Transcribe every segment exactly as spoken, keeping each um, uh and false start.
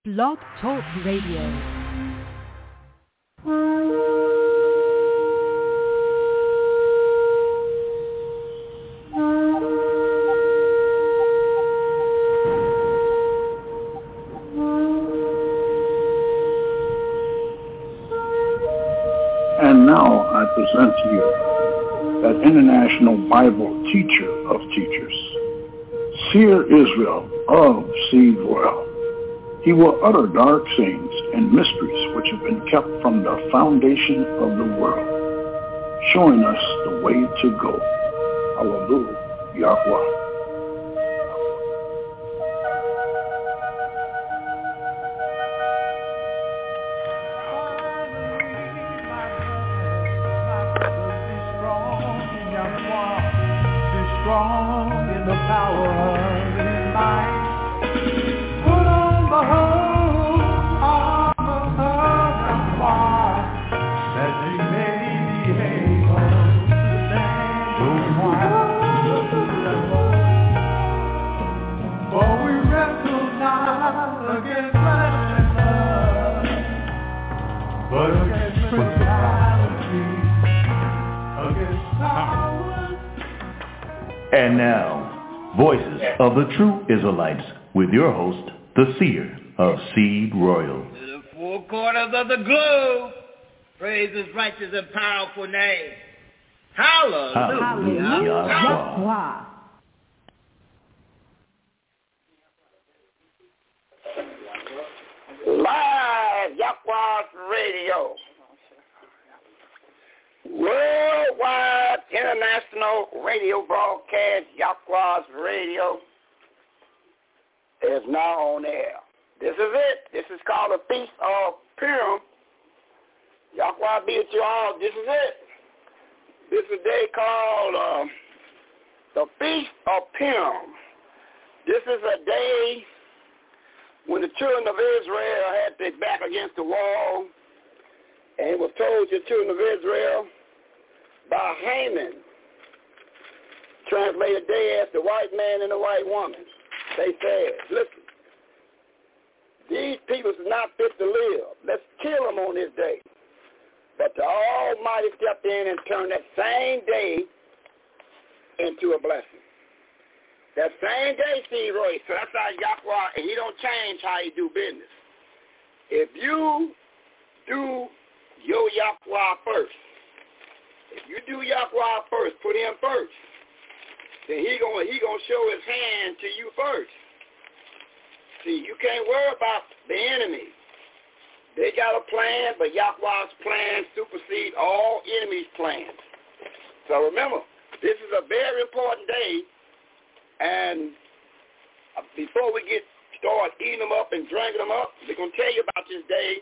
Blog Talk Radio. And now I present to you that international Bible teacher of teachers, Seer Israel of Seed Royal. He will utter dark sayings and mysteries which have been kept from the foundation of the world, showing us the way to go. Hallelujah, Yahweh. And now, Voices of the True Israelites, with your host, the Seer of Seed Royal. To the four corners of the globe, praise his righteous and powerful name. Hallelujah. Hallelujah. Hallelujah. Live Yahweh's Radio. Worldwide international radio broadcast, Yahweh's Radio, is now on air. This is it. This is called the Feast of Purim. Yahweh be with you all. This is it. This is a day called uh, the Feast of Purim. This is a day when the children of Israel had their back against the wall, and it was told to the children of Israel by Haman, translated day as the white man and the white woman. They said, listen, these people are not fit to live. Let's kill them on this day. But the Almighty stepped in and turned that same day into a blessing. That same day, see, Roy, so that's how Yahweh, and he don't change how he do business. If you do your Yahweh first, if you do Yahweh first, put him first, then he gonna he gonna show his hand to you first. See, you can't worry about the enemy. They got a plan, but Yahweh's plan supersedes all enemies' plans. So remember, this is a very important day, and before we get start eating them up and drinking them up, we're gonna tell you about this day.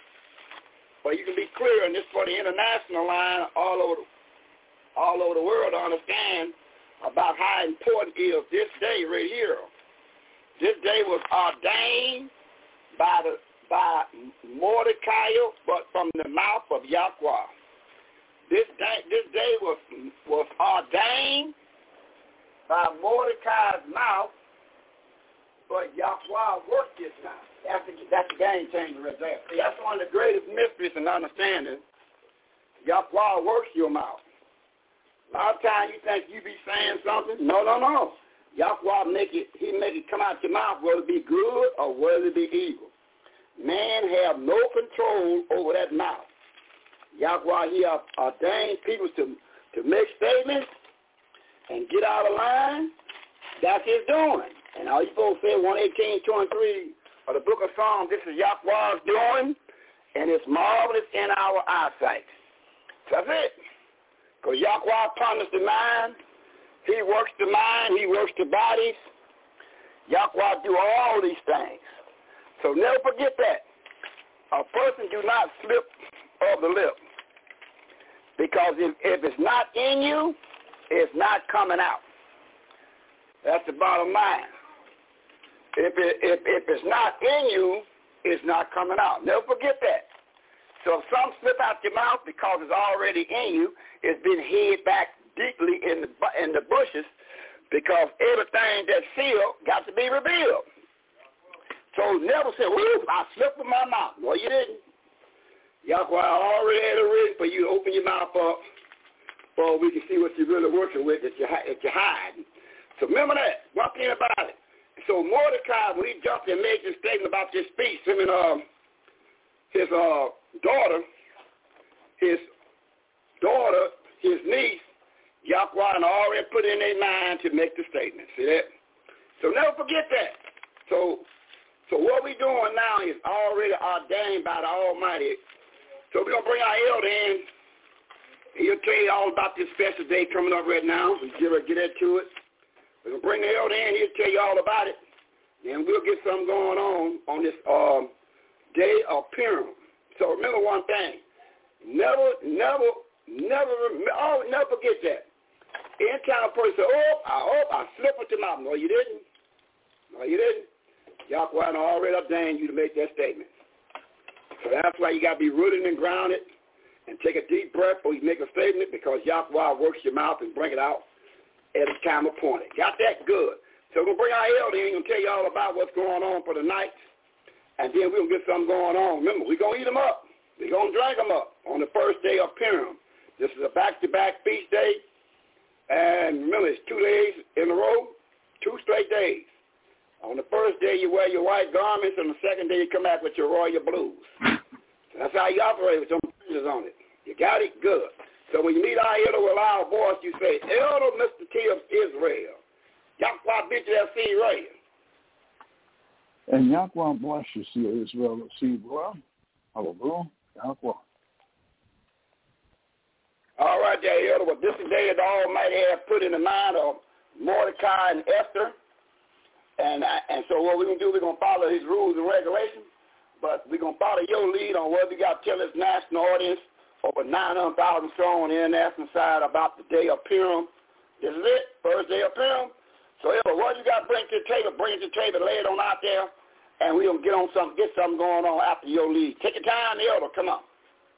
But you can be clear, and this for the international line all over the, all over the world to understand about how important is this day right here. This day was ordained by the by Mordecai, but from the mouth of Yahweh. This day, this day was was ordained by Mordecai's mouth, but Yahweh worked this time. That's the, that's the game changer right there. See, that's one of the greatest mysteries in understanding. Yahweh works your mouth. A lot of times you think you be saying something. No, no, no. Yahweh make it, he make it come out your mouth, whether it be good or whether it be evil. Man have no control over that mouth. Yahweh, he have ordained people to, to make statements and get out of line. That's his doing. And all you folks say, one eighteen, two and three, of the book of Psalms, this is Yahweh's doing, and it's marvelous in our eyesight. So that's it. Because Yahweh ponders the mind. He works the mind. He works the bodies. Yahweh do all these things. So never forget that. A person do not slip of the lip. Because if, if it's not in you, it's not coming out. That's the bottom line. If, it, if, if it's not in you, it's not coming out. Never forget that. So if some slip out your mouth because it's already in you, it's been hid back deeply in the in the bushes because everything that's sealed got to be revealed. So never say, whoop, I slipped with my mouth. No, you didn't. Yahweh already had a reason for you to open your mouth up so we can see what you're really working with that you're, that you're hiding. So remember that. One thing about it. So Mordecai, when he jumped and made this statement about this speech, him and uh, his uh, daughter, his daughter, his niece, Yahweh already put in their mind to make the statement. See that? So never forget that. So so what we're doing now is already ordained by the Almighty. So we're going to bring our elder in. He'll tell you all about this special day coming up right now. We'll get, get into it. We're going to bring the elder in. He'll tell you all about it. Then we'll get something going on on this um, day of Purim. So remember one thing. Never, never, never, oh, never forget that. Anytime a person say, oh, I hope I slipped with your mouth. No, you didn't. No, you didn't. Yahweh already ordained you to make that statement. So that's why you got to be rooted and grounded and take a deep breath before you make a statement, because Yahweh works your mouth and bring it out at a time appointed. Got that? Good. So we're going to bring our elder in and tell you all about what's going on for the night, and then we're going to get something going on. Remember, we're going to eat them up. We're going to drink them up on the first day of Purim. This is a back-to-back feast day, and remember, it's two days in a row, two straight days. On the first day, you wear your white garments, and the second day, you come back with your royal blues. That's how you operate with some fingers on it. You got it? Good. So when you meet our elder with a loud voice, you say, Elder Mister T of Israel. Yahweh bid you that seed right. And Yahweh bless you, see Israel, see well. Hallelujah. Yahweh. All right, there, elder. Well, this is the day that the Almighty has put in the mind of Mordecai and Esther. And I, and so what we're going to do, we're going to follow his rules and regulations, but we're going to follow your lead on what we got to tell this national audience, over nine hundred thousand strong on the international side, about the day of Purim. This is it, first day of Purim. So, Elder, what you got to bring to the table, bring it to the table, lay it on out there, and we're going to get on something, get something going on after your lead. Take your time, Elder, come on.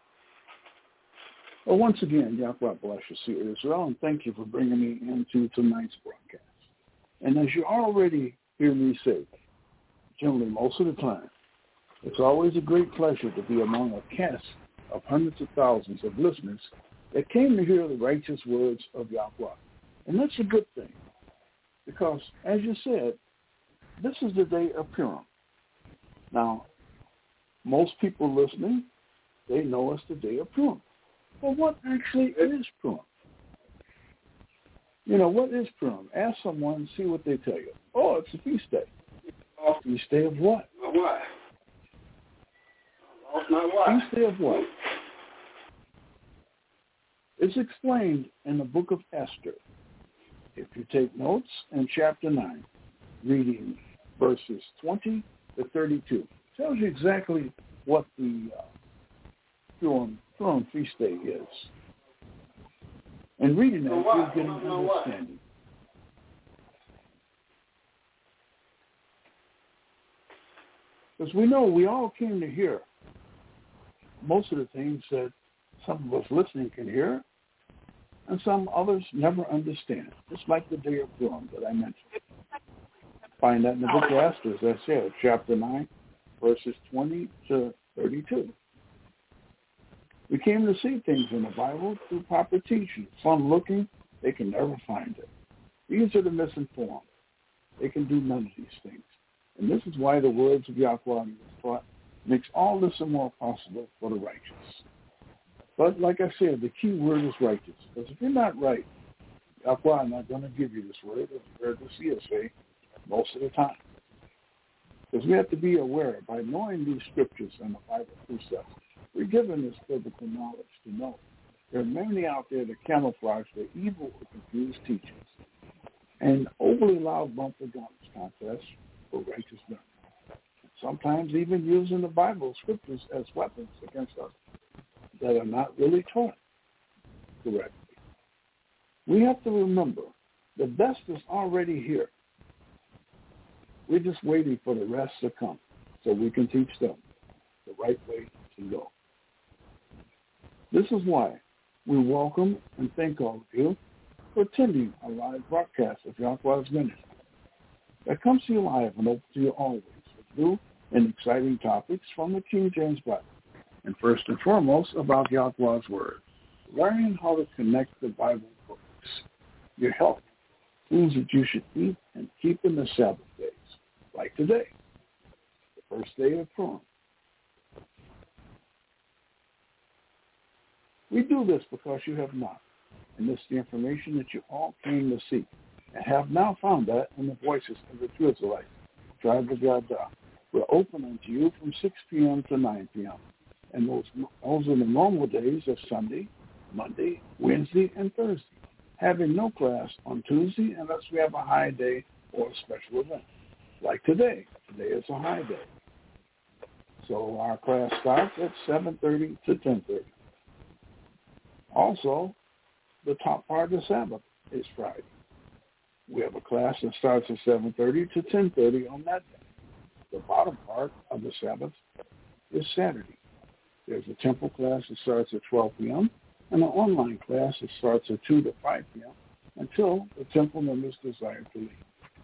Well, once again, Yahweh bless you, see Israel, and thank you for bringing me into tonight's broadcast. And as you already hear me say, generally most of the time, it's always a great pleasure to be among a cast of hundreds of thousands of listeners that came to hear the righteous words of Yahweh. And that's a good thing, because, as you said, this is the day of Purim. Now, most people listening, they know it's the day of Purim. Well, what actually is Purim? You know, what is Purim? Ask someone and see what they tell you. Oh, it's a feast day. A feast day of what? What? Not what? Feast day of what? It's explained in the book of Esther. If you take notes in chapter nine, reading verses twenty to thirty-two, it tells you exactly what the uh, Purim, Purim feast day is. And reading that, you'll get an understanding. Because we know we all came to hear most of the things that some of us listening can hear, and some others never understand, just like the day of Purim that I mentioned. Find that in the book of Esther, as I said, chapter nine, verses twenty to thirty-two. We came to see things in the Bible through proper teaching. Some looking, they can never find it. These are the misinformed. They can do none of these things. And this is why the words of Yahweh taught makes all this and more possible for the righteous. But like I said, the key word is righteous. Because if you're not right, Yahweh, I'm not going to give you this word, as you heard the seer say most of the time. Because we have to be aware, by knowing these scriptures and the Bible precepts, we're given this biblical knowledge to know. There are many out there that camouflage their evil or confused teachings and overly loud bumper guns contests for righteous men. Sometimes even using the Bible scriptures as weapons against us that are not really taught correctly. We have to remember the best is already here. We're just waiting for the rest to come so we can teach them the right way to go. This is why we welcome and thank all of you for attending a live broadcast of Yahweh's Ministry that comes to you live and open to you always with new and exciting topics from the King James Bible. And first and foremost, about Yahweh's Word. Learning how to connect the Bible books, your health, foods that you should eat, and keeping the Sabbath days, like today, the first day of Purim. We do this because you have not, and this is the information that you all came to seek, and have now found that in the voices of the true Israelites, tribe of Yadah. We're open unto you from six p.m. to nine p.m., and those, those are the normal days of Sunday, Monday, Wednesday, and Thursday, having no class on Tuesday unless we have a high day or a special event. Like today. Today is a high day. So our class starts at seven thirty to ten thirty. Also, the top part of the Sabbath is Friday. We have a class that starts at seven thirty to ten thirty on that day. The bottom part of the Sabbath is Saturday. There's a temple class that starts at twelve p.m. and an online class that starts at two to five p.m. until the temple members desire to leave.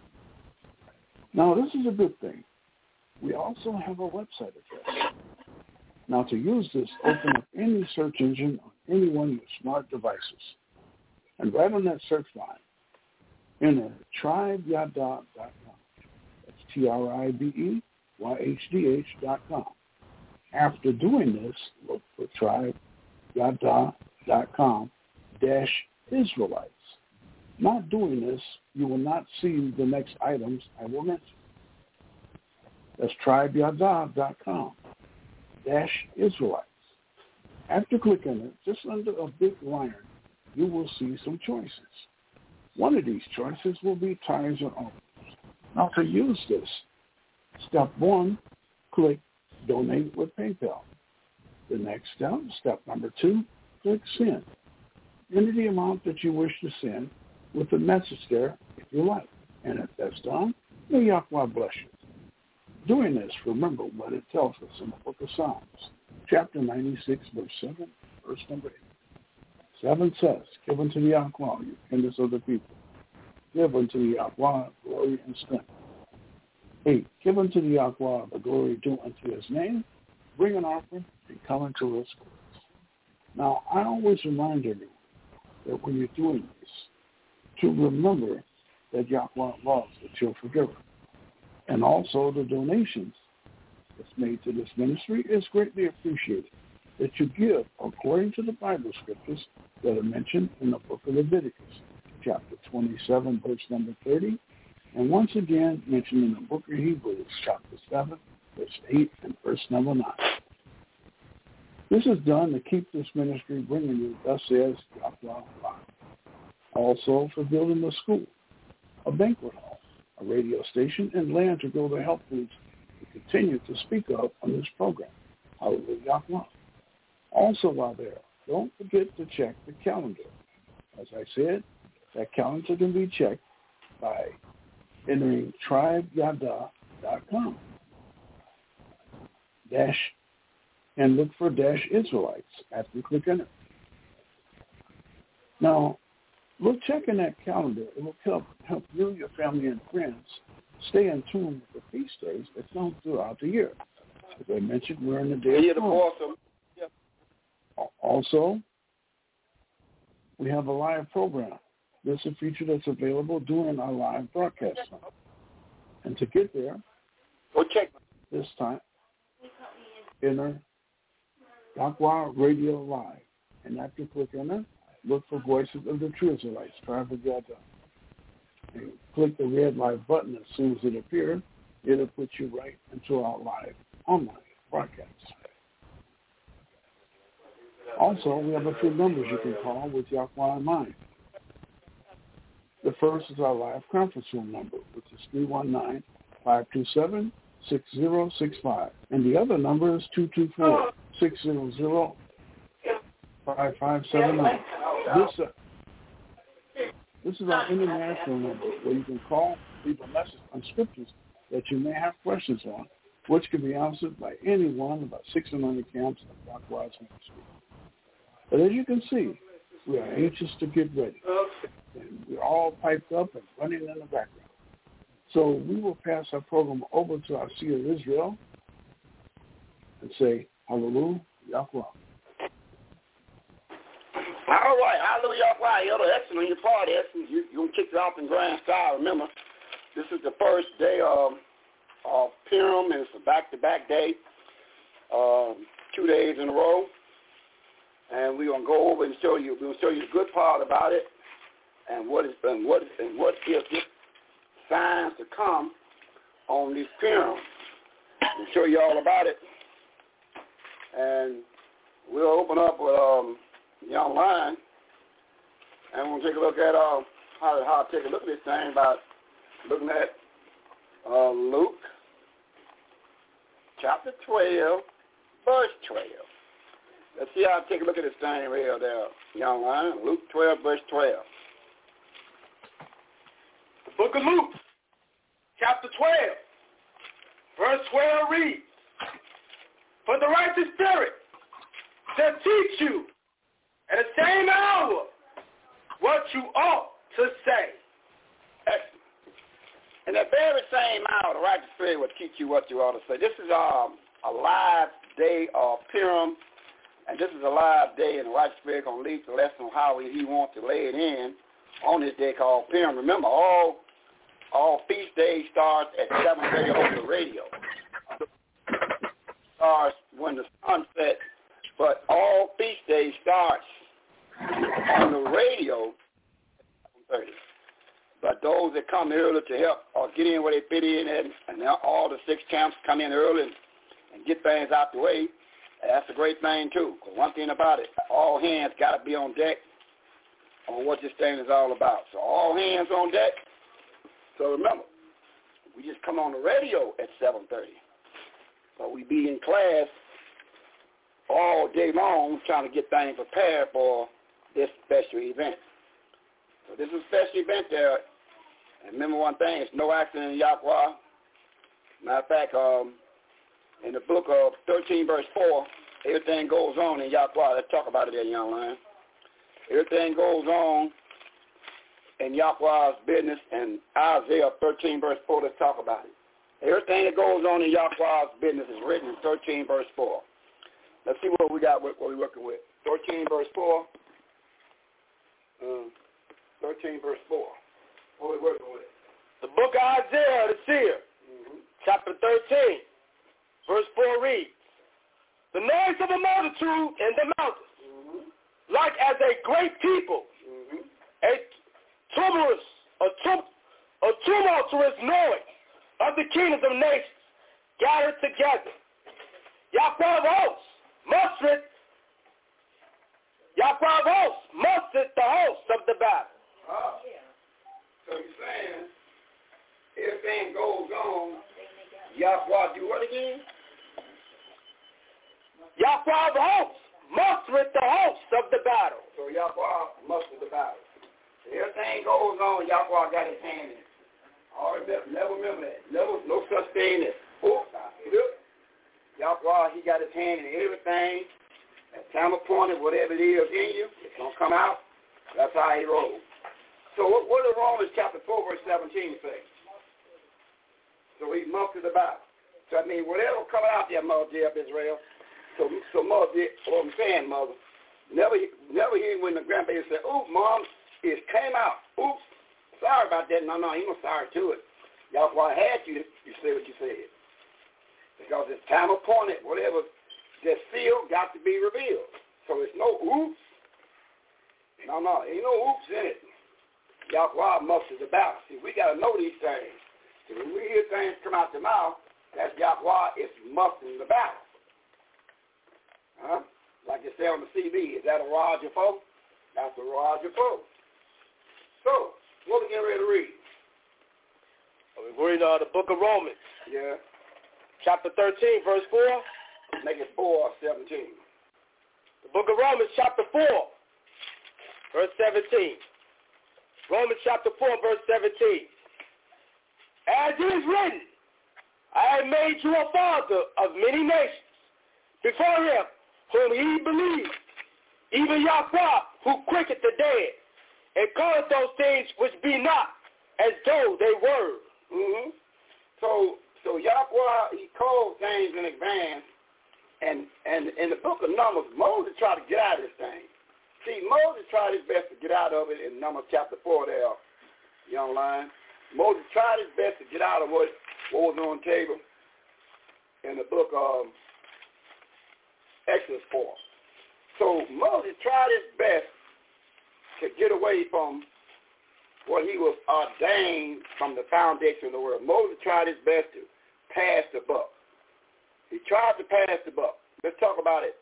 Now, this is a good thing. We also have a website address. Now, to use this, open up any search engine on any one of your smart devices. And right on that search line, enter tribe yadah dot com. That's T R I B E Y H D H dot com. After doing this, look for tribe yadah dot com dash Israelites. Not doing this, you will not see the next items I will mention. That's tribe yadah dot com dash Israelites. After clicking it, just under a big line, you will see some choices. One of these choices will be tithes and offerings. Now, to use this, step one, click Donate with PayPal. The next step, step number two, click Send. Enter the amount that you wish to send with the message there if you like. And if that's done, may Yahweh bless you. Doing this, remember what it tells us in the book of Psalms, chapter ninety-six, verse seven, verse number eight. seven says, Give unto the Yahweh, you kindness of the people. Give unto the Yahweh glory and strength. eight. Give unto the Yahweh the glory due unto his name. Bring an offering and come into his courts. Now, I always remind everyone that when you're doing this, to remember that Yahweh loves the children of forgiver. And also the donations that's made to this ministry is greatly appreciated. That you give according to the Bible scriptures that are mentioned in the book of Leviticus, chapter twenty-seven, verse number thirty, and once again mentioned in the book of Hebrews, chapter seven, verse eight, and verse number nine. This is done to keep this ministry bringing you, thus says Yahweh. Also for building a school, a banquet hall, a radio station, and land to grow the health foods we continue to speak of on this program. Hallelujah. Also while there, don't forget to check the calendar. As I said, that calendar can be checked by entering tribe yadah dot com dash and look for dash Israelites after you click on it. Now, look, checking that calendar, it will help, help you, your family, and friends stay in tune with the feast days that come throughout the year. As I mentioned, we're in the day of Purim. Also, we have a live program. This is a feature that's available during our live broadcast. And to get there, go check this time, enter Yahweh Radio Live. And after click on it, look for Voices of the True Israelites, Tribe of Yadah. And click the red live button as soon as it appears. It'll put you right into our live online broadcast. Also, we have a few numbers you can call with Yahweh in mind. The first is our live conference room number, which is three one nine, five two seven, six zero six five. And the other number is two two four, six zero zero, five five seven nine. This, uh, this is our international number where you can call, leave a message on scriptures that you may have questions on, which can be answered by any one of our six hundred camps of Yahweh's ministry. But as you can see, we are anxious to get ready. And we're all piped up and running in the background. So we will pass our program over to our seer Israel, and say, hallelujah, Yahweh. All right, hallelujah, Yahweh. Elder, excellent your part, excellent. You, you kicked it off in grand style. Remember, this is the first day of, of Purim, and it's a back-to-back day, um, two days in a row. And we're gonna go over and show you. We're gonna show you the good part about it, and what is and what is and what is the signs to come on this Purim. We'll show you all about it, and we'll open up with um, the online, and we'll take a look at uh, how how to take a look at this thing by looking at uh, Luke chapter twelve, verse twelve. Let's see how to take a look at this thing right there, young man. Luke twelve, verse twelve. The book of Luke, chapter twelve, verse twelve reads, "For the righteous spirit shall teach you at the same hour what you ought to say." Excellent. In that very same hour, the righteous spirit will teach you what you ought to say. This is um, a live day of Purim. And this is a live day, and the righteous spirit going to lead the lesson on how he wants to lay it in on this day called Purim. Remember, all all feast days start at seven thirty over the radio. Starts when the sun sets, but all feast days starts on the radio at seven thirty. But those that come early to help or get in where they fit in, and, and all the six camps come in early and, and get things out the way, that's a great thing, too. Because one thing about it, all hands got to be on deck on what this thing is all about. So all hands on deck. So remember, we just come on the radio at seven thirty. But we be in class all day long trying to get things prepared for this special event. So this is a special event there. And remember one thing, it's no accident in Yahweh. Matter of fact, um, in the book of thirteen, verse four, everything goes on in Yahweh. Let's talk about it there, young man. Everything goes on in Yahweh's business, and Isaiah thirteen, verse four, let's talk about it. Everything that goes on in Yahweh's business is written in thirteen, verse four. Let's see what we got, what we're working with. thirteen, verse four. Um, thirteen, verse four. What are we working with? The book of Isaiah, the seer, mm-hmm. chapter thirteen. Verse four reads, "The noise of a multitude in the mountains, mm-hmm. like as a great people, mm-hmm. a tumultuous, a, tum- a tumultuous noise of the kingdoms of nations gathered together. Yahweh of hosts mustered, Yahweh of hosts mustered the hosts of the battle." Oh. Yeah. So you're saying everything goes on, Yahweh do what again? Yahweh of hosts mustered the hosts of the battle. So Yahweh mustered the battle. Everything goes on, Yahweh got his hand in it. All remember, never remember that. Never, no such thing as, oh, Yahweh, he got his hand in everything. At time appointed, whatever it is in you, it's going to come out. That's how he rolls. So what, what does Romans chapter four, verse seventeen say? So he mustered the battle. So I mean, whatever coming out there, Mother dear of Israel. So, so Mother, what I'm saying, Mother, never, never hear when the grandbaby say, "Ooh, Mom, it came out. Oops, sorry about that." No, no, he was sorry to it. Y'all, why I had you, you say what you said. Because it's time appointed, whatever that's sealed got to be revealed. So it's no oops. No, no, ain't no oops in it. Yahweh musters the battle. See, we got to know these things. So when we hear things come out the mouth, that's Yahweh is mustering the battle. Huh? Like you say on the C B, is that a Roger foe? That's a Roger foe. So, what we getting ready to read? We're reading uh, the book of Romans. Yeah. Chapter thirteen, verse four. Make it four, seventeen. The book of Romans, chapter four, verse seventeen. Romans chapter four, verse seventeen. "As it is written, I have made you a father of many nations before him whom he believed, even Yahweh, who quicketh the dead, and calleth those things which be not as though they were." Mm-hmm. So, so Yahweh, he called things in advance And and in the book of Numbers, Moses tried to get out of this thing. See, Moses tried his best to get out of it in Numbers chapter four there, young lion. Moses tried his best to get out of what, what was on the table in the book of Exodus four. So Moses tried his best to get away from what he was ordained from the foundation of the world. Moses tried his best to pass the buck. He tried to pass the buck. Let's talk about it.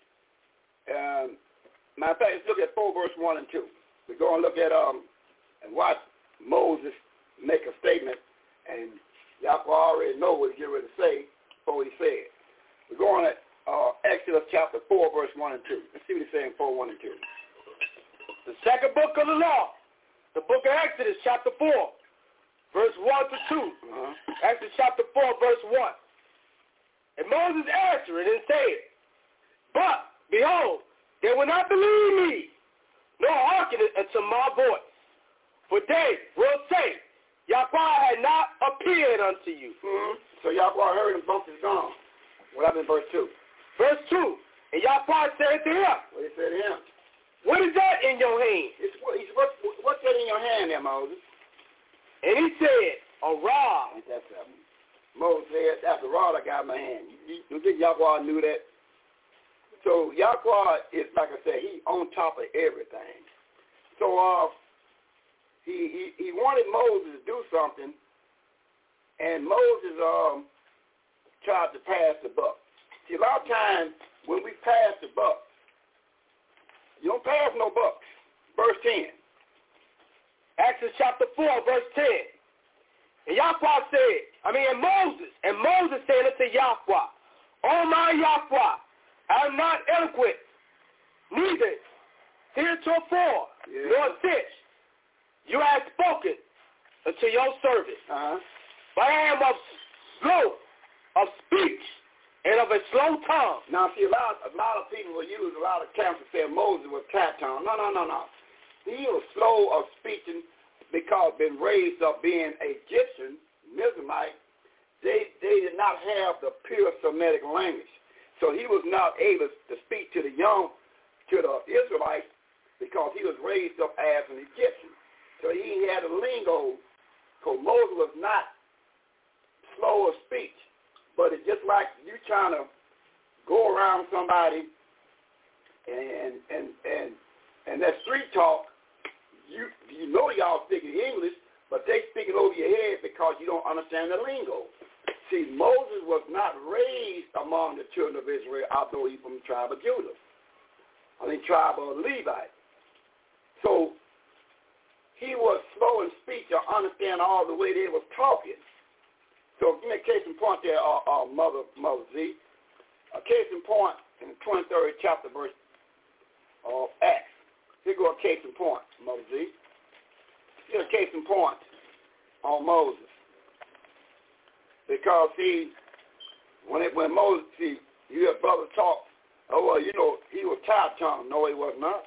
Um, matter of fact, let's look at four verse one and two. We're going to look at um and watch Moses make a statement, and y'all already know what he's getting ready to say before he said. We're going to uh, Exodus chapter four, verse one and two. Let's see what he's saying, four, one, and two. The second book of the law, the book of Exodus chapter four, verse one to two. Uh-huh. Exodus chapter four, verse one. And Moses answered and said, But, behold, they will not believe me, nor hearken unto my voice. For they will say, Yahweh had not appeared unto you. Mm-hmm. So Yahweh heard and bumped his gone. What happened in verse two? Verse two. And Yahweh said to him, What he said to him? What is that in your hand? It's, it's, what, what's that in your hand there, Moses? And he said, A rod. Ain't that something? Moses said, that's the rod I got in my hand. You, you think Yahweh knew that? So Yahweh is, like I said, he on top of everything. So uh, he, he he wanted Moses to do something, and Moses um tried to pass the buck. See, a lot of times when we pass the buck, you don't pass no bucks. Verse ten. Exodus chapter four, verse ten. And Yahweh said, I mean, and Moses, and Moses said unto Yahweh, O my Yahweh, I am not eloquent, neither heretofore, yeah. nor since you have spoken unto your servant. Uh-huh. But I am of slow of speech and of a slow tongue. Now, see, a lot, a lot of people will use a lot of camps to say Moses was cat tongue. No, no, no, no. He was slow of speaking because been raised up being Egyptian, Mizraimite. They, they did not have the pure Semitic language. So he was not able to speak to the young, to the Israelites, because he was raised up as an Egyptian. So he had a lingo, because Moses was not slow of speech. But it's just like you trying to go around somebody and and and and that street talk, you you know y'all speaking English, but they speaking over your head because you don't understand the lingo. See, Moses was not raised among the children of Israel, although he's from the tribe of Judah. I mean, tribe of Levi. So he was slow in speech to understand all the way they was talking. So give me a case in point there, uh, uh, Mother, Mother Z. A case in point in the twenty-third chapter, verse of uh, Acts. Here go a case in point, Mother Z. Here's a case in point on Moses. Because, see, when it, when Moses, see, you hear brothers talk, oh, well, you know, he was tight-tongued. No, he was not.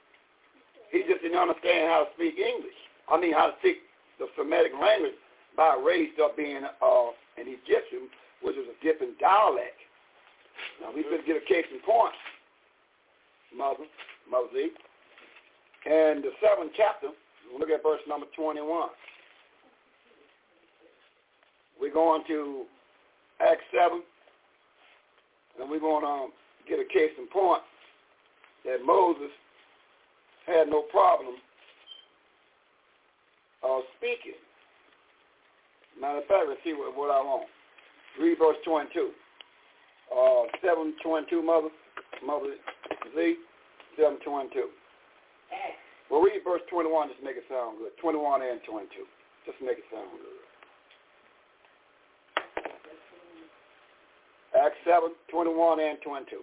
He just didn't understand how to speak English. I mean, how to speak the Semitic language by raised up being uh, an Egyptian, which is a different dialect. Now, we could get a case in point, Mother, Mother Z. And the seventh chapter, we'll look at verse number twenty-one. We're going to Acts seven, and we're going to get a case in point that Moses had no problem uh, speaking. Matter of fact, let's see what, what I want. Read verse twenty-two. Uh, seven twenty-two, Mother, Mother Z, seven twenty-two. Well, read verse twenty-one, just make it sound good. twenty-one and twenty-two. Just make it sound good. Acts seven, twenty-one and twenty-two.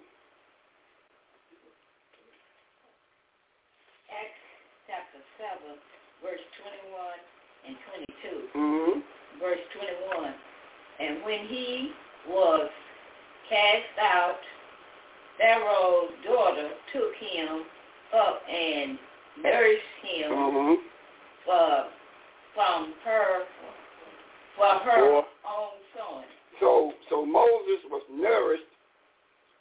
Acts chapter seven, verse twenty-one and twenty-two. Mm-hmm. Verse twenty-one. And when he was cast out, Pharaoh's daughter took him up and nursed him mm-hmm. for, from her, for her For, own son. So, so Moses was nourished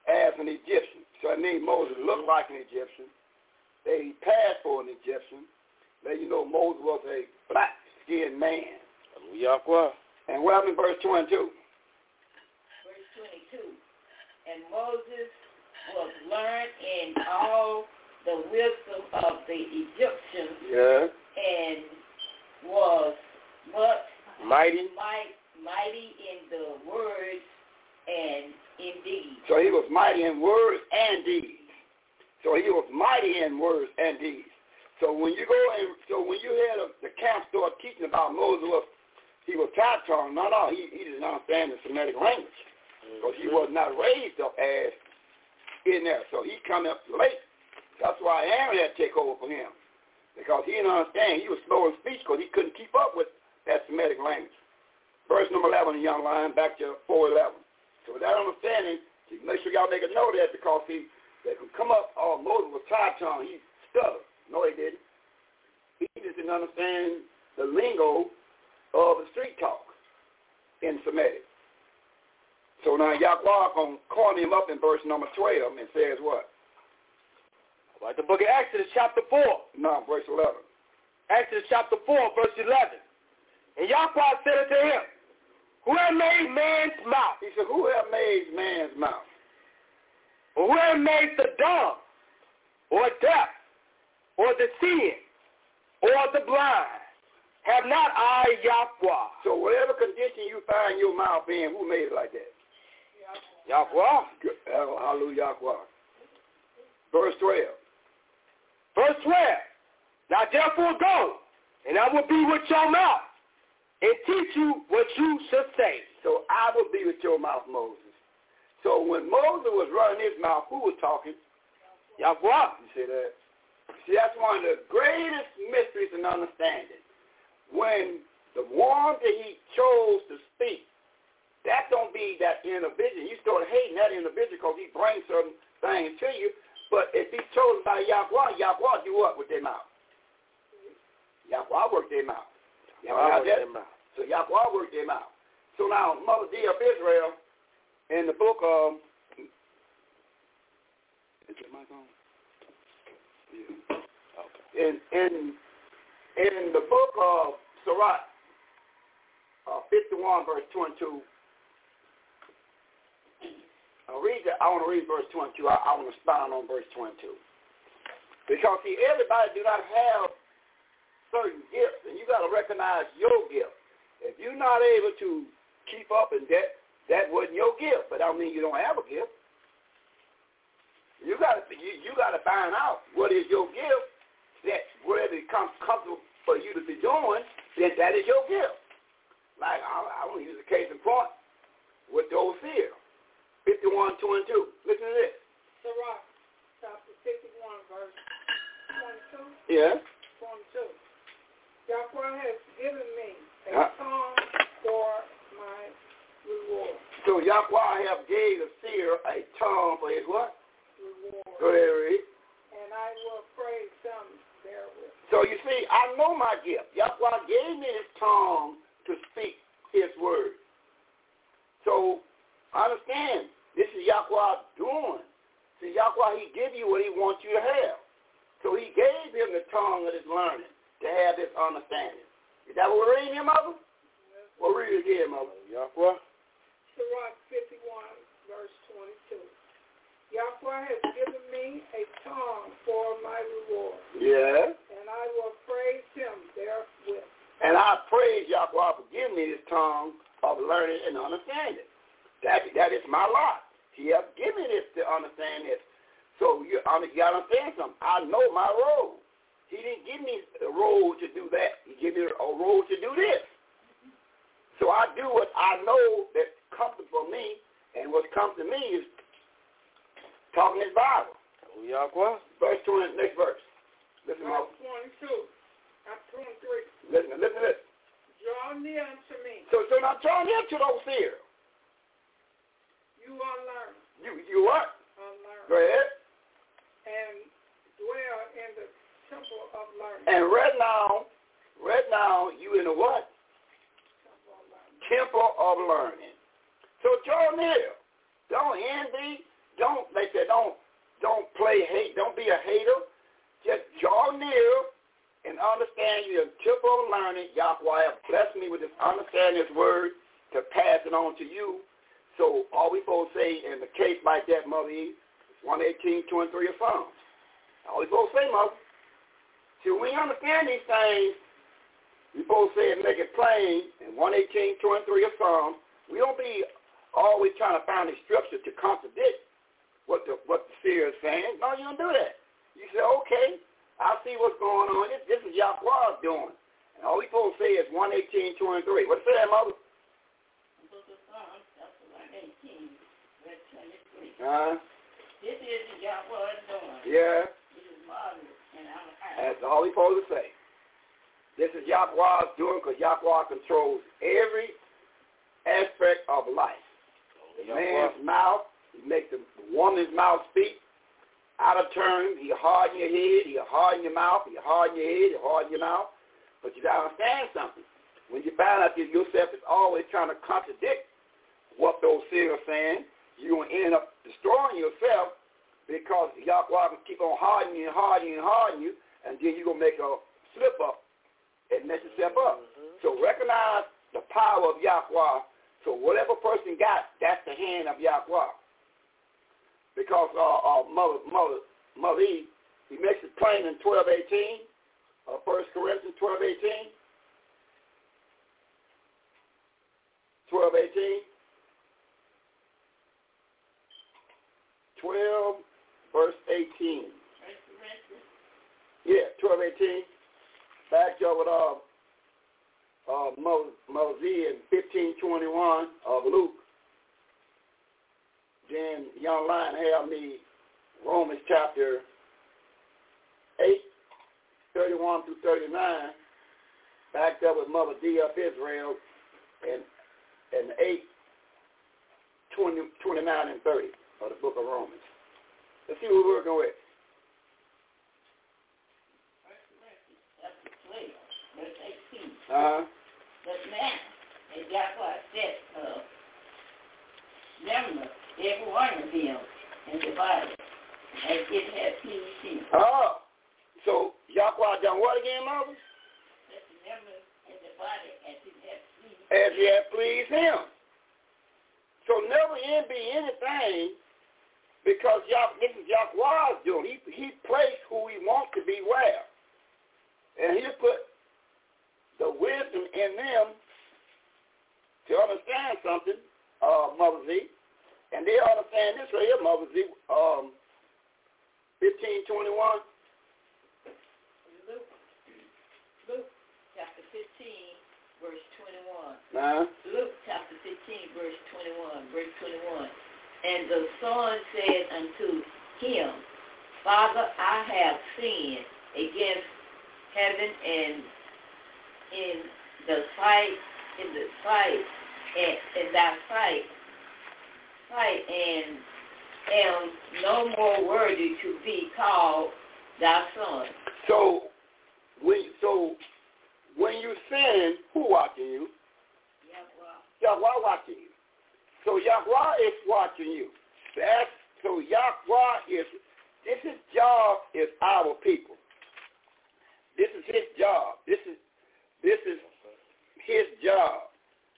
mean Moses looked like an Egyptian. They passed for an Egyptian. Let you know Moses was a black-skinned man. Hallelujah. And what happened in verse twenty-two? Verse twenty-two. And Moses was learned in all the wisdom of the Egyptians. Yeah. And was what? Mighty. Might, mighty in the words and in deeds. So he was mighty in words and deeds. So he was mighty in words and deeds. So when you go and so when you hear the, the camp start teaching about Moses, was, he was tribe-tongue. No, no, he, he didn't understand the Semitic language because he was not raised up as in there. So he come up late. That's why Aaron had to take over for him because he didn't understand. He was slow in speech because he couldn't keep up with that Semitic language. Verse number eleven, young lion, back to four eleven. So with that understanding, make sure y'all make a note of that because he they could come up, oh, Moses was tribe-tongue. He stuttered. No, he didn't. He just didn't understand the lingo of the street talk in Semitic. So now Yahweh going to call him up in verse number twelve and says what? Like the book of Exodus chapter four. No, verse eleven. Exodus chapter four, verse eleven. And Yahweh said unto him, who hath made man's mouth? He said, who hath made man's mouth? Or who hath made the dumb, or deaf, or the seeing, or the blind? Have not I Yahweh? So whatever condition you find your mouth in, who made it like that? Yahweh. Hallelujah, Yahweh. Verse twelve. Verse twelve. Now therefore go, and I will be with your mouth, and teach you what you should say. So I will be with your mouth, Moses. So when Moses was running his mouth, who was talking? Yahweh. You see that? See, that's one of the greatest mysteries in understanding. When the one that he chose to speak, that don't be that individual. You start hating that individual because he brings certain things to you. But if he's chosen by Yahweh, Yahweh do what with their mouth? Yahweh work their mouth. Yahweh work their mouth. So Yahweh work their mouth. So now, Mother D of Israel, in the book of, is your mic on? Yeah. Okay. In in in the book of Sirach, uh, fifty-one verse twenty-two. I'll read that. I want to read verse twenty-two. I, I want to expound on verse twenty-two. Because see, everybody do not have certain gifts, and you got to recognize your gift. If you're not able to keep up in that, that wasn't your gift, but I don't mean you don't have a gift. You got to you, you got to find out what is your gift. That wherever it comes comfortable for you to be doing, then that is your gift. Like I, I want to use a case in point with the overseer, fifty-one twenty-two. Listen to this. Sirach, chapter fifty-one, verse twenty-two. Yeah. twenty-two. Yahweh has given me a huh? song for my reward. So Yahweh have gave the seer a tongue for his what? Reward. Go ahead, read. And I will praise him therewith. So you see, I know my gift. Yahweh gave me his tongue to speak his word. So understand, this is Yahweh doing. See, Yahweh, he give you what he wants you to have. So he gave him the tongue of his learning to have this understanding. Is that what we're reading here, Mother? Yes. Well, read it again, Mother. Yahweh. Sirach fifty-one, verse twenty-two. Yahweh has given me a tongue for my reward. Yeah. And I will praise him therewith. And I praise Yahweh for giving me this tongue of learning and understanding. That, that is my lot. He has given me this to understand this. So you, you got to understand something. I know my role. He didn't give me a role to do that. He gave me a role to do this. So I do what I know that's comfortable for me, and what's come to me is talking his Bible. Yahweh. Verse twenty, next verse. Listen, verse twenty-two. Not twenty-three. Listen, listen to this. Draw near unto me. So, so now draw near to those here. You unlearned. You, you what? Unlearned. Go ahead. And dwell in the temple of learning. And right now, right now, you in a what? Temple of learning. Temple of learning. So draw near. Don't envy. Don't, they say, don't, don't play hate. Don't be a hater. Just draw near and understand your tip of learning. Yahweh have blessed me with this understanding this word to pass it on to you. So all we supposed to say in the case like that, Mother E, one eighteen, two and three of Psalms. All we supposed to say, Mother. See, when we understand these things, we supposed to say it and make it plain in one eighteen, two and three of Psalms. We don't be always trying to find a scripture to contradict what the what the seer is saying. No, you don't do that. You say, okay, I see what's going on. This, this is Yahweh doing. And all we supposed to say is one eighteen, two and three. What say that, Mother? Book of Psalms, chapter one eighteen, verse twenty-three. Uh-huh. This is Yahweh doing. Yeah. This is marvelous, and I'm That's all we supposed to say. This is Yahweh doing because Yahweh controls every aspect of life. The man's mouth, he makes the woman's mouth speak. Out of turn, he harden your head, he harden your mouth, he harden your head, he harden your mouth. But you got to understand something. When you find out that yourself is always trying to contradict what those seers are saying, you're going to end up destroying yourself because Yahweh can keep on hardening you and hardening you and hardening you, and then you're going to make a slip up and mess yourself up. Mm-hmm. So recognize the power of Yahweh. So whatever person got, that's the hand of Yahweh. Because uh, uh, Mother, Mother, Mother E, he makes it plain in twelve eighteen, uh, First Corinthians twelve eighteen. twelve eighteen. twelve, verse eighteen. Yeah, twelve eighteen. Back up with uh, uh, Moses in fifteen twenty-one of Luke. Then young lion have me Romans chapter eight, thirty-one through thirty-nine, backed up with Mother D of Israel, and and eight, twenty, twenty-nine and thirty of the book of Romans. Let's see what we're working with. Verse eighteen. Uh-huh. But now, as Yahweh said, uh, remember every one of them and divided as it had pleased him. Oh, so Yahweh done what again, Mother? Let's remember and divided as it had pleased him. As it had pleased him. So never envy anything because Yah, this is Yahweh's doing. He, he placed who he wants to be where. And he put the wisdom in them to understand something, uh, Mother Z. And they understand this right here, Mother Z, um, fifteen twenty-one. Luke, Luke chapter fifteen, verse twenty-one. Uh-huh. Luke chapter fifteen, verse twenty-one, verse twenty-one. And the son said unto him, Father, I have sinned against heaven and in the sight, in the sight, and in thy sight, sight, and am no more worthy to be called thy son. So when so when you sin, who watching you? Yahweh. Yahweh watching you. So Yahweh is watching you. That's, so Yahweh is, this is job is our people. This is his job. This is this is his job.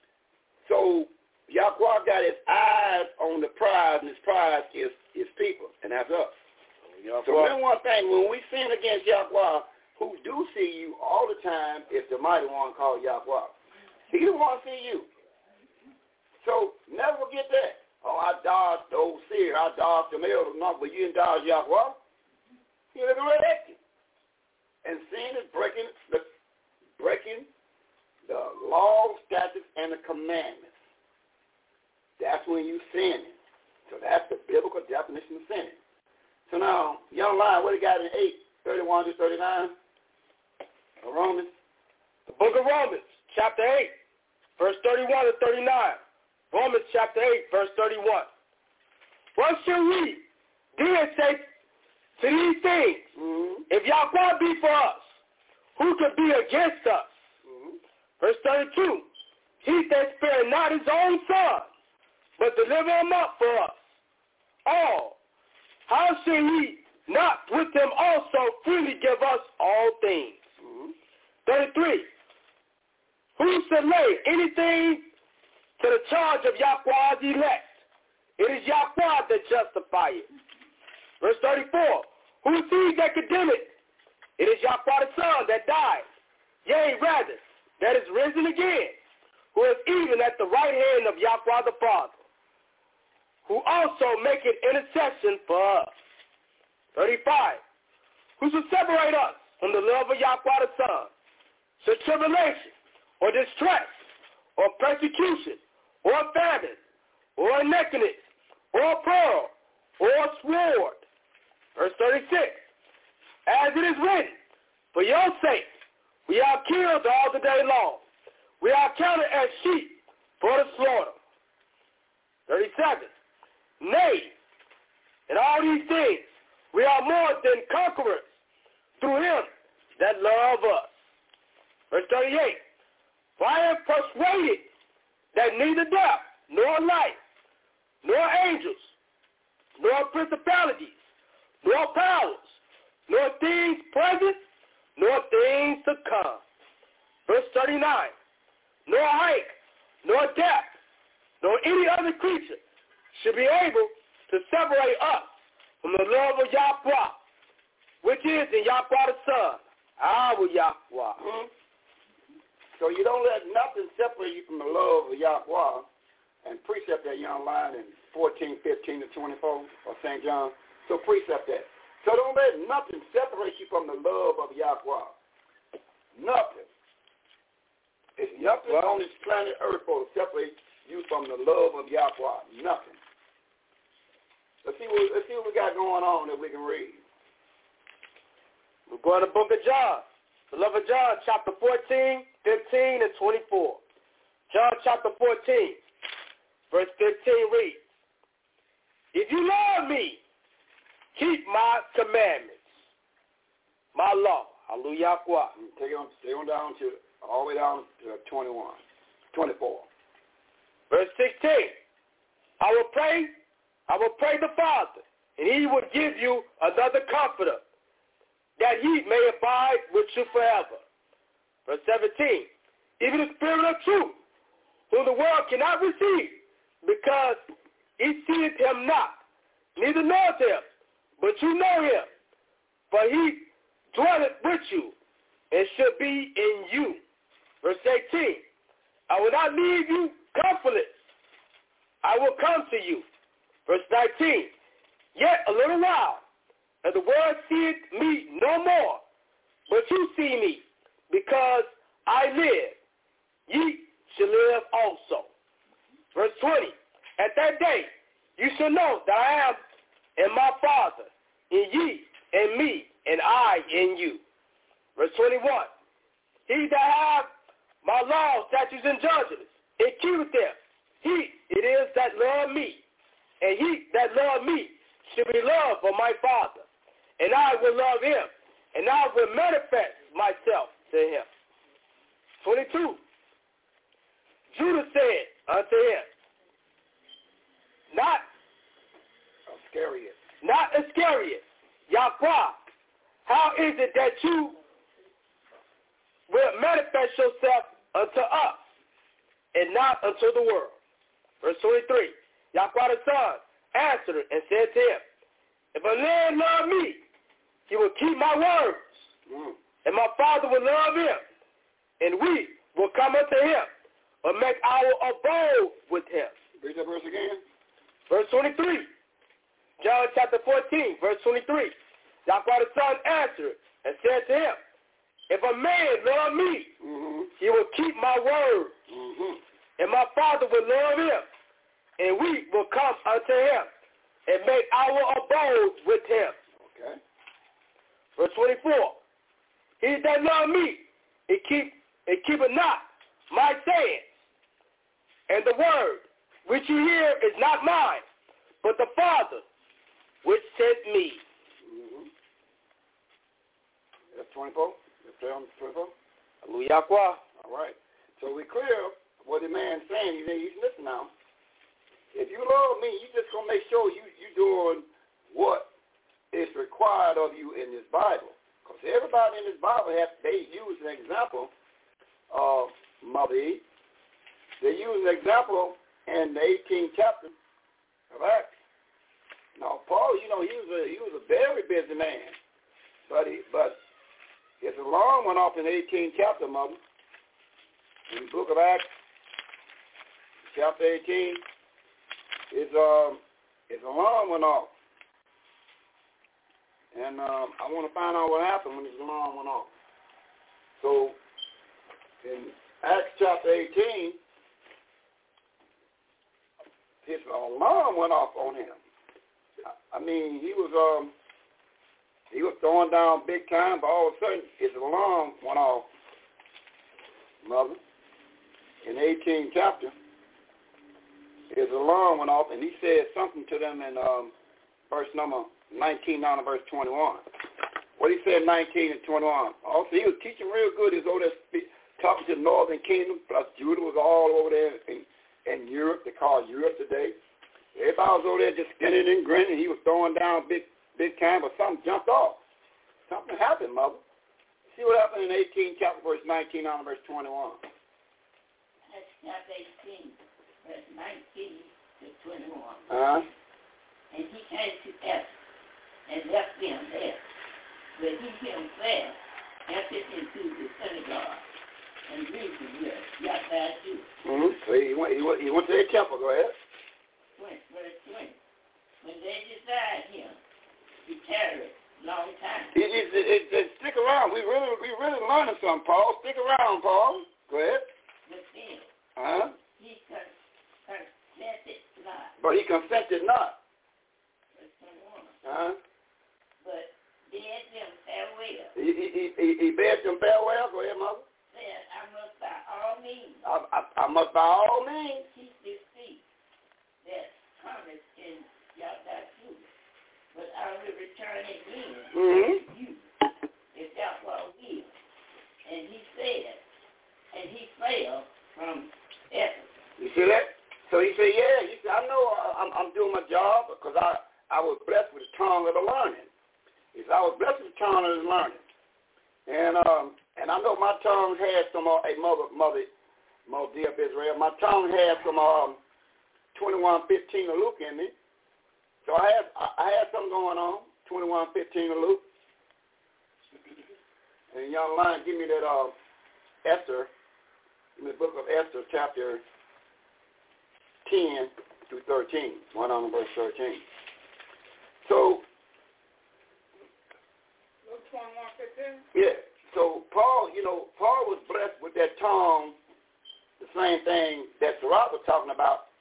So Yahweh got his eyes on the prize, and his prize is his people, and that's us. Yahweh. So remember one thing, when we sin against Yahweh, who do see you all the time is the mighty one called Yahweh. He don't want to see you. So never forget that. Oh, I dodged the old seer. I dodged the male. No, but you didn't dodge Yahweh. He looking right at you. And sin is breaking the breaking the laws, statutes, and the commandments. That's when you sin. So that's the biblical definition of sin. So now, young lion, what he got in eight, thirty-one to thirty-nine? Of Romans. The book of Romans, chapter eight, verse thirty-one to thirty-nine. Romans chapter eight, verse thirty-one. What shall we then say to these things? Mm-hmm. If Yahweh be for us, who could be against us? Mm-hmm. Verse thirty-two. He that spared not his own son, but delivered him up for us all, how shall he not with him also freely give us all things? Mm-hmm. thirty-three. Who shall lay anything to the charge of Yahweh's elect? It is Yahweh that justifieth. Verse thirty-four. Who is he that condemneth? It is Yahweh the Son that died, yea, rather, that is risen again, who is even at the right hand of Yahweh the Father, who also maketh intercession for us. thirty-five. Who shall separate us from the love of Yahweh the Son? Shall tribulation, or distress, or persecution, or famine, or nakedness, or peril, or sword? Verse thirty-six. As it is written, for your sake we are killed all the day long. We are counted as sheep for the slaughter. thirty-seven. Nay, in all these things we are more than conquerors through him that love us. Verse thirty-eight. For I am persuaded that neither death, nor life, nor angels, nor principalities, nor powers, nor things present, nor things to come. Verse thirty-nine. Nor height, nor depth, nor any other creature should be able to separate us from the love of Yahweh, which is in Yahweh the Son, our Yahweh. Mm-hmm. So you don't let nothing separate you from the love of Yahweh. And precept that, you online in fourteen, fifteen to twenty-four of Saint John. So precept that. So don't let nothing separate you from the love of Yahweh. Nothing. It's nothing well, on this planet Earth will separate you from the love of Yahweh. Nothing. Let's see what, let's see what we got going on that we can read. We're going to the book of John. The love of John, chapter fourteen, fifteen, and twenty-four. John chapter fourteen, verse fifteen reads, if you love me, keep my commandments, my law. Hallelujah. Take on, stay on down to, all the way down to twenty-one, twenty-four. Verse sixteen, I will pray, I will pray the Father, and he will give you another comforter, that he may abide with you forever. Verse seventeen, even the Spirit of truth, whom the world cannot receive, because he seeth him not, neither knows him, but you know him, for he dwelleth with you, and shall be in you. Verse eighteen, I will not leave you comfortless. I will come to you. Verse nineteen, yet a little while, and the world seeth me no more, but you see me, because I live. Ye shall live also. Verse twenty, at that day you shall know that I am in my Father, in ye, and me, and I in you. Verse twenty-one, he that hath my laws, statutes, and judgments, and keepeth them, he it is that love me, and he that love me shall be loved of my Father, and I will love him, and I will manifest myself to him. twenty-two, Judas said unto him, not Iscariot, not Iscariot, Yahweh, how is it that you will manifest yourself unto us, and not unto the world? Verse twenty-three, Yahweh the Son answered and said to him, if a man love me, he will keep my words, mm. and my Father will love him, and we will come unto him, and make our abode with him. Read that verse again. Verse twenty-three, John chapter fourteen, verse twenty-three. Yahweh the Son answered and said to him, if a man love me, mm-hmm. he will keep my word, mm-hmm. and my Father will love him, and we will come unto him, and make our abode with him. Okay. Verse twenty-four, he that love me, he keep, he keepeth not my sayings, and the word which you hear is not mine, but the Father which sent me. Mm-hmm. That's twenty-four. That's twenty-four. Hallelujah. All right. So we clear what the man's saying. He's listen now. If you love me, you just gonna make sure you you doing what is required required of you in this Bible. Because everybody in this Bible, has, they use an example of Mother Eve. They use an example in the eighteenth chapter of Acts. Now, Paul, you know, he was a, he was a very busy man. But, he, but his alarm went off in the eighteenth chapter, Mother. In the book of Acts, chapter eighteen, his, um, his alarm went off. And um, I want to find out what happened when his alarm went off. So, in Acts chapter eighteen, his alarm went off on him. I mean, he was um, he was throwing down big time, but all of a sudden his alarm went off, Mother. In the eighteenth chapter, his alarm went off, and he said something to them in um, verse number nineteen down to verse twenty-one. What he said, nineteen and twenty-one. Also, he was teaching real good. He was over there speak, talking to the northern kingdom, plus Judah was all over there in, in Europe. They call Europe today. Everybody was over there just skinning and grinning. He was throwing down big, big time, but something jumped off. Something happened, Mother. See what happened in eighteen chapter, verse nineteen down to verse twenty-one. That's chapter eighteen, verse nineteen to twenty-one. Uh-huh. And he came to Ephesus and left them there. But he himself entered into the synagogue and reasoned with Yahweh Jews. Mm-hmm. So he went, he, went, he went to the temple. Go ahead. Verse twenty. When they desired him, he tarried long time. It, it, it, it, it, stick around. We really, we really learning something, Paul. Stick around, Paul. Go ahead. But then, uh-huh. he con- consented not. But he consented not. Verse twenty-one. Uh-huh. But bid them farewell. He, he, he, he bade them farewell. Go ahead, Mother. Said, I must by all means. I, I, I must by all means. Keep this feast that cometh in Yahweh Jews. But I will return again mm-hmm. to you, if that will will. And he said, and he fell from Ephesus. You see that? So he said, yeah, he said, I know I'm, I'm doing my job because I, I was blessed with the tongue of the learning. He said, I was blessed with the tongue of the learning. And um, and I know my tongue has some, uh, a mother, mother, mother dear of Israel, my tongue has some um, twenty-one fifteen of Luke in me. So I had, I had something going on, twenty-one fifteen of Luke. And young lion, give me that uh, Esther, in the book of Esther, chapter ten through thirteen, one on verse thirteen. So, Luke twenty-one fifteen? yeah. So Paul, you know, Paul was blessed with that tongue, the same thing that Sirach was talking about.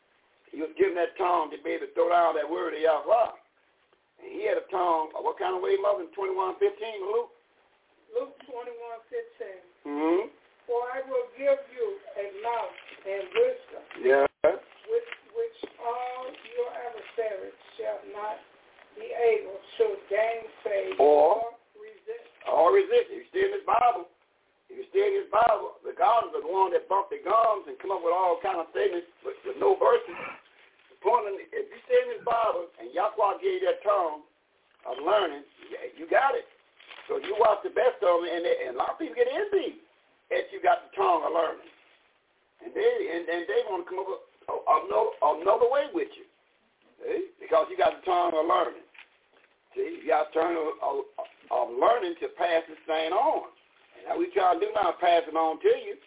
He was given that tongue to be able to throw down that word of Yahweh. And he had a tongue, what kind of way, Mother, in twenty-one fifteen, Luke? Luke twenty-one fifteen. Mm-hmm. For I will give you a mouth and wisdom, Yeah. which, which all your adversaries shall not be able to gainsay Or, or resist. or resist. If you stay in this Bible, if you stay in this Bible, the Gardens are the one that bump their gums and come up with all kind of statements with, with no verses. The point is, if you stay in this Bible and Yahweh gave you that tongue of learning, you got it. So you watch the best of them, and, they, and a lot of people get envy that you got the tongue of learning. And they and, and they want to come up with another, another way with you. See? Because you got the tongue of learning. See, you got the tongue of, of, of learning to pass this thing on. And how we try to do now, pass it on to you.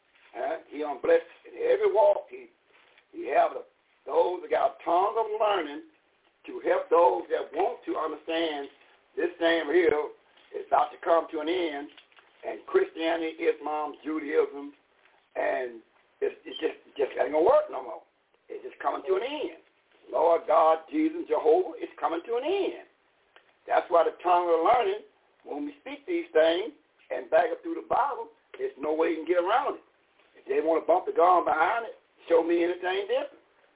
Uh, he on bless in every walk. He, he have the, those that got a tongue of learning to help those that want to understand this thing here is about to come to an end, and Christianity, Islam, Judaism, and it's, it's just just ain't gonna work no more. It's just coming to an end. Lord God, Jesus, Jehovah, it's coming to an end. That's why the tongue of learning, when we speak these things and back up through the Bible, there's no way you can get around it. If they want to bump the gun behind it, show me anything different.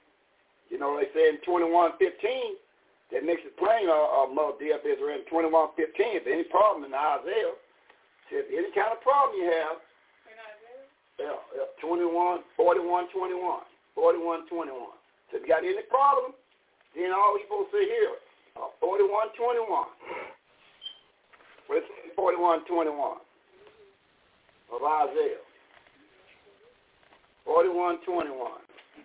You know, they say in twenty-one fifteen, that makes it plain, uh, uh, Mother dear of Israel, in twenty-one fifteen, if any problem in Isaiah, so if any kind of problem you have, In Isaiah? yeah, yeah, twenty-one, forty-one, twenty-one, forty-one, twenty-one. So if you got any problem, then all you supposed to say here, uh, forty-one, twenty-one. forty-one twenty-one of Isaiah. forty-one twenty-one.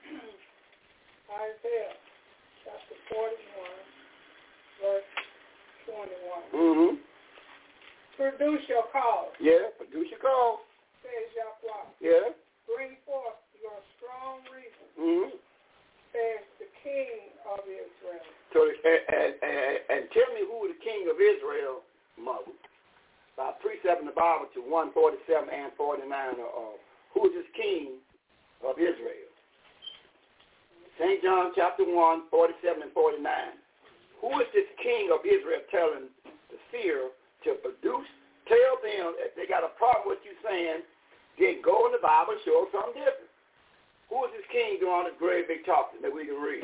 Isaiah chapter forty-one, verse twenty-one. Mm-hmm. Produce your cause, Yeah, produce your cause. says Yahweh. Yeah. Bring forth your strong reason, Mm-hmm. says the King of Israel. So, and, and, and, and tell me who the king of Israel, mother. By precept in the Bible to one forty-seven and forty-nine. Uh, who is this king of Israel? Saint John chapter one, forty-seven and forty-nine. Who is this king of Israel telling the seer to produce? Tell them if they got a problem with you saying, then go in the Bible and show something different. Who is this king doing all this great big talking that we can read?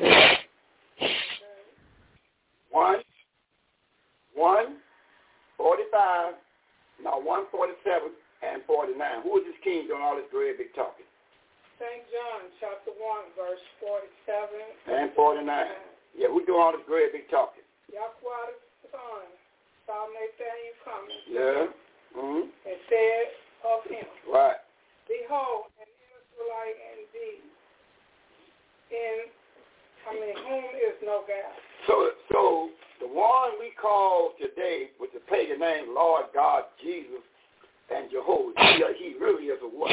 One, one, forty-five, no, one forty-seven and forty-nine. Who is this king doing all this great big talking? Saint John chapter one, verse forty-seven and forty-nine. Yeah, who doing all this great big talking? Yahweh the Son saw Nathanael coming. Yeah. Mm-hmm. And said of him, right. Behold, an Israelite indeed, in I mean, whom is no God. So, so the one we call today with the pagan name, Lord God, Jesus, and Jehovah, he, he really is a what?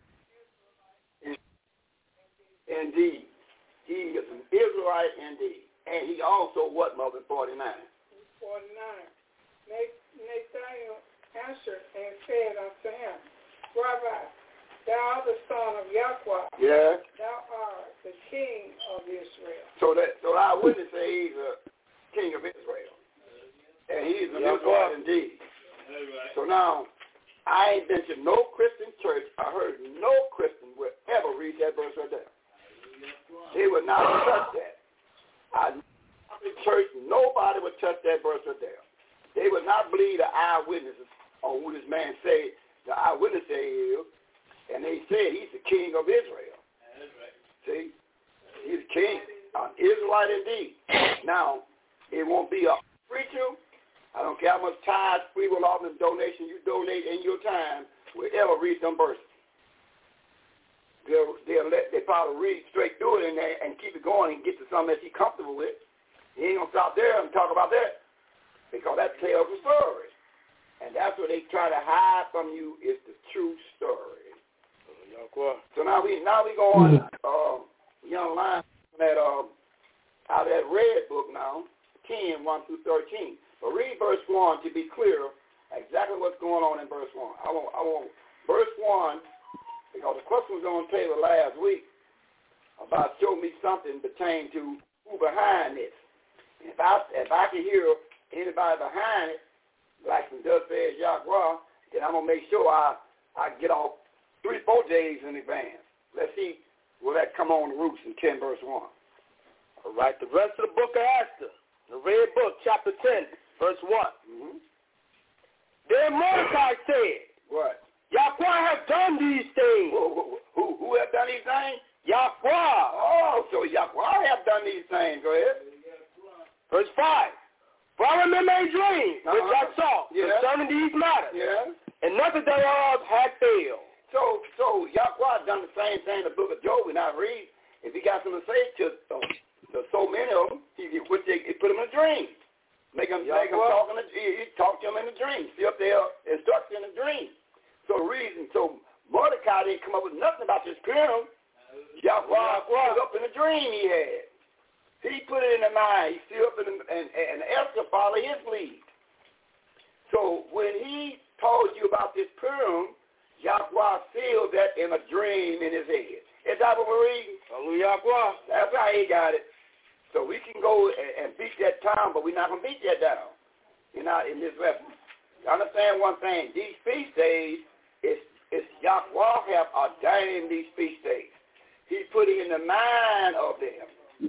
Indeed. He is an Israelite indeed. And he also what, Mother, forty-nine? forty-nine. Nathanael answered and said unto him, Rabbi, thou the son of Yahweh, yeah. thou art the king of Israel. So that so our witness say he's a king of Israel. And he's an Israelite indeed. Right. So now, I ain't been to no Christian church. I heard no Christian would ever read that verse right there. They would not touch that. I in church, nobody would touch that verse right there. They would not believe the eyewitnesses on who this man said the eyewitness say he is. And they said he's the king of Israel. Right. See? He's the king. An Israelite indeed. Now, it won't be a preacher. I don't care how much tithes, free will, offering, donation you donate in your time will ever read some verses. They'll, they'll let, they probably read straight through it and, they, and keep it going and get to something that he's comfortable with. He ain't going to stop there and talk about that because that tells the story. And that's what they try to hide from you is the true story. So now we now we go on uh, young line that um out of that red book now, ten, one through thirteen. But read verse one to be clear exactly what's going on in verse one. I want I want verse one because the question was on the table last week about show me something pertaining to who behind this. And if I if I can hear anybody behind it, like some does says Yahweh, then I'm gonna make sure I, I get off three, four days in advance. Let's see will that come on the roots in ten verse one. All right, the rest of the book of Esther, the red book, chapter ten, verse one. Mm-hmm. Then Mordecai said, what? Yahweh have done these things. Who, who, who, who have done these things? Yahweh. Oh, so Yahweh have done these things. Go ahead. Verse five. For I remember a dream uh-huh. which I saw yeah. concerning these matters, yeah. and nothing thereof had failed. So, so Yahweh done the same thing in the book of Job. We not read. If he got something to say to, to, to so many of them, he, he, he put them in a dream. Make them, make them talk in a, he, he talk to them in a dream. See up there, instruction in a dream. So reason, so Mordecai didn't come up with nothing about this Purim. Yahweh was up in a dream he had. He put it in the mind. He stood up in the, and, and Esther followed his lead. So when he told you about this Purim, Yahweh sealed that in a dream in his head. Is that what we're reading? Hallelujah. That's how he got it. So we can go and, and beat that town, but we're not going to beat that down. You're not in this lesson. You understand one thing. These feast days, it's, it's Yahweh have ordained these feast days. He put it in the mind of them.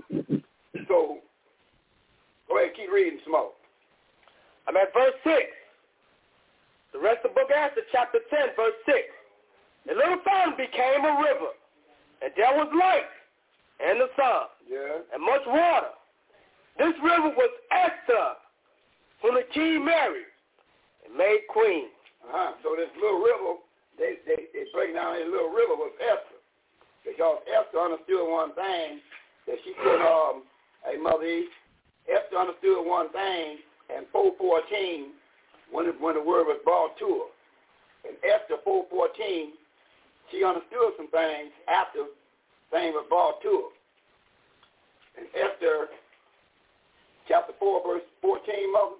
So, go ahead, keep reading some more. I'm at verse six. The rest of the book after chapter ten, verse six. The little fountain became a river, and there was light and the sun, yeah. and much water. This river was Esther, whom the king married. And and made queen. Uh-huh. So this little river, they, they, they break down this little river was Esther. Because Esther understood one thing, that she could, um, hey, Mother E, Esther understood one thing in four fourteen when, it, when the word was brought to her. In Esther four fourteen, she understood some things after things were brought to her. In Esther chapter four, verse fourteen, Mother?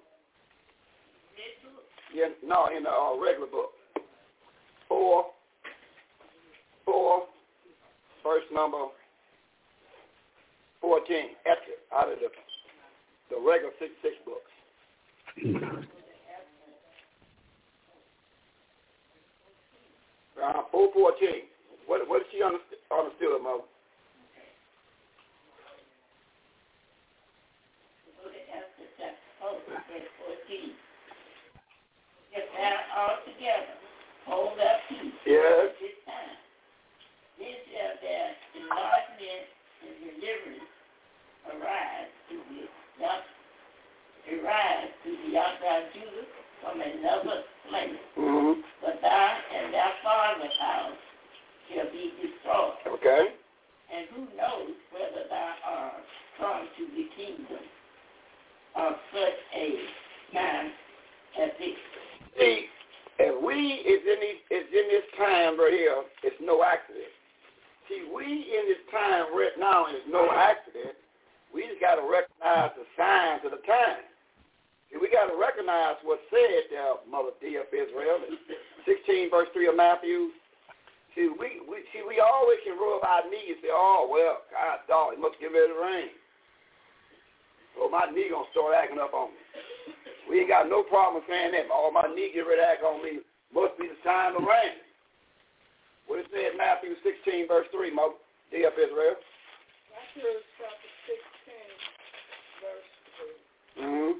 Yeah, no, in the uh, regular book. Four, four, verse number fourteen, Esther, out of the, the regular sixty-six books. Uh, four fourteen. What, what did she understand, understood, Mother? fourteen. If thou all together hold up peace yes. this time, then shall their enlargement and deliverance arise to the arise to the outside Judah from another place. Mm-hmm. But thou and thy father's house shall be destroyed. Okay. And who knows whether thou art come to the kingdom of such a time as this. See, if we is in these, is in this time right here, it's no accident. See, we in this time right now is no accident. We just got to recognize the signs of the time. See, we got to recognize what's said there, Mother D of Israel, sixteen verse three of Matthew. See, we, we see we always can rub our knees and say, oh well, God dog, it must get ready to rain. Well, my knee gonna start acting up on me. We ain't got no problem saying that. All my knee get ready to act on me. Must be the time of rain. What it said in Matthew sixteen, verse three, Mother D of Israel. Matthew chapter sixteen, verse three. Mm-hmm.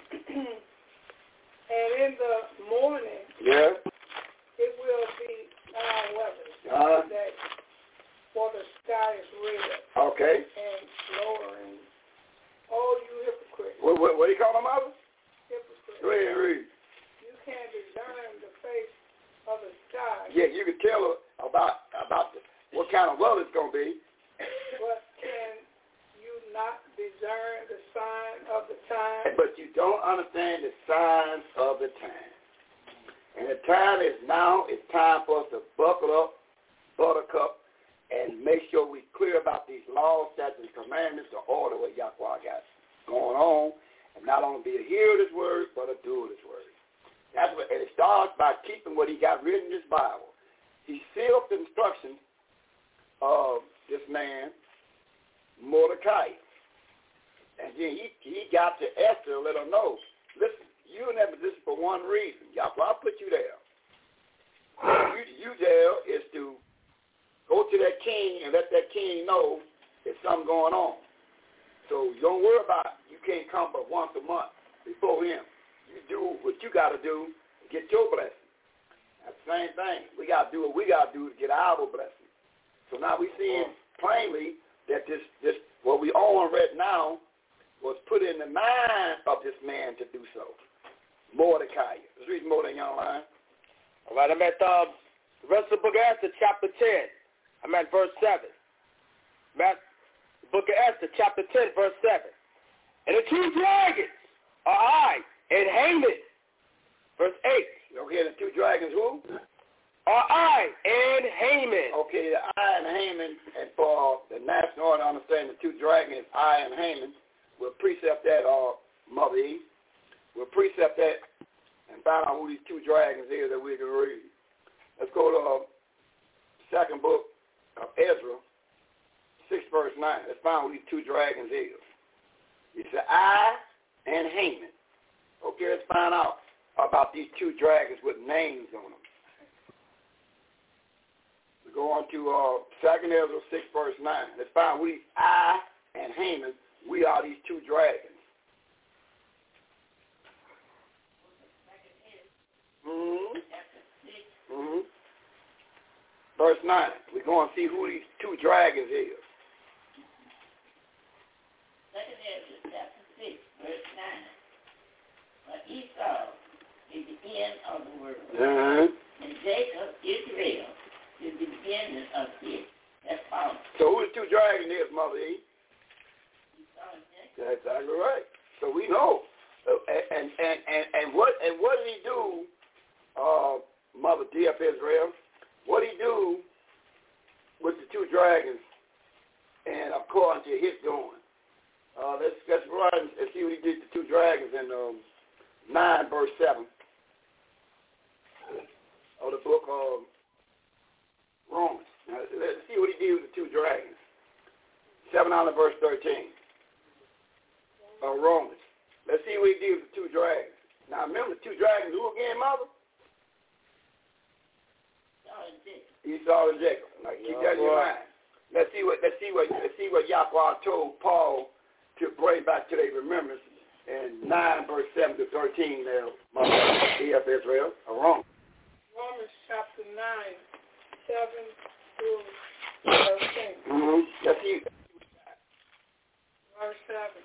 And in the morning, yeah, it will be our weather uh-huh. today, for the sky is red okay. and lowering. Oh, you hypocrite. What, what, what do you call them, Mother? Hypocrite. Read, read. You can't discern the face of the sky. Yeah, you can tell her about about the, what kind of weather it's going to be. But can you not discern the sign of the time? But you don't understand the signs of the time. And the time is now. It's time for us to buckle up, buttercup, and make sure we're clear about these laws, statutes, and commandments, the order what Yahweh got going on, and not only be a hearer of his word, but a doer of his word. That's what, and it starts by keeping what he got written in his Bible. He sealed the instructions of this man, Mordecai. And then he, he got to Esther to let her know, listen, you never this for one reason. Yahweh put you there. You, you there is to go to that king and let that king know there's something going on. So don't worry about it. You can't come but once a month before him. You do what you got to do to get your blessing. That's the same thing. We got to do what we got to do to get our blessing. So now we seeing plainly that this, this what we own right now was put in the mind of this man to do so. Mordecai. Let's read more than young line. All right, I'm at uh, the rest of the book of Esther, chapter ten. I'm at verse seven. I'm at the book of Esther, chapter ten, verse seven. And the two dragons are I and Haman. Verse eight. Okay, the two dragons who? Are I and Haman. Okay, the I and Haman, and for the national order, understand the two dragons, I and Haman. We'll precept that, uh, Mother E. We'll precept that and find out who these two dragons is that we can read. Let's go to uh, second book of Ezra, six verse nine. Let's find out who these two dragons is. It's the I and Haman. Okay, let's find out about these two dragons with names on them. We go on to uh, second Ezra, six verse nine. Let's find out who these I and Haman, we are these two dragons. Mm-hmm. Mm-hmm. Verse nine. We're going to see who these two dragons is. Second Ezra chapter six, verse nine. But Esau is the end of the world. Uh-huh. And Jacob, Israel, is the beginning of it. That's all. So who the two dragons is, Mother E? Esau and Jacob. That's exactly right. So we know. Uh, and, and, and, and what and what did he do, uh, Mother D F Israel? What did he do with the two dragons and according to his doing? Uh, let's, let's run and see what he did to two dragons in um, nine verse seven of the book of Romans. Now, let's see what he did with the two dragons. seven on verse thirteen of Romans. Let's see what he did with the two dragons. Now remember, the two dragons, who again, Mother? Esau and Jacob. Now keep that in your mind. Let's see what let's see what let's see what Yahweh told Paul to bring back to their remembrance in nine verse seven to thirteen there, Mother D F Israel. Or wrong. Romans chapter nine, seven through thirteen. Mm-hmm. Let's see. Verse seven.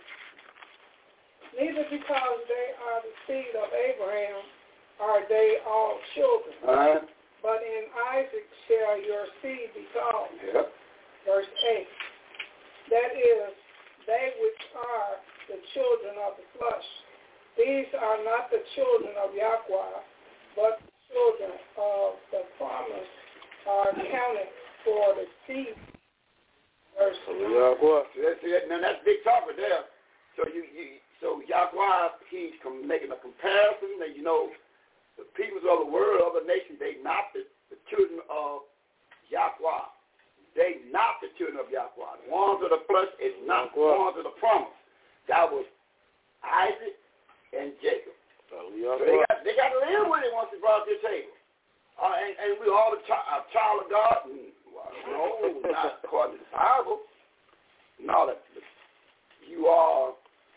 Neither because they are the seed of Abraham are they all children, Uh-huh. but in Isaac shall your seed be called. Yeah. Verse eight. That is, they which are the children of the flesh. These are not the children of Yahweh, but the children of the promise are counted for the seed. Verse nine. Yahweh. That's it. Now that's big talk right there. So you, you so Yahweh, he's com- making a comparison that, you know, the peoples of the world, other nations, they not the, the children of Yahweh. They not the children of Yahweh. The ones of the flesh is not the ones of the promise. That was Isaac and Jacob. So they got, they got to live with it once they brought to the table. Uh, and, and we all a, ch- a child of God. And, well, no, not according to the Bible. No, that you are,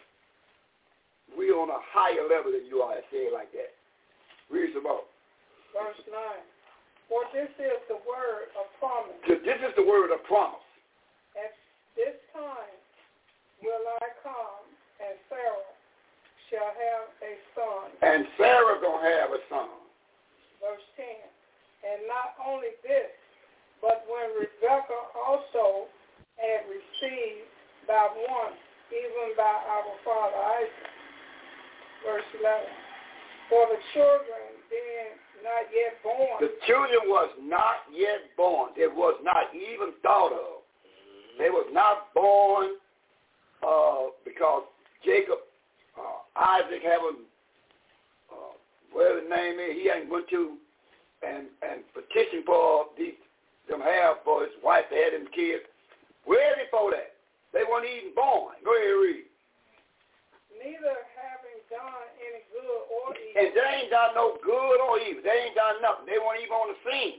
we on a higher level than you are. I say it like that. Read some more. Verse nine. For this is the word of promise. This is the word of promise. At this time will I come, and Sarah shall have a son. And Sarah gonna have a son. Verse ten. And not only this, but when Rebekah also had received by one, even by our father Isaac. Verse eleven. For the children being not yet born. The children was not yet born. It was not even thought of. They was not born uh, because Jacob, uh, Isaac having, uh, whatever the name is, he ain't went to and, and petitioned for these, them have for his wife to have them kids. Where before that? They weren't even born. Go ahead and read. Neither having done any good or evil. And they ain't done no good or evil. They ain't done nothing. They weren't even on the scene.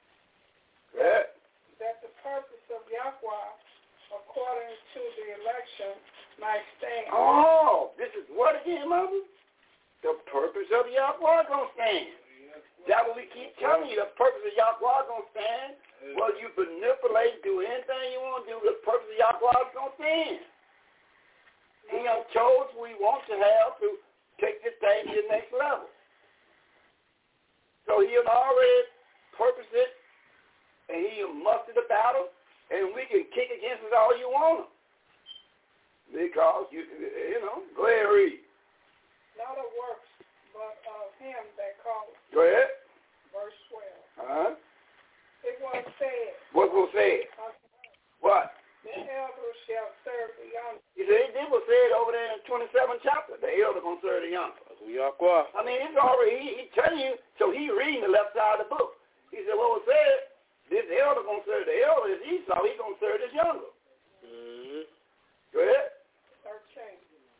Yeah. That the purpose of Yahweh, according to the election, might stand. Oh, this is what again, Mother? The purpose of Yahweh gonna stand. That's what we keep telling you. The purpose of Yahweh gonna stand. Well, you manipulate, do anything you want to do. The purpose of Yahweh is gonna stand. He done chose we want to have to take this thing to the next level. So he had already purposed it, and he mustered the battle, and we can kick against it all you want. Because, you you know, go ahead and read. Not of works, but of him that called. Go ahead. Verse twelve. Uh-huh. It was said. What's going to say? What? The elder shall serve the younger. He said, it was said over there in the twenty-seventh chapter, the elder going to serve the younger. I mean, it's already, he, he telling you, so he reading the left side of the book. He said, what was said, this elder going to serve the elder is Esau, he's going to serve this younger. Mm-hmm. Go ahead. thirteen.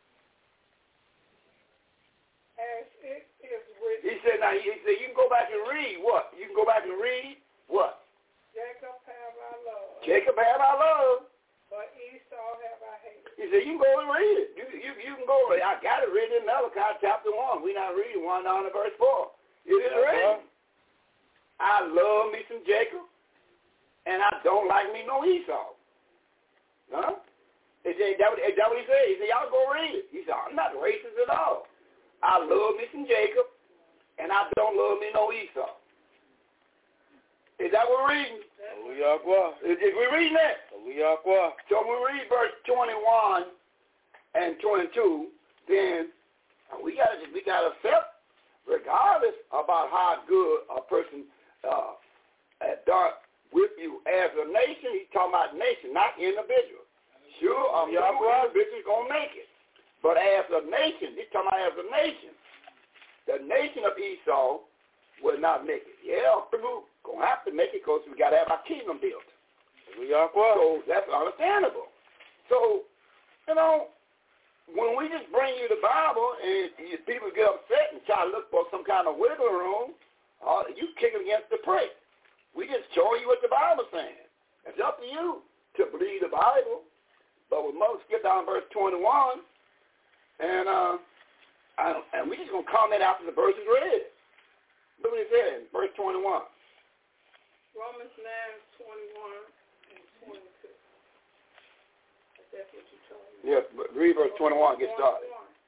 As it is written. He said, now, he said, you can go back and read what? You can go back and read what? Jacob have I loved. Jacob have I loved. But Esau have I hated. He said, you can go and read it. You, you, you can go and read it. I got it written in Malachi chapter one. We're not reading one down to verse four. It is written. I love me some Jacob, and I don't like me no Esau. Huh? Is that, that, is that what he said? He said, y'all go read it. He said, I'm not racist at all. I love me some Jacob, and I don't love me no Esau. Is that what we're reading? Is, is we reading that? So we read verse twenty-one and twenty-two, then we got to we got to accept, regardless about how good a person uh, done with you as a nation. He's talking about nation, not individual. Sure, a few individuals gonna make it, but as a nation, he's talking about as a nation. The nation of Esau will not make it. Yeah, people gonna have to make it because we got to have our kingdom built. So that's understandable. So, you know, when we just bring you the Bible and you, people get upset and try to look for some kind of wiggle room, uh, you kick against the prick. We just show you what the Bible's saying. It's up to you to believe the Bible. But we must skip down to verse twenty-one, and uh, I, and we just gonna comment after the verse is read. Look what he said in verse twenty-one. Romans nine, twenty-one and twenty-two. That's what you told me. Yes, read verse twenty-one. Get started.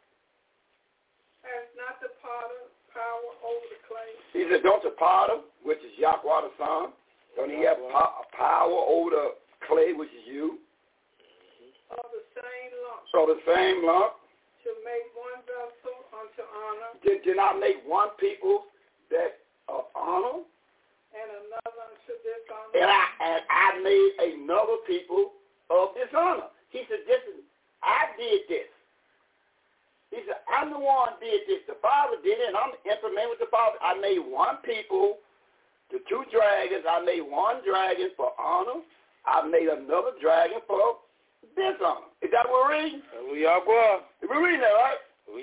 Has not the potter power over the clay? He said, don't the potter, which is Yahweh the Son, don't he have po- power over the clay, which is you? Of the same lump. So the same lump. To make one vessel unto honor. Did, did not make one people that of honor. And another unto dishonor. And I, and I made another people of dishonor. He said, this is, I did this. He said, I'm the one who did this. The Father did it, and I'm implementing with the Father. I made one people, the two dragons. I made one dragon for honor. I made another dragon for dishonor. Is that what we're reading? We're reading that, right?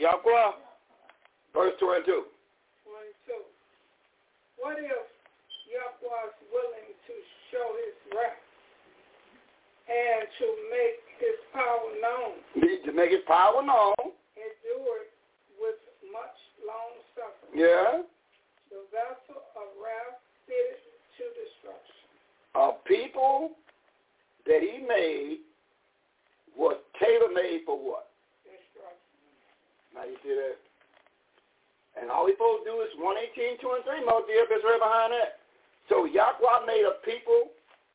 Verse twenty-two. twenty-two. What if Yahweh is willing to show his wrath and to make his power known? To make his power known. Endure it with much long suffering. Yeah. The vessel of wrath fitted to destruction. A people that he made was tailor-made for what? Destruction. Now you see that? And all we supposed to do is one eighteen, two and three, Moses is right behind that. So Yahweh made a people,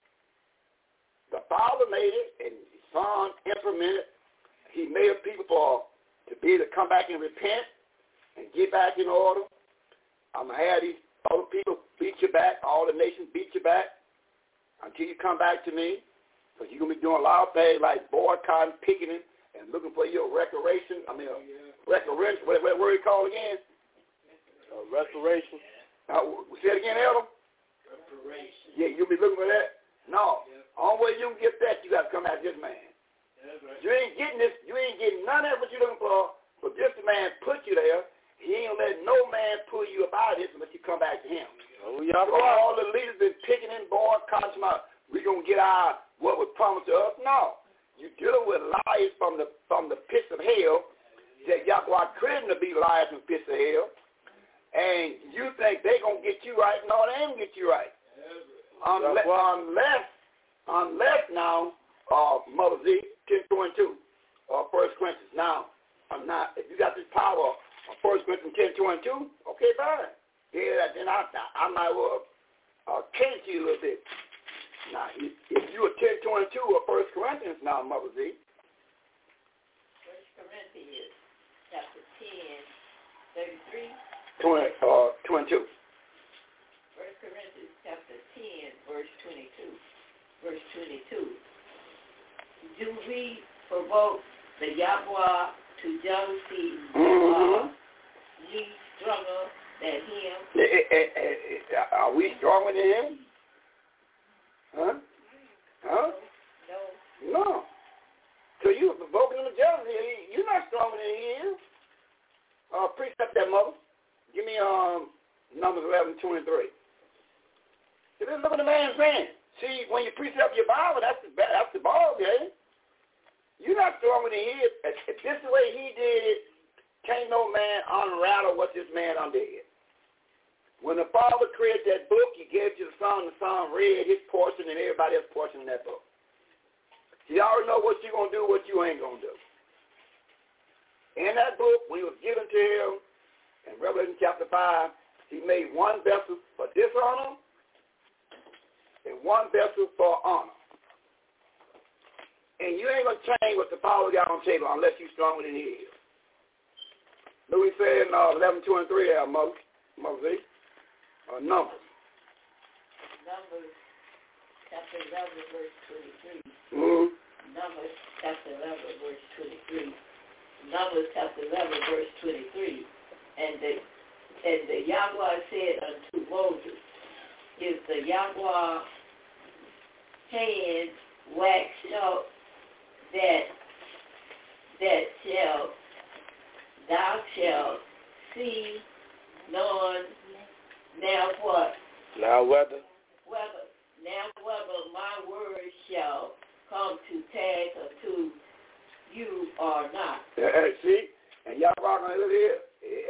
the Father made it, and the Son implemented. He made a people for to be able to come back and repent and get back in order. I'm going to have these other people beat you back, all the nations beat you back until you come back to me. Because you're going to be doing a lot of things like boycotting, picketing, and looking for your restoration. I mean, uh, restoration, what, what word you call again? Uh, restoration. Uh, say it again, Elder? Restoration. Yeah, you'll be looking for that? No. Yep. Only way you can get that, you got to come out this man. Right. You ain't getting this, you ain't getting none of what you're looking for, but this man put you there. He ain't let no man pull you about this unless you come back to him. Oh, yeah, so all the leaders been picking in boycotting about, we're going to get our, what was promised to us. No. You dealing with liars from the from the pits of hell that Yahweh created to be liars from pits of hell. And you think they going to get you right. No, they ain't going to get you right. Unless, unless, unless now, uh, Mother Z, ten twenty-two, or uh, First Corinthians. Now, I'm not, if you got this power of First Corinthians ten twenty-two, okay, fine. Yeah, then I, I might well uh, cage you a little bit. Now, if, if you were ten twenty-two or First Corinthians now, Mother Z. First Corinthians, chapter ten, thirty-three. twenty, uh, twenty-two. First Corinthians, chapter ten, verse twenty-two. Verse twenty-two. Do we provoke the Yahweh to jealousy, mm-hmm. uh, ye stronger than him? Are we stronger than him? Huh? Huh? No. No. So you provoking him to jealousy. You're not stronger than he is. Uh, precept that, Mother. Give me um Numbers eleven twenty-three. See, look what the man's saying. See, when you precept your Bible, that's the that's the ball game. You're not stronger than he is. If this is the way he did it, can't no man unrattle what this man undid. When the Father created that book, he gave it to the Son, the Son read his portion and everybody else's portion in that book. You already know what you're going to do, what you ain't going to do. In that book, when it was given to him, in Revelation chapter five, made one vessel for dishonor and one vessel for honor. And you ain't going to change what the Father got on the table unless you're stronger than he is. Look what he said in uh, eleven twenty-three there, Moses, Moses, uh, Numbers. Numbers, chapter eleven, verse twenty-three. Mm-hmm. Numbers, chapter eleven, verse twenty-three. Numbers, chapter eleven, verse twenty-three. And the, and the Yahweh said unto Moses, is the Yahweh hand waxed out that, that shall, thou shalt see none, now what? Now whether? Whether, now whether my word shall come to pass unto you or not. Yeah, see? And y'all rocking it, look here.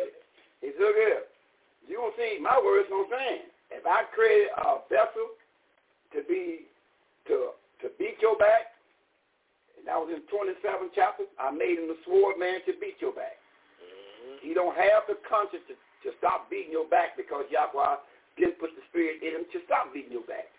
He said, look here. You gonna see my words gonna stand. If I created a vessel to be to to beat your back, and that was in twenty-seven chapters, I made him the sword man to beat your back. Mm-hmm. He don't have the conscience to, to stop beating your back because Yahweh didn't put the spirit in him to stop beating your back.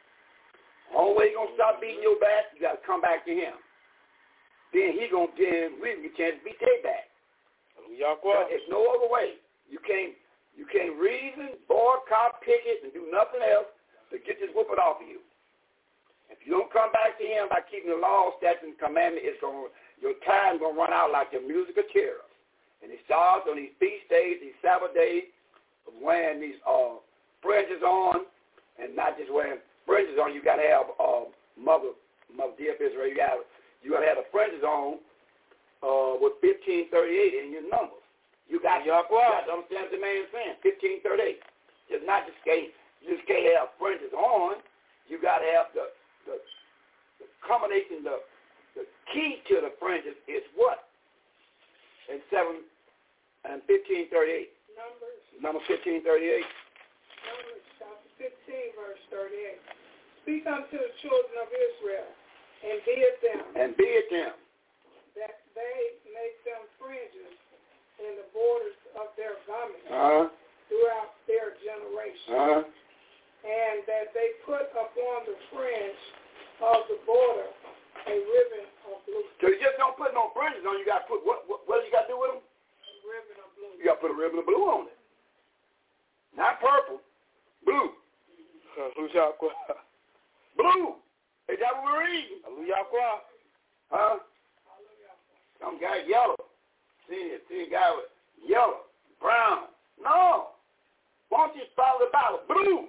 The only way he gonna stop beating your back, you gotta come back to him. Then he gonna give we get a chance to beat their back. Yahweh. There's no other way. You can't you can't reason, boycott, picket, and do nothing else to get this whooping off of you. If you don't come back to him by keeping the law, statutes, and commandments, it's gonna your time's gonna run out like the musical chairs. And it starts on these feast days, these Sabbath days, of wearing these uh fringes on, and not just wearing fringes on. You gotta have uh, mother, mother dear Israel. You gotta you gotta have the fringes on uh, with fifteen thirty-eight in your numbers. You got, you got to understand what the man is saying. fifteen thirty-eight. It's not just can't you just can't have fringes on. You got to have the the, the combination. The the key to the fringes is what? In seven and fifteen thirty-eight. Numbers. Number fifteen thirty-eight. Numbers chapter fifteen, verse thirty-eight. Speak unto the children of Israel, and bid them. And bid them. That they make them fringes in the borders of their garments uh-huh. throughout their generation. Uh-huh. And that they put upon the fringe of the border a ribbon of blue. So you just don't put no fringes on. You got to put, what, what, what do you got to do with them? A ribbon of blue. You got to put a ribbon of blue on it. Not purple. Blue. Blue. Is that what we're reading? Huh? Some guy yellow. See, see a guy with yellow, brown. No. Why don't you follow the Bible? Blue.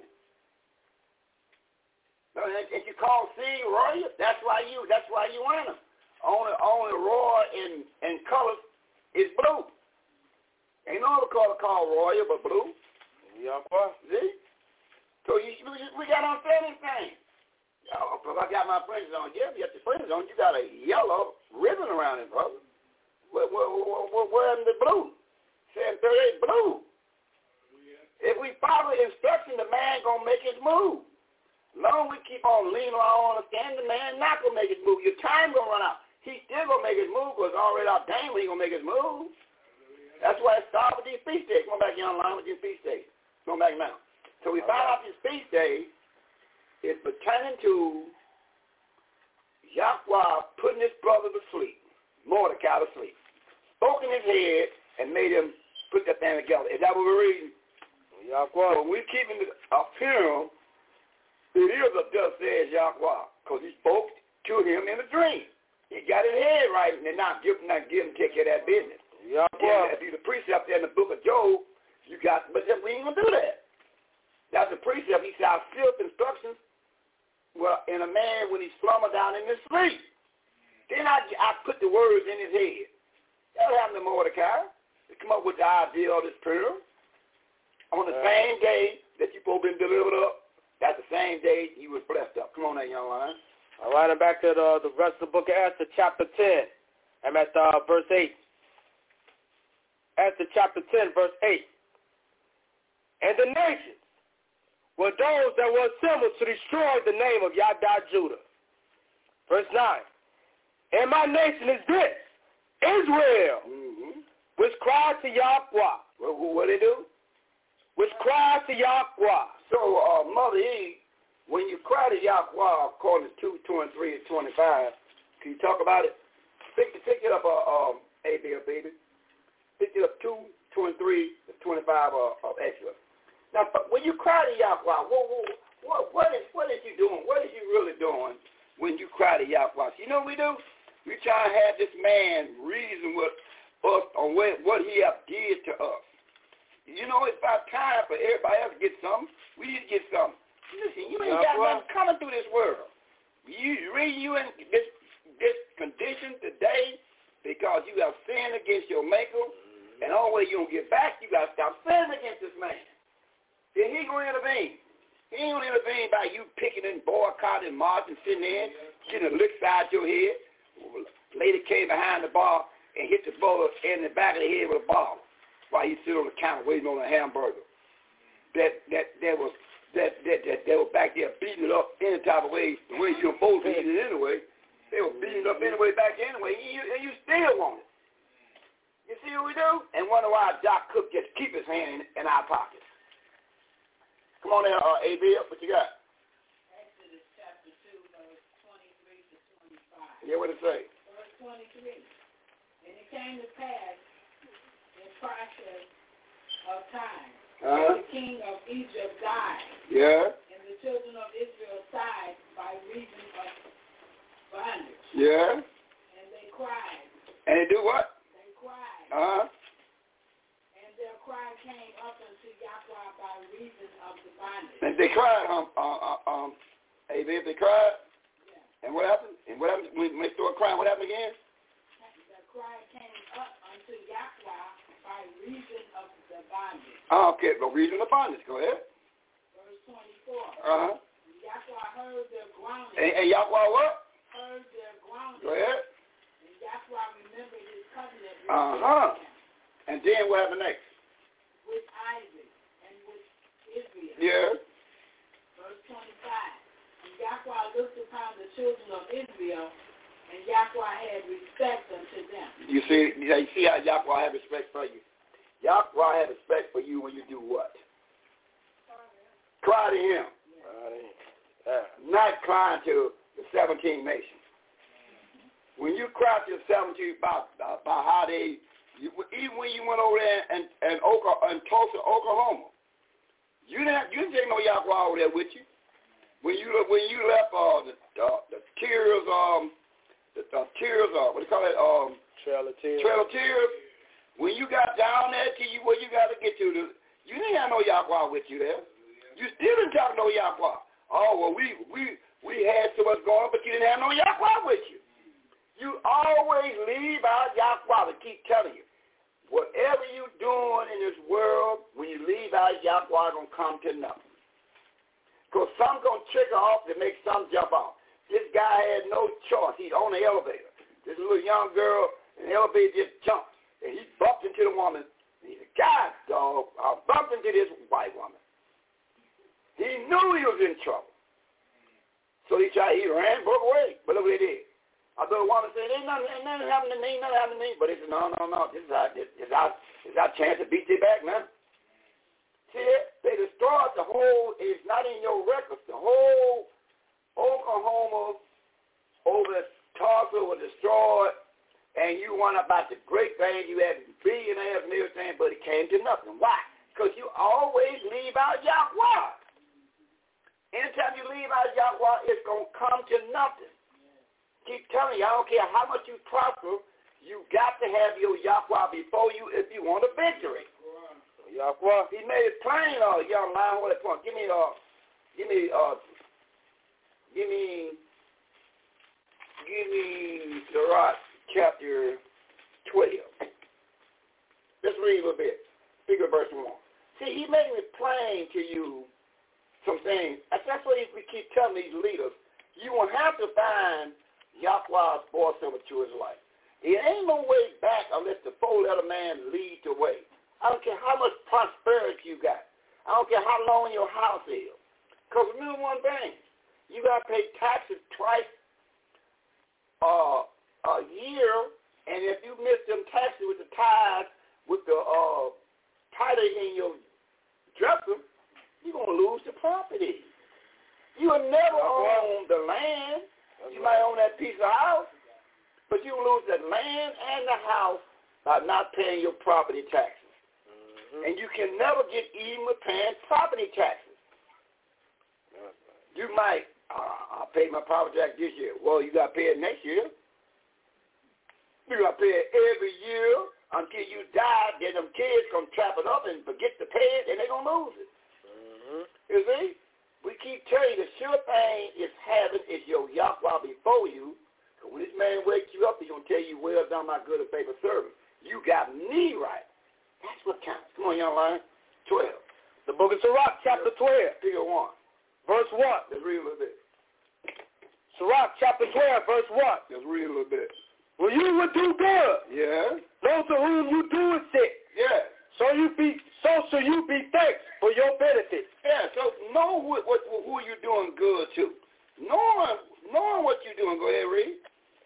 If you call seed royal, that's why you that's why you in them. Only only royal in, in colors is blue. Ain't no other color called royal but blue. Yeah, see? So you, we got to understand this thing. If I got my fringes on, yeah, you got your fringes on, you got a yellow ribbon around it, brother. Where, where, where, where in the blue? seven thirty-eight blue. If we follow the instruction, the man going to make his move. Long we keep on leaning on understanding, the man not going to make his move. Your time going to run out. He still going to make his move because it's already out dang when he going to make his move. That's why it starts with these feast days. Come on back here online with these feast days. Come back now. So we find out these feast days is pertaining to Yahweh putting his brother to sleep, Mordecai to sleep, spoke in his head and made him put that thing together. Is that what we're reading? Yahweh. So we're keeping it a funeral. It is a thus says Yahweh, because he spoke to him in a dream. He got his head right, and they're not giving, not giving, take care of that business. Yahweh. If you the precept there in the book of Job, you got, but we ain't gonna do that. That's a precept. He said, "I'll seal instructions." Well, in a man when he slumber down in his sleep. Then I, I put the words in his head. That happened to Mordecai. To come up with the idea of this funeral. On the uh, same day that you both been delivered up, that's the same day he was blessed up. Come on there, young lion. All right, I'm back to the, the rest of the book of Esther, chapter ten. I'm at uh, verse eight. Esther chapter ten, verse eight. And the nations were those that were assembled to destroy the name of Yahweh Judah. Verse nine. And my nation is this, Israel, mm-hmm. which cried to Yahweh. What, what they do? which cries to Yahweh. So, uh, Mother E, when you cry to Yahweh, according to two, twenty-three, and twenty-five, can you talk about it? Pick, pick it up, uh, um, A B L, baby. Pick it up two, twenty-three, twenty-five uh, of Exodus. Now, when you cry to Yahweh, what, what, what, is, what is you doing? What is you really doing when you cry to Yahweh? So you know what we do? We try to have this man reason with us on what, what he have did to us. You know, it's about time for everybody else to get something. We need to get something. Listen, you ain't got nothing coming through this world. You really you in this this condition today because you have sinned against your maker, mm-hmm. and the only way you don't get back, you got to stop sinning against this man. Then he going to intervene. He ain't going to intervene by you picking and boycotting, marching, sitting in, getting a lick side your head. Lady came behind the bar and hit the brother in the back of the head with a ball while he sit on the counter waiting on a hamburger. That that that was that that that they were back there beating it up any type of way, the way you're supposed to eat it anyway. They were beating it up anyway back there anyway, and you, and you still want it. You see what we do? And wonder why Doc Cook just keep his hand in, in our pockets. Come on there, uh, A B, what you got? Exodus chapter two, verse twenty-three to twenty-five. Yeah, what it say? Verse twenty-three. And it came to pass in process of time Uh-huh. the king of Egypt died, Yeah. and the children of Israel sighed by reason of bondage. Yeah. And they cried. And they do what? They cried. Uh-huh. And their cry came up unto Yahweh by reason of the bondage. And they cried, um, uh, uh, um, A B, if they cried. Yeah. And what happened? And what happened when they started crying? What happened again? The cry came up unto Yahweh by reason of the bondage. Oh, okay, the reason of bondage. Go ahead. Verse twenty-four. Uh-huh. Yahweh heard their groaning. And, and Yahweh what? Heard their groaning. Go ahead. And Yahweh remembered his covenant with Uh-huh. Abraham, And then what happened next? with Isaac, and with Israel. Yeah. Verse twenty-five. And Yahweh looked upon the children of Israel, and Yahweh had respect unto them. You see, you see how Yahweh had respect for you. Yahweh had respect for you when you do what? Cry to him. Yeah. Not crying to the seventeen nations. When you cry to the seventeen about, about how they, you, even when you went over there and, and, Oka, and Tulsa, Oklahoma, you didn't, you didn't take no Yahweh over there with you. When you when you left uh, the, uh, the tears, um, the, the tears, uh, what do you call it? Um, Trail of Tears. Trail of Tears. When you got down there to you, where you got to get to, the, you didn't have no Yahweh with you there. You still didn't talk no Yahweh. Oh well, we we we had so much going on, but you didn't have no Yahweh with you. You always leave out Yahweh. To keep telling you, whatever you doing in this world, when you leave out Yahweh, gonna come to nothing. Because some going to trigger off to make some jump off. This guy had no choice. He's on the elevator. This little young girl in the elevator just jumped. And he bumped into the woman. And he said, God, dog, I bumped into this white woman. He knew he was in trouble. So he tried, he ran, broke away. But look what he did. I thought the woman said, ain't nothing, ain't nothing happened to me, nothing happened to me. But he said, no, no, no. This is our, this is our, this is our chance to beat you back now. See, they destroyed the whole, it's not in your records, the whole Oklahoma over at Tulsa was destroyed, and you won about the great things, you had billionaires and everything, but it came to nothing. Why? Because you always leave out Yahweh. Anytime you leave out Yahweh, it's going to come to nothing. Keep telling you, I don't care how much you prosper, you got to have your Yahweh before you if you want a victory. Yahweh. He made it plain, uh, young lion. What it point? Give me, uh, give me, uh, give me, give me Sirach chapter twelve. Let's read a little bit. Figure verse one. See, he's making it plain to you some things. That's what we keep telling these leaders. You won't have to find Yahweh's voice over to his life. It ain't no way back unless the four-letter man lead the way. I don't care how much prosperity you got. I don't care how long your house is. Because remember one thing, you got to pay taxes twice uh, a year, and if you miss them taxes with the tithes, with the uh, title in your dress property. You will never own the land. You might own that piece of house, but you lose that land and the house by not paying your property taxes. Mm-hmm. And you can never get even with paying property taxes. You might, uh, I paid my property tax this year. Well, you got to pay it next year. You got to pay it every year until you die. Then them kids come trap it up and forget to pay it, and they're going to lose it. Mm-hmm. You see? We keep telling you the sure thing is having is your Yahweh before you. Because when this man wakes you up, he's going to tell you, well done, my good and faithful servant. You got me right. That's what counts. Come on, young lion. twelve. The book of Sirach, chapter twelve. Figure one. Verse one. Let's read a little bit. Sirach, chapter twelve, verse one. Let's read a little bit. Well, you would do good. Yeah. Those to whom you do is sick. Yeah. So you be so shall you be thanked for your benefit. Yeah, so know what, what who you're doing good to. Knowing knowing what you're doing. Go ahead, read.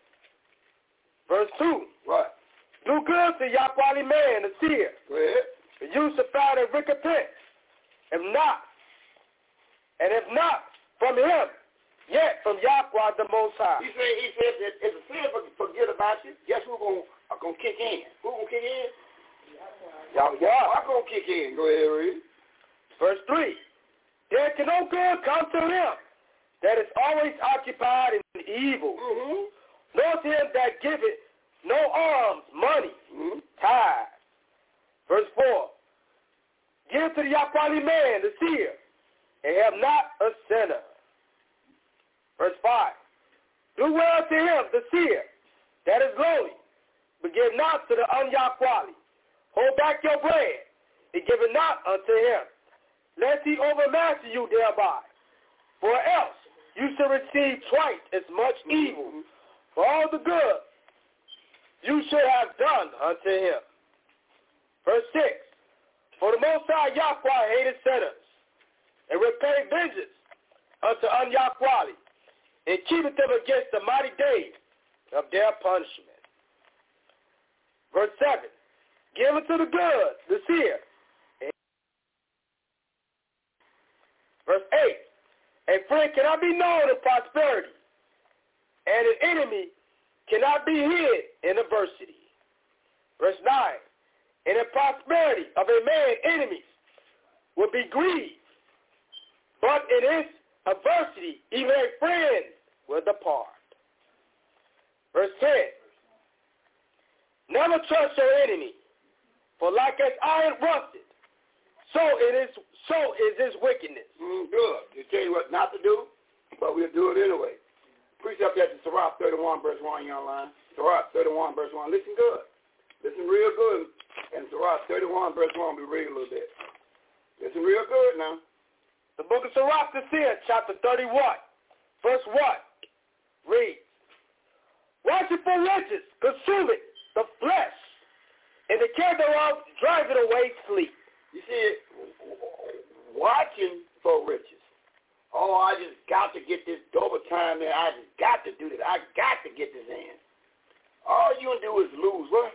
Verse two. Right. Do good to Yahweh man, the seer. Go ahead. And you shall find a recompense. If not, and if not from him, yet from Yahweh the Most High. He said, he said that if the sin forget about you, guess who's going to kick in? Who's going to kick in? Y'all, y'all, I'm going to kick in. Go ahead, read. Verse three. There can no good come to him that is always occupied in evil, mm-hmm. nor to him that giveth no alms, money, mm-hmm. tithe. Verse four. Give to the Yahweh man, the seer, and have not a sinner. Verse five. Do well to him, the seer, that is lowly, but give not to the un-Yahweh. Hold back your bread, and give it not unto him, lest he overmaster you thereby. For else you shall receive twice as much evil for all the good you should have done unto him. Verse six. For the Most High Yahweh hated sinners, and repay vengeance unto un-Yahweh, and keepeth them against the mighty day of their punishment. Verse seven. Give unto the good, the seer. Verse eight. A friend cannot be known in prosperity, and an enemy cannot be hid in adversity. Verse nine. And in prosperity of a man, enemies will be grieved, but in his adversity, even a friend will depart. Verse ten. Never trust your enemy, for like as iron rusted, so it is so is his wickedness. Mm, good. They tell you what not to do, but we'll do it anyway. Precept that to Sirach thirty-one, verse one, young line. Sirach thirty-one, verse one. Listen good. Listen real good. And Sirach thirty-one, verse one, we read a little bit. Listen real good now. The book of Sirach the seer, chapter thirty-one, verse one. Read. Watch it for riches, consume it, the flesh, and the care thereof drive it away sleep. You see, watching for riches. Oh, I just got to get this double time there. I just got to do this. I got to get this in. All you gonna do is lose what?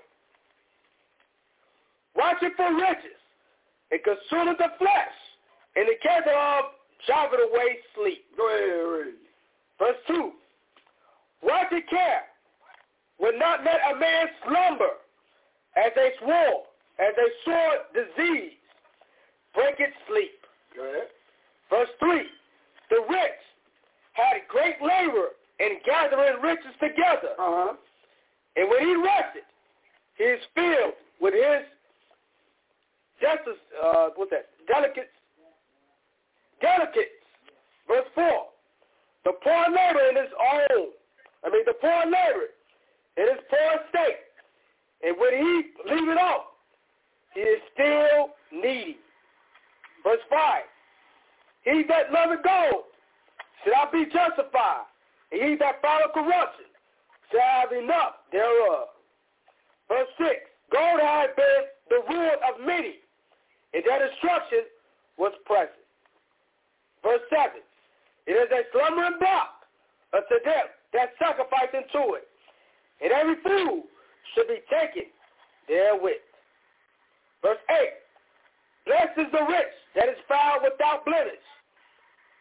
Watch it for riches, and consume it the flesh, and the care thereof drive it away sleep. Go ahead, read. Verse two. Watch it care will not let a man slumber, as a sword, as a sword disease, break its sleep. Go ahead. Verse three. The rich had great labor in gathering riches together. Uh-huh. And when he rested, he is filled with his justice, uh, what's that? Delicates. Delicates. Verse four. The poor labor in his own. I mean, the poor labor in his poor state. And when he leave it off, he is still needy. Verse five. He that loveth gold shall not be justified, and he that follow corruption shall have enough thereof. Verse six. Gold had been the ruin of many, and their destruction was present. Verse seven. It is a slumbering block unto them that sacrifice into it, and every fool should be taken therewith. Verse eight. Blessed is the rich that is found without blemish,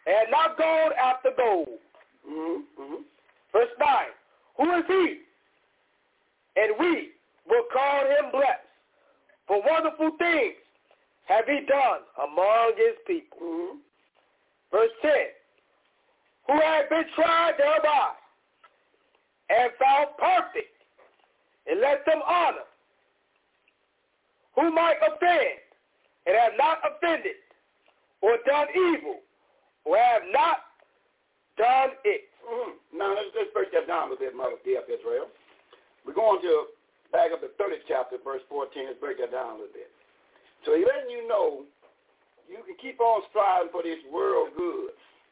and have not gone after gold. Mm-hmm. Mm-hmm. Verse nine, who is he? And we will call him blessed, for wonderful things have he done among his people. Mm-hmm. Verse ten, who had been tried thereby, and found perfect, and let them honor, who might offend, and have not offended, or done evil, or have not done it. Mm-hmm. Now, let's just break that down a little bit, Mother D F Israel. We're going to back up the thirtieth chapter, verse fourteen. Let's break that down a little bit. So he's letting you know you can keep on striving for this world goods.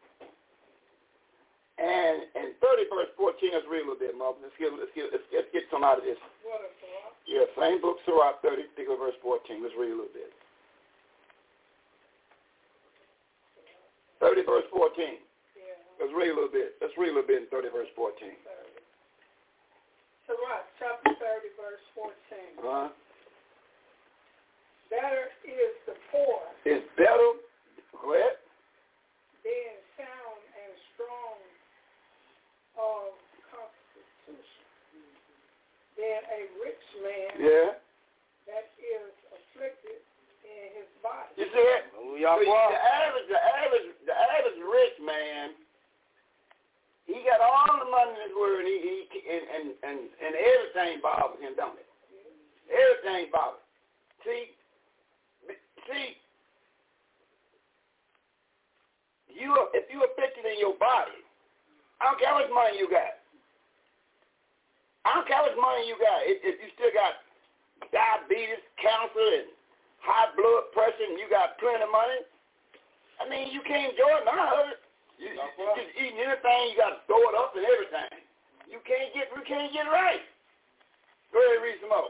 And and thirty, verse fourteen, let's read a little bit, Mother. Let's get, let's get, let's, let's get some out of this. What is that? Yeah, same book, Surah thirty, pick up verse fourteen. Let's read a little bit. thirty, verse fourteen. Yeah. Let's read a little bit. Let's read a little bit in thirty, verse fourteen. Surah, chapter thirty, verse fourteen. Uh-huh. Better is the poor It's better, go ahead. being sound and strong of constitution than a rich man Yeah. that is afflicted in his body. You see it? Oh, So y'all you, quiet. the average, the average, the average rich man, he got all the money in his world, and he, he and, and and and everything bothers him, don't it? Everything bothers. See, see, you if you afflicted in your body, I don't care how much money you got. I don't care how much money you got. If, if you still got diabetes, cancer, and high blood pressure, and you got plenty of money, I mean, you can't enjoy none of it. You, you, you just eating anything, you got to throw it up and everything. You can't get, you can't get it right. Go ahead and read some more.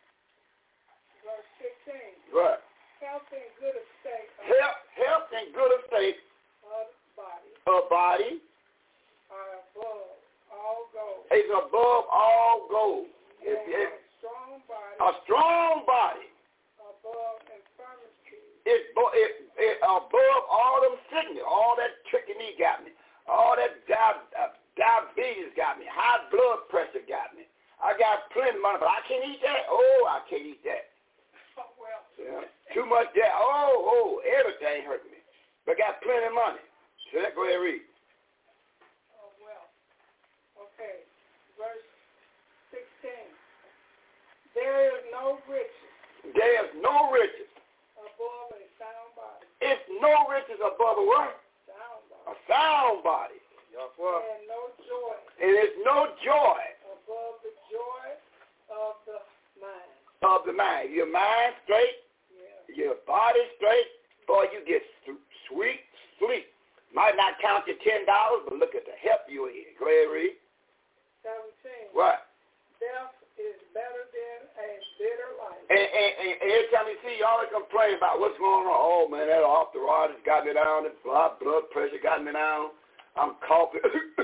Verse fifteen. Right. Health and good estate of, Health, health and good estate of the body of body are above all gold. is above all gold. If, And if, a strong body a strong body above infirmity. is bo- it, it above all them sickness, all that tricky knee got me, all that di- uh, diabetes got me, high blood pressure got me. I got plenty of money, but I can't eat that. Oh, I can't eat that. Oh, well. Yeah. Too much that. Oh, oh, everything hurt me. But got plenty of money. So let's go ahead and read. Oh, well. Okay. Verse sixteen. There is no riches There's no riches. above a sound body. It's no riches above a what? Sound A body. sound body. Y'all quiet. And no joy And it's no joy above the joy of the mind. of the mind. Your mind straight, Yeah. your body straight, boy, you get su- sweet sleep. Might not count your ten dollars, but look at the help you're in. Go ahead, read. seventeen. What? Death is better than a bitter life. And, and, and every time you see, you always complain about what's going on. Oh, man, that arthritis got me down. That blood, blood pressure got me down. I'm coughing.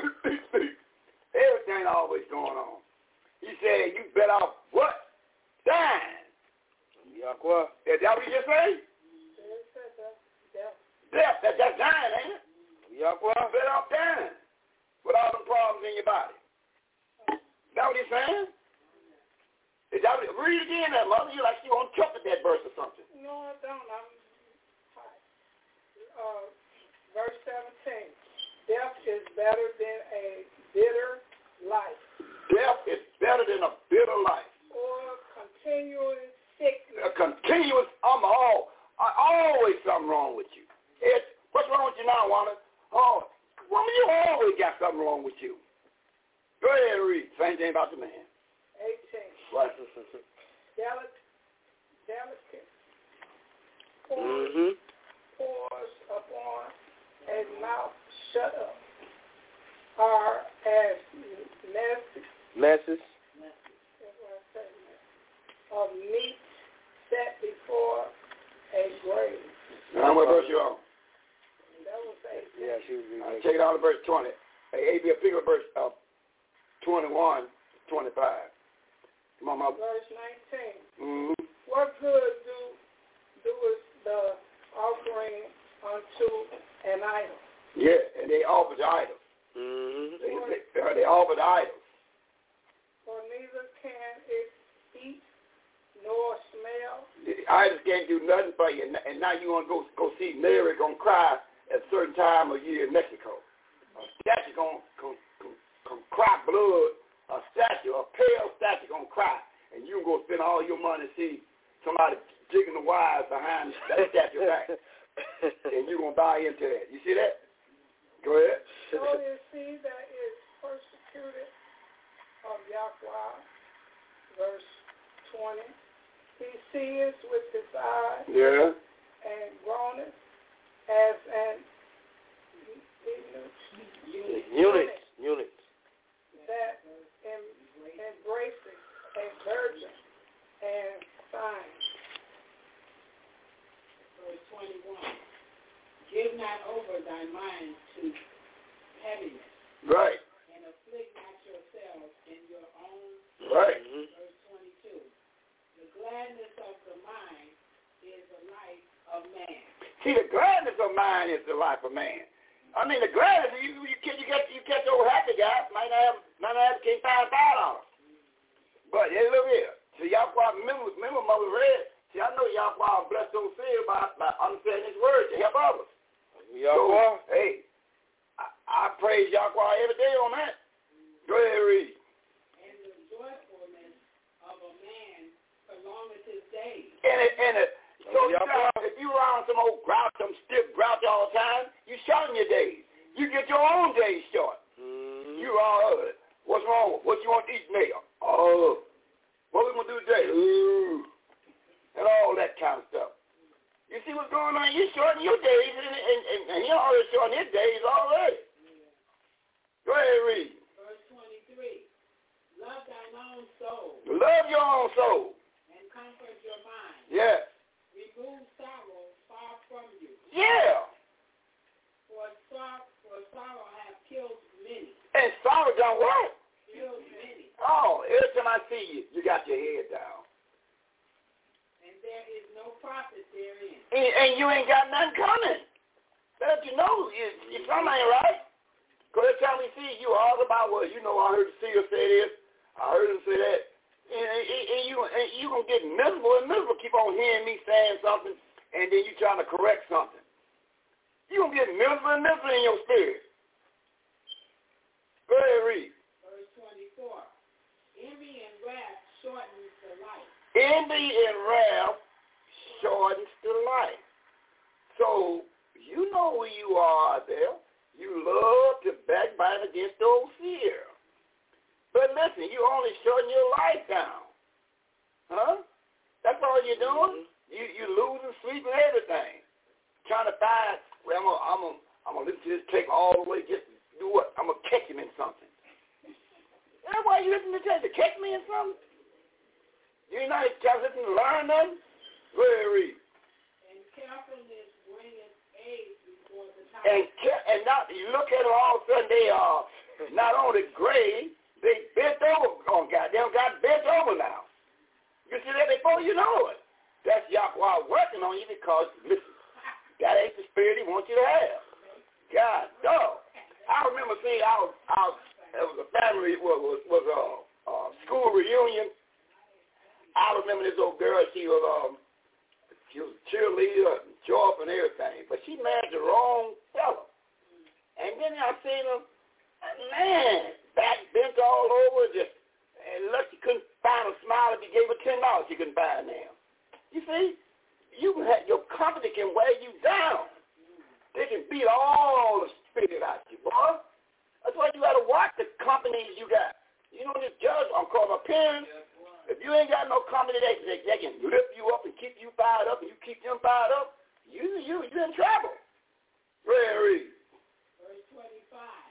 Everything always going on. He said, you bet off what? Dying. Y'all quiet. Is that what you just said? It says that death. Death. That, that's dying, ain't it? Y'all quiet. You bet off dying with all the problems in your body. Is that what he's saying? Is that what, read it again, that mother. You like you want to chuck at that verse or something. No, I don't. I'm uh, verse seventeen. Death is better than a bitter life. Death is better than a bitter life. Or continual sickness. A continuous, I'm all, I, always something wrong with you. It's, what's wrong with you now, woman? Oh, woman, you always got something wrong with you. Go ahead and read. Same thing about the man. eighteen. What? Delicate, delicate pours, Mm-hmm. pours upon a mouth shut up are as messy Message. of meat set before a grave. Now, what verse you on? That was eight. Yeah, she was Uh, reading. check it out to verse twenty. Hey, A B, pick up verse uh, twenty-one, twenty-five. Come on, mother. Verse nineteen. Mm-hmm. What good do doeth the offering unto an idol, Yeah, and they offered idols. Mm-hmm. They, they, they offered idols. For neither can it eat nor smell. The idols can't do nothing for you, and now you want to go go see Mary gonna cry at a certain time of year in Mexico. A statue gonna, gonna, gonna, gonna cry blood. A statue, a pale statue gonna cry, and you gonna go spend all your money to see somebody jigging the wires behind that statue back, and you gonna buy into that. You see that? Go ahead. So is he that is persecuted of Yahweh, verse twenty. He sees with his eyes, yeah, and groaneth as an Unit. Unit. that em- embraces a virgin and signs. Verse twenty-one. Give not over thy mind to heaviness, right, and afflict not yourselves in your own. right. Mm-hmm. Verse twenty-two. The gladness of the mind is the life of man. See, the gladness of mind is the life of man. I mean, the gladness, you you get you get you get those happy guys, might not have might not have can't find five dollars. But hey, look here. See, y'all remember remember Mother Red. See, I know y'all blessed those fears by, by understanding His word to help others. Yahweh. So, hey, I, I praise Yahweh every day on that. Go ahead, read. And the joyfulness of a man prolongeth his days. And it, and it, so Oh, you Yahweh. know, if you around some old grouch, some stiff grouch all the time, you shorten your days. You get your own days short. Mm-hmm. You all, uh, what's wrong? What you want to eat now? Oh, what we gonna do today? Ooh, and all that kind of stuff. You see what's going on? You shorten your days, and, and, and, and he already shortened his days already. Go ahead, read. Verse twenty-three. Love thine own soul. Love your own soul. And comfort your mind. Yeah. Remove sorrow far from you. Yeah. For sorrow, for sorrow hath killed many. And sorrow done what? Killed many. Oh, every time I see you, you got your head down. And there is no profit therein. And, and you ain't got nothing coming. But you know, you, you something ain't right. Because every time we see you, all about, well, you know, I heard the seer say this. I heard him say that. And, and, and you and you going to get miserable and miserable. Keep on hearing me saying something, and then you trying to correct something. You going to get miserable and miserable in your spirit. Go ahead, read. Verse twenty-four. Envy and wrath shortens the life. Envy and wrath shortens the life. So, you know who you are there. You love to backbite against those fear. But listen, you only shorten your life down. Huh? That's all you're doing? Mm-hmm. You you losing sleep and everything. Trying to find, well, I'm going I'm to I'm gonna listen to this tape all the way, just do what? I'm going to catch him in something. That's why you listen to this tape, to catch me in something? You're not just listening to learn nothing? Go ahead, read. And carefulness bringeth aid before the time. And, and now you look at them, all of a sudden they are not only gray, they bent over on God. They got bent over now. You see that before you know it. That's Yahweh working on you because, listen, that ain't the spirit He wants you to have. God, dog. I remember seeing, I was, I was, it was a family, was, was, was a, a school reunion. I remember this old girl, she was, um, she was a cheerleader, job and everything, but she married the wrong fellow. And then I seen her, man, back bent all over, just, and look, she couldn't find a smile. If you gave her ten dollars, she couldn't find them. You see, you can have, your company can weigh you down. They can beat all the spirit out you, boy. That's why you got to watch the companies you got. You know, this judge, I'm calling my parents. If you ain't got no company that they, they can lift you up and keep you fired up, and you keep them fired up, you you you in trouble. Read. Verse twenty-five.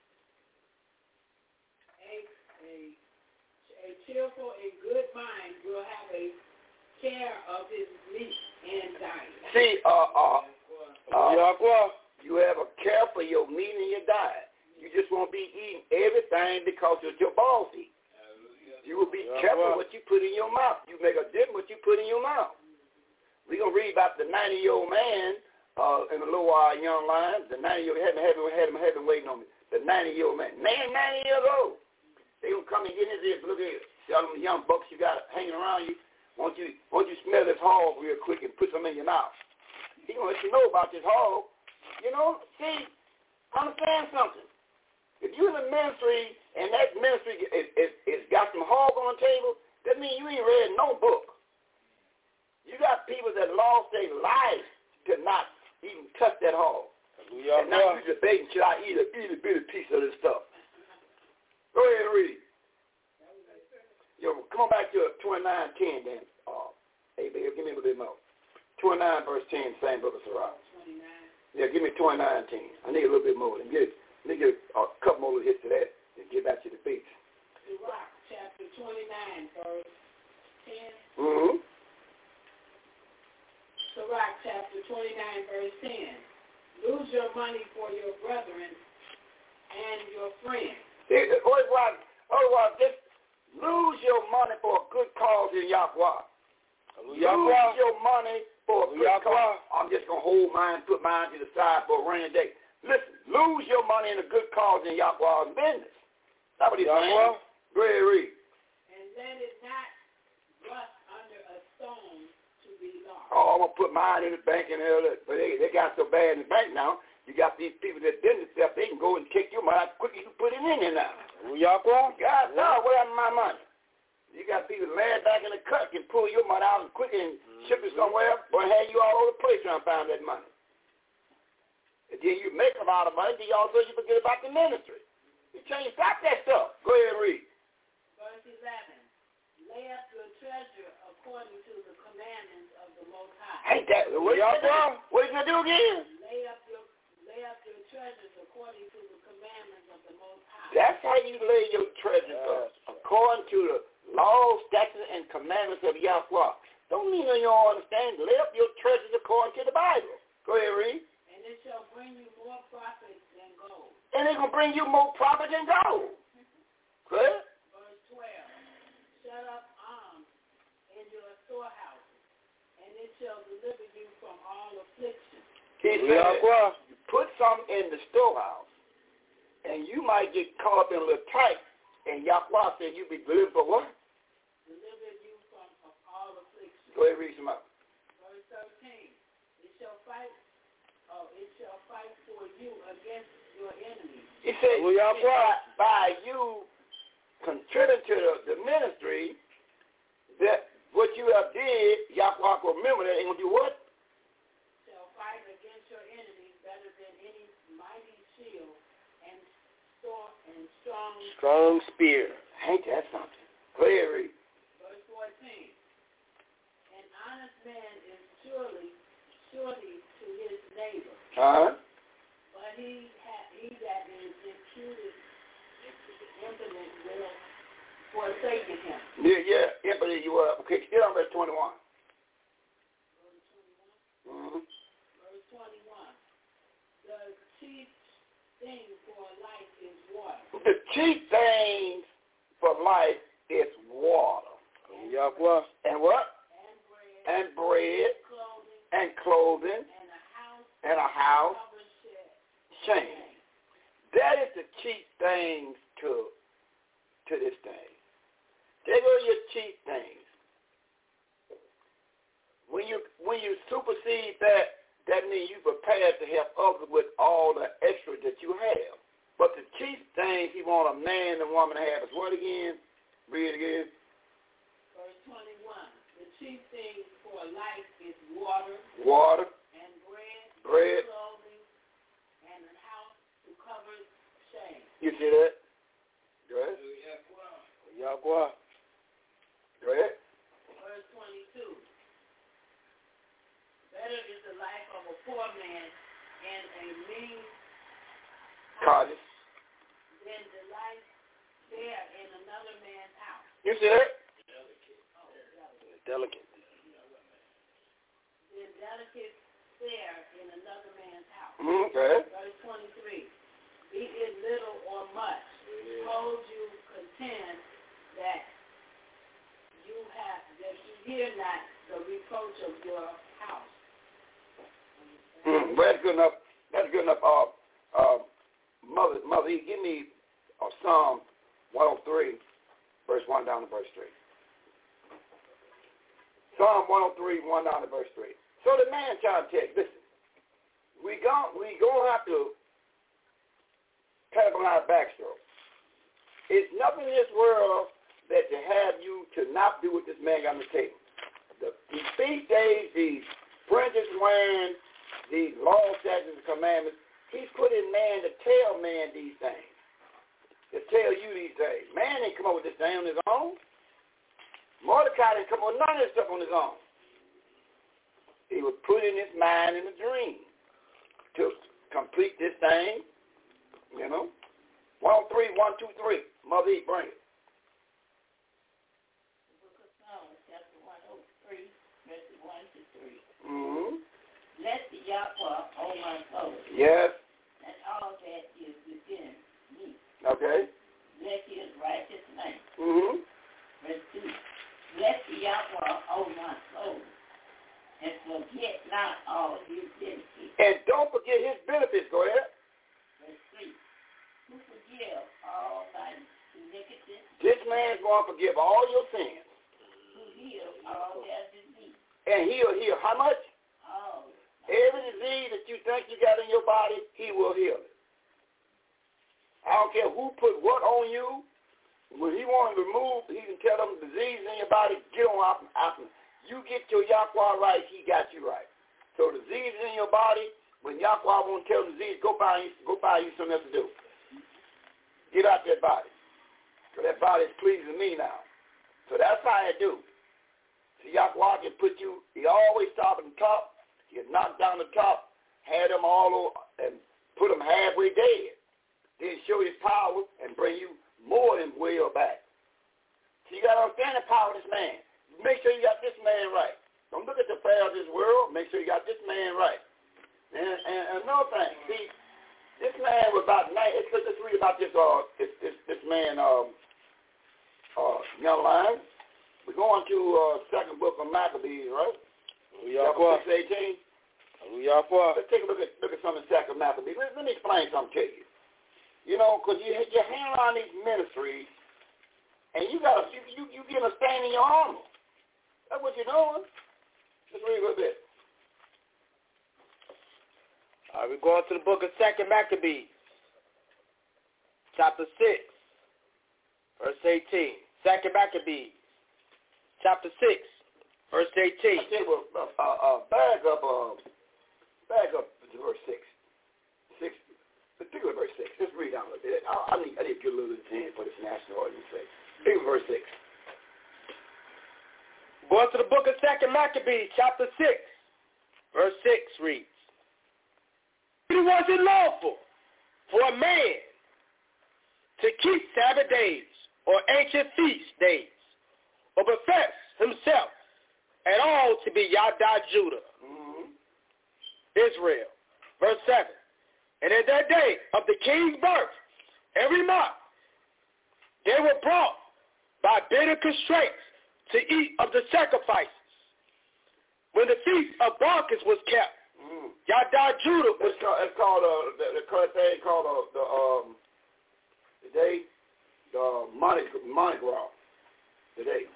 A, a, a cheerful and good mind will have a care of his meat and diet. See, uh, uh, uh, Yahweh. you have a care for your meat and your diet. You just won't be eating everything because it's your boss eat. You will be Yahweh. careful what you put in your mouth. You make a difference what you put in your mouth. We're going to read about the ninety-year-old man uh, in a little while, young lion. The ninety-year-old had, had, had, him, had him waiting on me. The ninety-year-old man. Man, ninety years old. They going to come and get in his ear. Look at it. See all them young bucks you got hanging around you. Won't you, won't you smell this hog real quick and put some in your mouth? He going to let you know about this hog. You know, see, understand something. If you're in the ministry and that ministry is, is, is got some hog on the table, that means you ain't read no book. You got people that lost their life to not even touch that hog. Yeah, and now you debating, should I eat a, eat a bitty piece of this stuff? Go ahead and read. Yo, come on back to twenty-nine ten then. Uh, hey, baby, give me a little bit more. twenty-nine verse ten, same book of Sirach. Yeah, give me twenty-nine ten. I need a little bit more. Let me get, let me get a couple more hits to that and get back to the beats. Sirach chapter twenty-nine verse ten. Mm-hmm. Sirach chapter twenty-nine verse ten. Lose your money for your brethren and your friends. Otherwise, otherwise, just lose your money for a good cause in Yahweh. Lose your money for a good cause. I'm just going to hold mine, put mine to the side for a rainy day. Listen, lose your money in a good cause in Yahweh's business. That's what he's saying. Go ahead, read. And let it not rust under a stone to be lost. Oh, I'm going to put mine in the bank and all that. But they, they got so bad in the bank now. You got these people that did it themselves, they can go and take your money out quick as you put it in there now. Y'all go? God, no, what happened to my money? You got people mad back in the cut can pull your money out and quick and mm-hmm. ship it somewhere, or have you all over the place trying to find that money. And then you make a lot of money, then also you forget about the ministry. You can't stop that stuff. Go ahead and read. Verse eleven. Lay up your treasure according to the commandments of the Most High. Ain't that what y'all doing? What you gonna do again? Lay up your lay up your treasures according to the commandments of the Most High. That's how you lay your treasures up, according to the laws, statutes, and commandments of Yahweh. Don't mean you don't understand. Lay up your treasures according to the Bible. Go ahead, read. And it shall bring you more profit than gold. And it's gonna bring you more profit than gold. Go ahead. Verse twelve. Shut up arms in your storehouses, and it shall deliver you from all affliction. He said, you put something in the storehouse, and you might get caught up in a little tight, and Yahweh said you be delivered for what? Deliver you from all affliction. Go ahead, read some up. Verse thirteen. It shall fight, oh, it shall fight for you against your enemies. He said, well, by, by you contributing to the, the ministry, that what you have did, Yahweh will remember that. Ain't gonna do what? Shall fight against your enemies better than any mighty shield and strong and strong strong spear. Ain't that something? Go ahead, read. Verse fourteen. An honest man is surely, surely to his neighbor. Uh huh. But he ha- he that is imputed impotent will forsake him. Yeah, yeah, impotent you are. Okay, get on verse twenty-one. Verse twenty-one. Mm-hmm. Verse twenty-one. The chief thing for life is water. The chief thing for life is water. And, Yahweh. And what? And bread. And bread. Clothing. And clothing. And a house. And a house. Shame. That is the chief things to to this thing. They go your chief things. When you when you supersede that, that means you prepared to help others with all the extra that you have. But the chief things he want a man and woman to have is what again? Read it again. Verse twenty-one. The chief thing for life is water. Water. And bread. Bread. Clothing. And a house to cover shame. You see that? Go ahead. Yahweh. Go ahead. Verse twenty-two. Better is the life of a poor man in a mean cottage than the life there in another man's house. You see that? Delicate. Oh, delicate. Delicate. Then delicate fare in another man's house. Okay. Verse twenty-three. Be it little or much, hold you content that you have that you hear not the reproach of your house. Mm-hmm. Well, that's good enough. That's good enough. Uh, uh, Mother, Mother, E, give me uh, Psalm one oh three, verse one down to verse three. Psalm one oh three, one down to verse three. So the man trying to tell you, listen, we gon' we gonna have to cut up on our backstroke. It's nothing in this world that to have you to not do what this man got on the table. The, these feast days, these fringes wearing, these law, statutes, and commandments, he's put in man to tell man these things, to tell you these things. Man ain't come up with this thing on his own. Mordecai didn't come up with none of this stuff on his own. He was put in his mind in a dream to complete this thing, you know. one oh three, one, two, three. Mother E, bring it. The book of Psalms, chapter one oh three, verses one to three. Mm-hmm. Bless the Yahweh, O my soul. Yes. And all that is within me. Okay. Bless his righteous name. Mm-hmm. Verse two. Bless the Yahweh, O my soul, and forget not all his benefits. And don't forget his benefits. Go ahead. Verse three. Who forgive all thy iniquities. This man's going to forgive all your sins. Who heal all their disease. And he'll heal how much? All. Every disease that you think you got in your body, he will heal it. I don't care who put what on you. When he wants to remove, he can tell them disease in your body, get on out. out. You get your Yahweh right, he got you right. So disease in your body, when Yahweh won't tell disease, go buy, go buy you something else to do. Get out that body. Because that body is pleasing me now. So that's how I do. So Yahweh can put you, he always stop at the top. He'll knock down the top, had them all over, and put them halfway dead. Then show his power and bring you more than well back. So you got to understand the power of this man. Make sure you got this man right. Don't look at the affairs of this world. Make sure you got this man right. And, and, and another thing, see, this man was about nine. Let's, let's read about this. Uh, this this, this man, um, uh, young lion. We're going to uh, second book of Maccabees, right? Who y'all for? six eighteen. Who y'all for? Let's take a look at look at some of the second Maccabees. Let, let me explain something to you. You know, because you you hang around these ministries, and you got you you you get a stain in your armor. That's what you're doing. Let's read a little bit. All right, we're going to the book of Second Maccabees, chapter six, verse eighteen. Second Maccabees, chapter six, verse eighteen. I tell you what, uh, uh, back up, uh, back up to verse six. Six, particularly verse six. Just read down a little bit. I, I need, I need to get a little attention for this national audience sake. Read verse six. Going to the book of Second Maccabees, chapter six, verse six reads, it wasn't lawful for a man to keep Sabbath days or ancient feast days or profess himself at all to be Yada Judah, mm-hmm. Israel. Verse seven, and in that day of the king's birth, every month, they were brought by bitter constraints to eat of the sacrifices. When the feast of Barcus was kept, mm. Yada Judah was it's called, it's called uh, the, the current thing called uh, the um the day the Mardi Mardi Gras today.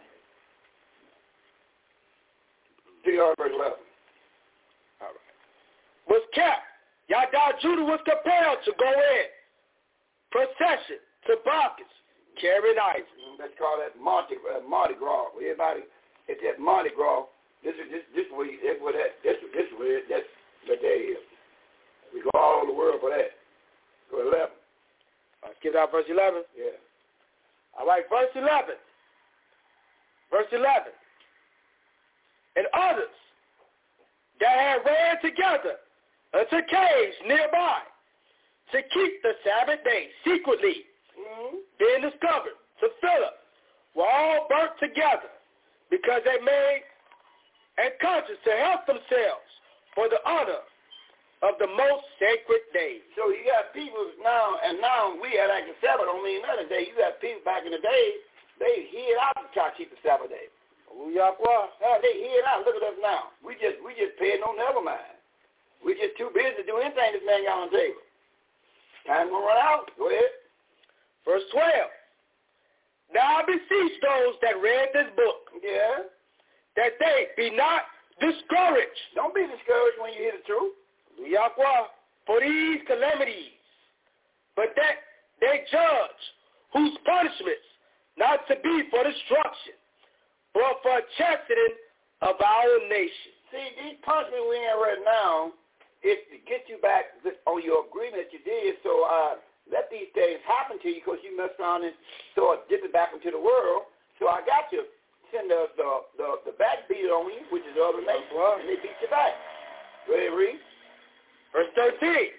Verse eleven. All right. Was kept. Yada Judah was compelled to go in procession to Barcus, carrying ice. Let's call that Mardi, uh, Mardi Gras. Everybody, it's that Mardi Gras. This is this this way. That's what that. This this way. That's the day is. We go all over the world for that. Go eleven. Let's get out verse eleven. Yeah. All right, verse eleven. Verse eleven. And others that had ran together unto caves nearby to keep the Sabbath day secretly, mm-hmm. being discovered to Philip, were all burnt together because they made and conscious to help themselves for the honor of the most sacred days. So you got people now, and now we had like the Sabbath don't mean another day. You got people back in the day, they hid out to try to keep the Sabbath day. Ooh, Yahweh. Uh, they hid out. Look at us now. We just we just paid no never mind. We just too busy to do anything this man got on the table. Time gonna run out. Go ahead. Verse twelve. Now I beseech those that read this book, Yeah. that they be not discouraged. Don't be discouraged when you hear the truth. Yahweh, for these calamities, but that they judge whose punishments not to be for destruction, but for chastening of our nation. See, these punishments we in right now is to get you back on your agreement that you did. So uh, let these things happen to you because you messed around and start dipping back into the world. So I got you. Send the the the, the back beat on you, which is the other nation, and they beat you back. Go ahead, read. Verse thirteen.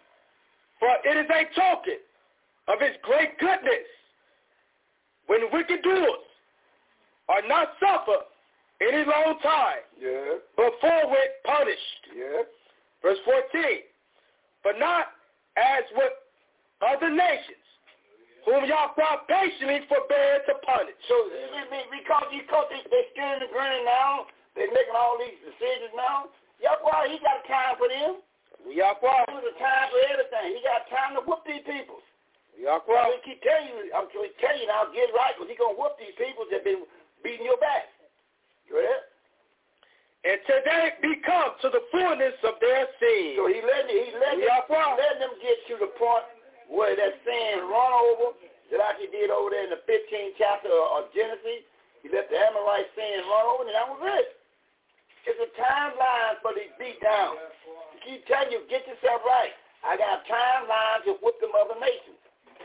For it is a token of his great goodness when wicked doers are not suffered any long time, Yeah. but forthwith punished. Yeah. Verse fourteen. But not as with other nations, whom Yahweh patiently forbear to punish. So because these coats, they, they scared the grin now, they're making all these decisions now. Yahweh, he got time for them. Yahweh. He was a time for everything. He got time to whoop these people. Yahweh. He keep telling you, I'm going to tell you now, get right, because he's going to whoop these people that been beating your back. Go ahead. Until they become to the fullness of their sin. So he let, he let, them, he let them get to the point where that sin run over, that like he did over there in the fifteenth chapter of Genesis. He let the Amorite sin run over, and that was it. It's a timeline for these beat down. He keep telling you, get yourself right. I got a timeline to whip them other nations.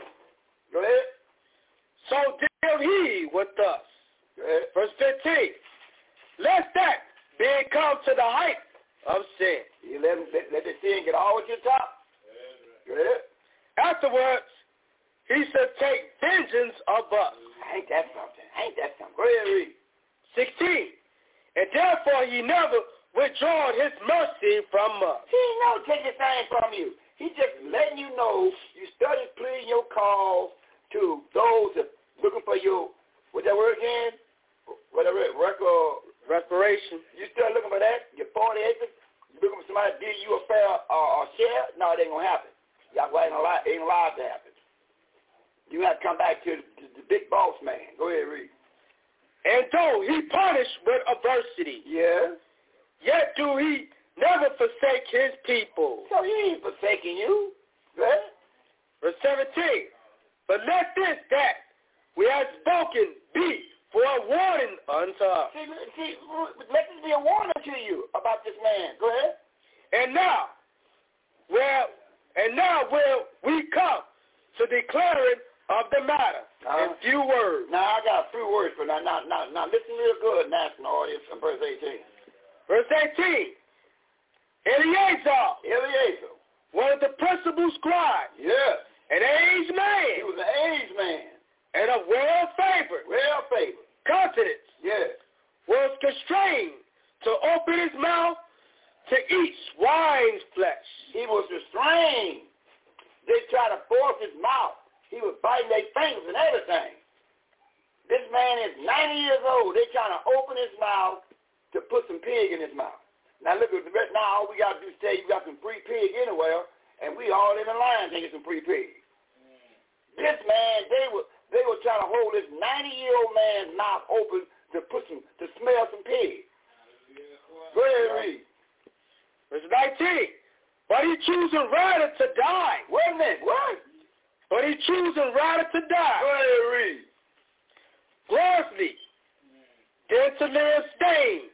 Go ahead. So deal he with us. Go ahead. Verse fifteen. Lest that being come to the height of sin. You let, them, let, let the sin get all at your top. Go ahead. Afterwards, he shall take vengeance of us. Ain't that something? Ain't that something? Go ahead, read. sixteen. And therefore he never withdrawn his mercy from us. He ain't never take his thing from you. He just letting you know you started pleading your cause to those that looking for your, what's that word again? Whatever, record. Reparation. You still looking for that? Your forty acres? You looking for somebody to give you a fair uh, uh, share? No, it ain't going to happen. Y'all ain't allowed, ain't allowed to happen. You have to come back to the, the big boss man. Go ahead, read. And though he punished with adversity, yeah, yet do he never forsake his people. So he ain't forsaking you. Go ahead. Verse seventeen. But let this that we have spoken be for a warning unto us. See, see, let this be a warning to you about this man. Go ahead. And now, well, and now will we come to declaring of the matter uh, in few words. Now I got a few words for now. Now, now, now listen real good, national audience, from verse eighteen. Verse eighteen. Eleazar, Eleazar, one of the principal scribes. Yes. An aged man. He was an aged man. And a well-favored. Well-favored. Countenance. Yes. Was constrained to open his mouth to eat swine's flesh. He was restrained. They tried to force his mouth. He was biting their fingers and everything. This man is ninety years old. They trying to open his mouth to put some pig in his mouth. Now look at the rest. Now all we got to do is say you got some free pig anywhere, and we all in the line taking some free pig. Mm. This man, they were they were trying to hold this ninety-year-old man's mouth open to put some to smell some pig. Go ahead, read. Verse nineteen. But he choosing rather to die. Wait a minute. What? But he choosing rather to die. Go ahead, read. Gloriously, than to live stained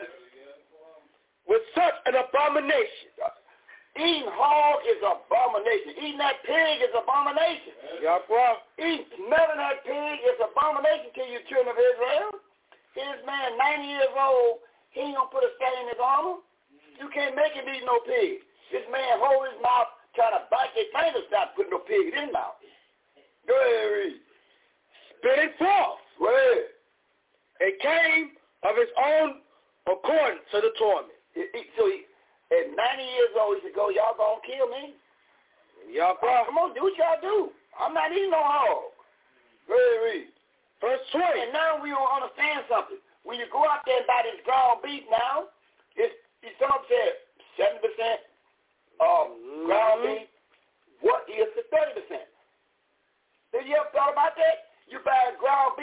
with such an abomination. Eating hog is abomination. Eating that pig is abomination. Yeah, bro. Eating, smelling that pig is abomination to you, children of Israel. This man, ninety years old, he ain't going to put a stain in his armor. You can't make him eat no pig. This man hold his mouth, trying to bite their fingers, not putting no pig in his mouth. Go ahead, read. Spit it forth. Go ahead. It came of his own according to the torment. It, it, so he, at ninety years old, he said, go, y'all going to kill me? Y'all bro. Come on, do what y'all do. I'm not eating no hog. Go ahead, read. Verse twenty. And now we don't understand something. When you go out there and buy this ground beef now, it's, it's some said seven percent,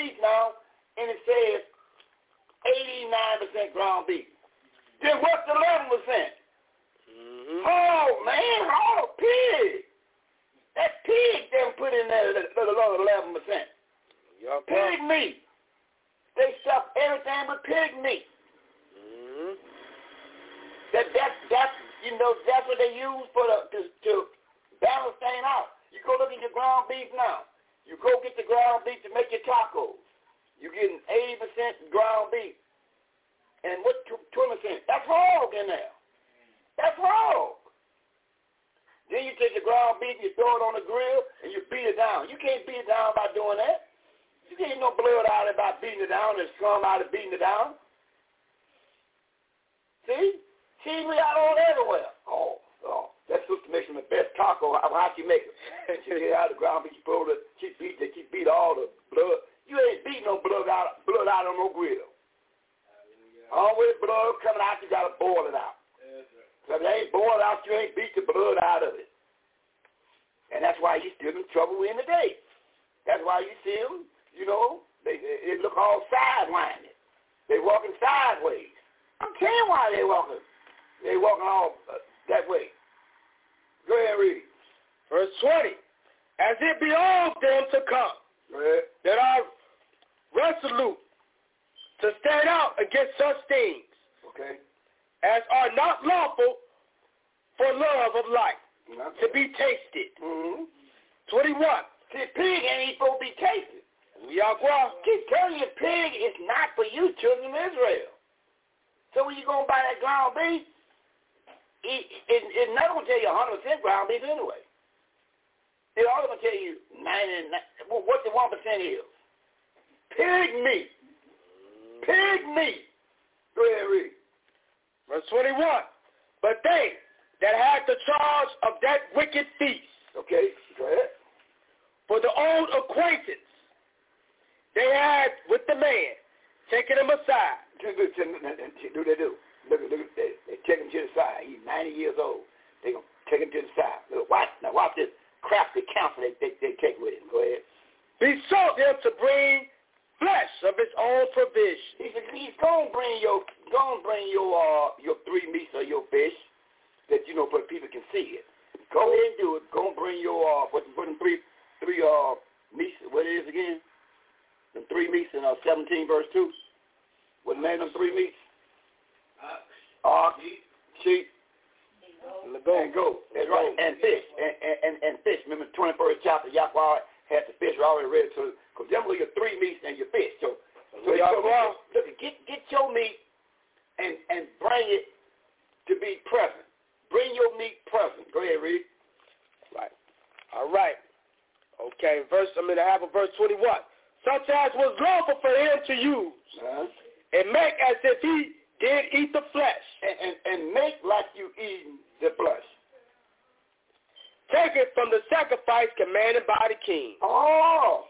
beef now, and it says eighty-nine percent ground beef. Then what's the eleven percent? Mm-hmm. Oh, man, oh, pig. That pig them put in there another eleven percent. Pig meat. They stuff everything but pig meat. Mm-hmm. That, that, that's, you know, that's what they use for the, to, to balance things out. You go look at your ground beef now. You go get the ground beef to make your tacos. You're getting eighty percent ground beef. And what, twenty percent? That's hog in there. That's hog. Then you take the ground beef, you throw it on the grill, and you beat it down. You can't beat it down by doing that. You can't get no blood out of it by beating it down and scum out of beating it down. See? See, we got all everywhere. Oh, oh. That sister makes the best taco. How, how she make it? She get out of the ground beef, she pulled it, she beat it, she beat all the blood. You ain't beating no blood out, blood out on no grill. Always blood coming out, you got to boil it out. So if it ain't boiled out, you ain't beat the blood out of it. And that's why you still in trouble in the day. That's why you see them, you know, they, they, they look all sidewinded. They walking sideways. I'm telling you why they walking. They walking all uh, that way. Go ahead and read. Verse twenty. As it behoves them to come, that are resolute to stand out against such things, okay, as are not lawful for love of life, okay, to be tasted. Mm-hmm. twenty-one. See, pig ain't supposed to be tasted. Yahweh. Keep telling you, pig is not for you, children of Israel. So when you going to buy that ground beef, it, it, it's not going to tell you one hundred percent ground beef anyway. It's only going to tell you ninety-nine, well, what the one percent is. Pig meat. Pig meat. Go ahead and read. Verse twenty-one. But they that had the charge of that wicked feast. Okay, go ahead. For the old acquaintance they had with the man, taking him aside. Do they do? Look, look, they, they take him to the side. He's ninety years old. They going to take him to the side. Look, watch, now watch this crafty counsel they, they, they take with him. Go ahead. Besought him to bring flesh of his own provision. He said, he's going to bring your, going to bring your, uh, your three meats or your fish that, you know, but people can see it. Go ahead and do it. Go and bring your, uh, what, what them three, three, uh, meats, what it is again? Them three meats in, uh, seventeen verse two. What the name of them three meats? Ox, sheep, and goat. That's right. And fish. And, and, and fish. Remember the twenty-first chapter, Yahweh had the fish already ready. So, because them were your three meats and your fish. So, so Yahweh, look, get, get your meat and, and bring it to be present. Bring your meat present. Go ahead, read. Right. All right. Okay. Verse, I'm going to have a verse twenty-one. Such as was lawful for him to use, uh-huh, and make as if he did eat the flesh. And, and, and make like you eating the flesh. Take it from the sacrifice commanded by the king. Oh.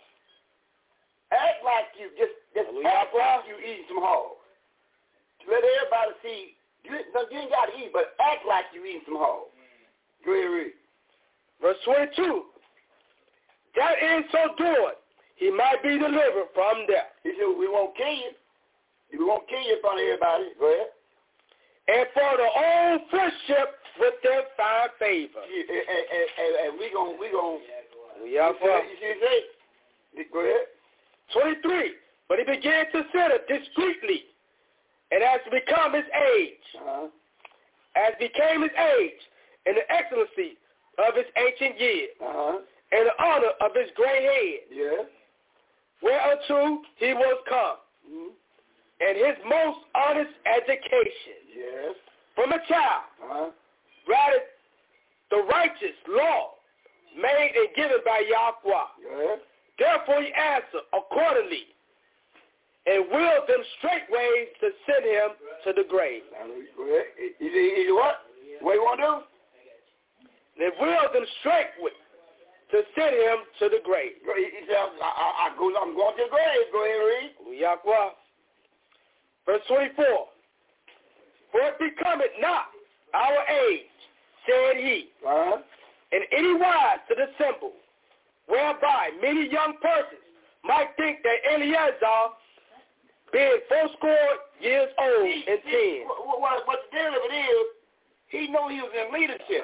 Act like you, just, just act like you eating some hogs. Let everybody see, you, you ain't got to eat, but act like you eating some hogs. Go ahead, read. Verse twenty-two. That in so doing, he might be delivered from death. He said, we won't kill you. We won't kill you in front of everybody. Go ahead. And for the old friendship with them find favor. Yeah, and, and, and, and we gon' we gon' yeah, you see what say? Go ahead. twenty-three. But he began to sit discreetly, and as become his age, uh-huh, as became his age, and the excellency of his ancient years, uh-huh, and the honor of his gray head, yeah, whereunto he was come, mm-hmm, and his most honest education, yes, from a child, uh-huh, rather the righteous law made and given by Yahweh. yeah. Therefore he answered accordingly, and willed them straightway to send him to the grave. Go ahead. He, he, he what? What you want to do? They willed them straightway to send him to the grave. He, he said, I, I, I go, I'm going to the grave. Go ahead and read. Yahweh. Verse twenty-four. For it becometh not our age, said he, uh-huh, in any wise to dissemble, whereby many young persons might think that Eleazar, being fourscore years old See, and see, ten. What, what, what the deal of it is, he knew he was in leadership.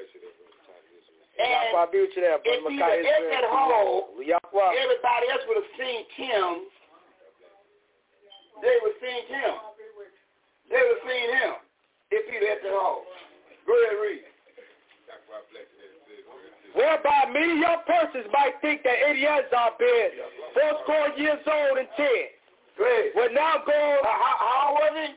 And Yahweh be with you there, if Brother he Makai was at that hall, Yahweh. everybody else would have seen him. They would have seen him. They would have seen him if he was at that hall. Go ahead, read. Whereby many young persons might think that Eleazar being fourscore years old and ten. Great. Will now go. Uh, how, how was he?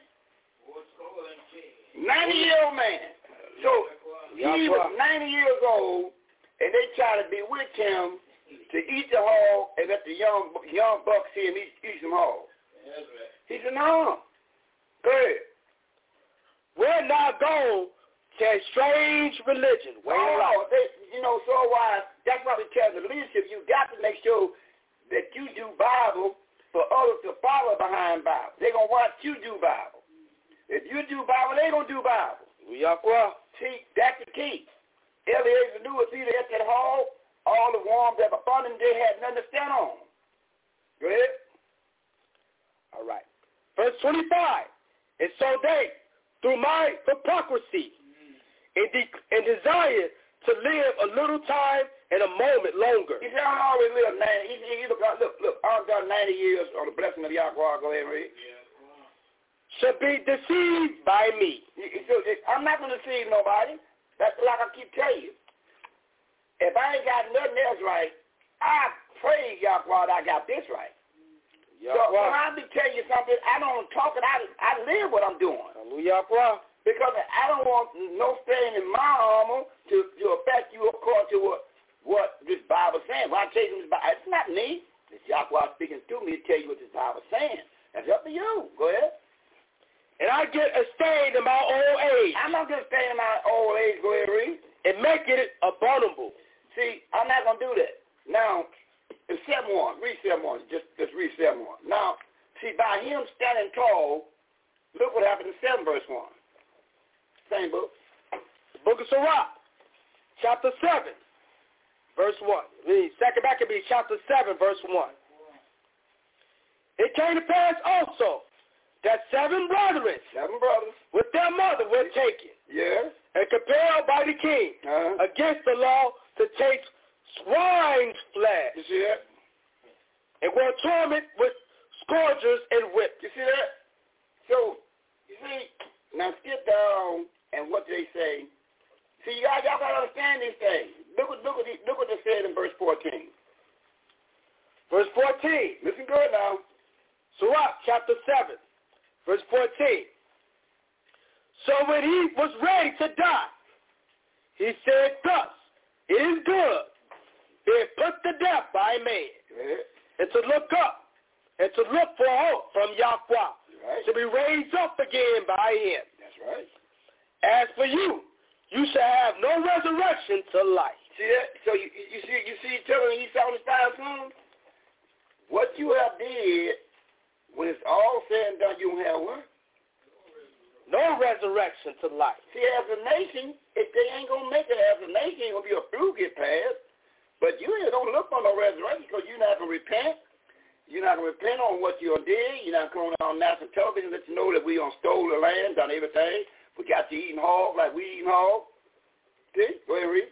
ninety-year-old man. So he was ninety years old, and they tried to be with him to eat the hog and let the young young buck see him eat, eat some hog. He said, no. Go ahead. We're now gone to a strange religion. Way of life. Oh, they, you know, so why, that's why we tell the leadership, you got to make sure that you do Bible for others to follow behind Bible. They're going to watch you do Bible. If you do Bible, they're going to do Bible. Yahweh. See, that's the key. Eliezer knew if he at that hall, all the worms that were upon him, they had nothing to stand on. Go ahead. All right. Verse twenty-five. And so they, through my hypocrisy and, de- and desire to live a little time and a moment longer. He said, I always live ninety. He, he, look, look, look, I've got ninety years on the blessing of Yahweh. Go ahead and read. Yeah. Shall be deceived by me. So I'm not going to deceive nobody. That's like I keep telling you. If I ain't got nothing else right, I pray, Yahweh, I got this right. Yahweh. So when I be telling you something, I don't talk it. I, I live what I'm doing. Yahweh. Because I don't want no stain in my armor to, to affect you according to what, what this Bible is saying. When I tell you this Bible, it's not me. It's Yahweh speaking through me to tell you what this Bible is saying. That's up to you. Go ahead. And I get a stain in my old age. I'm not going to stay in my old age. Go ahead and read. And make it abominable. See, I'm not going to do that. Now, in seven one, read seven one. Just, just read seven one. Now, see, by him standing tall, look what happened in seven verse one. Same book. The book of Sirach, chapter seven, verse one. Read Second Maccabees, chapter seven, verse one. It came to pass also that seven brethren, seven brothers, with their mother were taken, yes, and compelled by the king uh-huh. against the law to take swine's flesh. You see that? And were tormented with scourgers and whips. You see that? So, you see, now skip down and what they say. See, you guys, y'all got to understand these things. Look what, look what, look what they said in verse fourteen. Verse fourteen. Listen good now. Sirach, chapter seven. Verse fourteen. So when he was ready to die, he said thus, it is good, being put to death by man, yeah. and to look up, and to look for hope from Yahweh, right. to be raised up again by him. That's right. As for you, you shall have no resurrection to life. See that? So you, you see, you see, telling Esau and his five sons, what you have did, when it's all said and done, you don't have one. No resurrection to life. See, as a nation, if they ain't going to make it as a nation, ain't going to be a few get passed. But you ain't going to look for no resurrection because you're not going to repent. You're not going to repent on what you did. You're not going on national television to let you know that we on stole the land, done everything. We got you eating hog like we eating hog. See? Go ahead and read.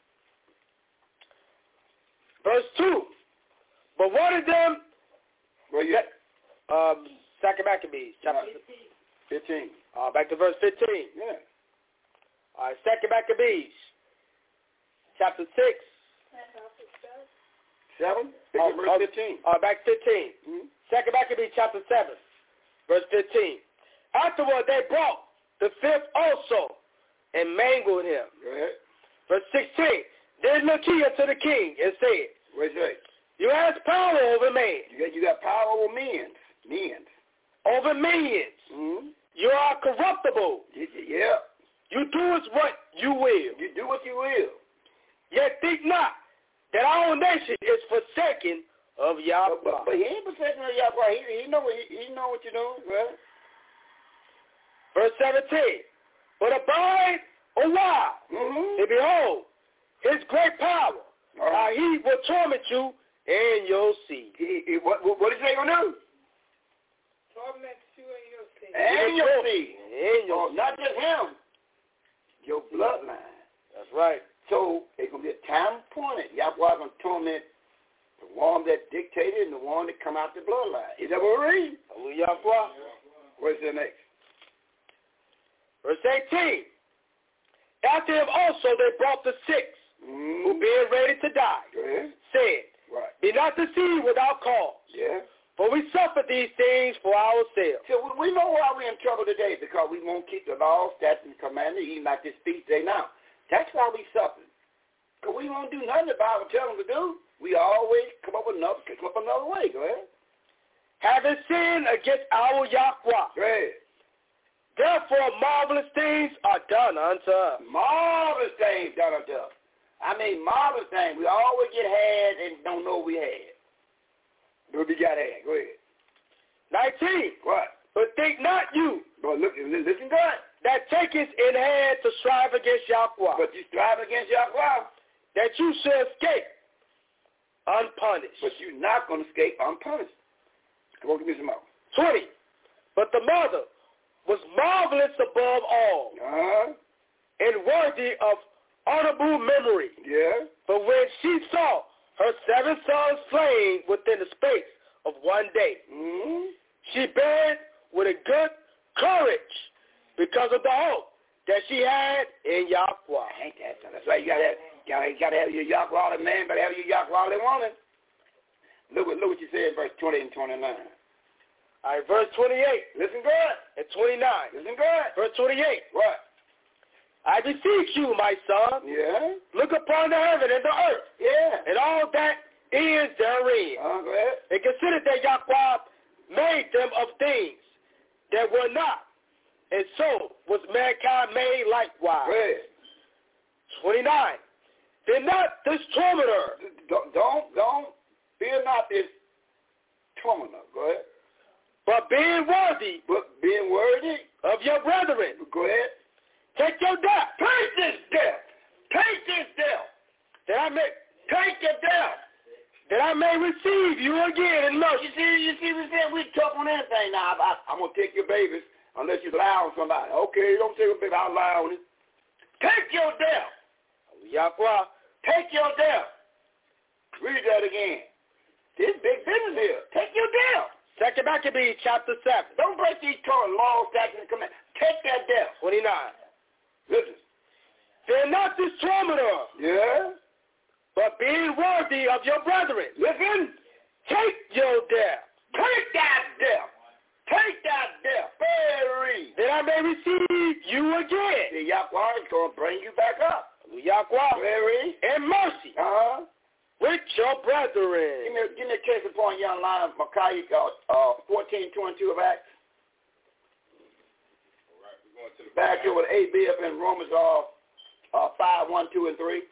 Verse two. But one of them, well, yeah. um, Second Maccabees, chapter fifteen. Uh, back to verse fifteen. Yeah. All right, Second Maccabees, chapter six. Seven. Uh, verse uh, fifteen. Uh, back fifteen. Mm-hmm. Second Maccabees, chapter seven, verse fifteen. Afterward, they brought the fifth also and mangled him. Go ahead. Verse sixteen. Then looked he unto the king and said, wait a second. You have power over man. You got, you got power over men. Men. Over millions. Mm-hmm. You are corruptible. Yeah. You do as what you will. You do what you will. Yet think not that our nation is forsaken of Yahweh. But, but, but he ain't forsaken of Yahweh. He, he know what he, he know what you're doing, brother. Verse seventeen. But abide a while, mm-hmm. and behold, his great power. Right. Now he will torment you and your seed. He, he, what, what, what is he going to do? Torment you and your seed. And your seed. And your oh, seed. not just him. Your bloodline. That's right. So it's going to be a time appointed. Yahweh going to torment the one that dictated and the one that come out the bloodline. Is that what we're reading? Hallelujah. Where's the next? Verse eighteen. After him also they brought the six, mm. who being ready to die, said, right. Be not deceived without cause. Yeah. For we suffer these things for ourselves. So we know why we're in trouble today, because we won't keep the law, statutes, and commandments, even like this feast day now. That's why we suffer. Because we won't do nothing the Bible tells us to do. We always come up with another, come up another way. Go ahead. Having sinned against our Yahweh. Go ahead. Therefore marvelous things are done unto us. Marvelous things done unto us. I mean, marvelous things. We always get had and don't know we had. But we got had. Go ahead. nineteen. What? But think not you. But look, listen good. That taketh in hand to strive against Yahweh. But you strive against Yahweh. That you shall escape unpunished. But you're not going to escape unpunished. Come on, give me some more. twenty. But the mother was marvelous above all, uh-huh. and worthy of honorable memory. Yeah. But when she saw her seven sons slain within the space of one day, mm-hmm. she bare with a good courage because of the hope that she had in Yahweh. Ain't that something? That's why you got to have, you got to have your Yahweh man, but have your Yahweh woman. Look what, look what you said in verse twenty and twenty-nine. All right, verse twenty-eight. Listen good. And twenty-nine. Listen good. Verse twenty-eight. What? I beseech you, my son. Yeah. Look upon the heaven and the earth. Yeah. And all that is therein. Uh, go ahead. And consider that Yahweh made them of things that were not. And so was mankind made likewise. Go ahead. twenty-nine. Did not this tormentor. Don't, don't, don't, fear not this tormentor. Go ahead. But being worthy. But being worthy. Of your brethren. Go ahead. Take your death. Take this death. Take this death. That I may. Take your death. That I may receive you again in mercy. You see, you see, we said we tough on anything now. I, I, I'm going to take your babies unless you lie on somebody. Okay, don't take a baby, I'll lie on it. Take your death. Yahweh. Take your death. Read that again. This big business here. Take your death. Second Maccabees, chapter seven. Don't break these Torah laws, statutes, and commandments. Take that death. twenty-nine. Listen. They're not this tormentor. Yeah. But being worthy of your brethren. Listen. Take your death. Take that death. Take that death. Very. That I may receive you again. The Yahweh is going to bring you back up. Yahweh. Very. And mercy. Uh-huh. With your Give brethren. me, give me a case upon young line of Micaiah uh, fourteen twenty-two of Acts. All right, we're going to the Back here with A B up in Romans uh, uh, five, one, two, and three.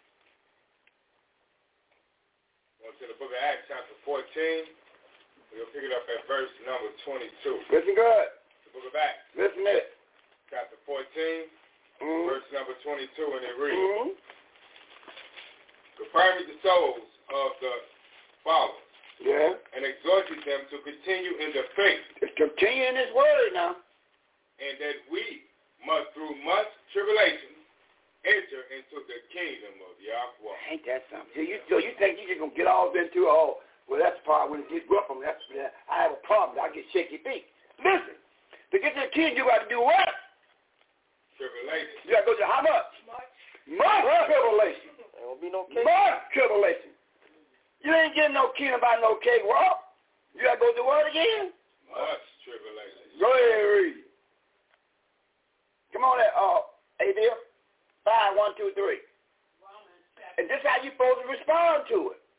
Going to the book of Acts, chapter fourteen. We'll pick it up at verse number twenty-two. Listen good. The book of Acts. Listen to it. Chapter fourteen, mm-hmm. verse number twenty-two, and it reads, mm-hmm. confirming the souls of the followers, yeah, and exhorted them to continue in the faith. It's continuing His word now. And that we must, through much tribulation, enter into the kingdom of Yahweh. Ain't that something? So you, so you think you're just going to get all into, oh, well, that's the part when it gets rough on me. That's, I have a problem. I get shaky feet. Listen, to get to the king, you got to do what? Tribulation. You got to go to how much? Much. Much tribulation. There won't be no cake. Much tribulation. You ain't getting no kingdom by no cake walk. You got to go to the word again? Much tribulation. Go ahead and read. Come on, there, uh, A D F. Five, one, two, three. Romans chapter, And this is how you're supposed to respond to it.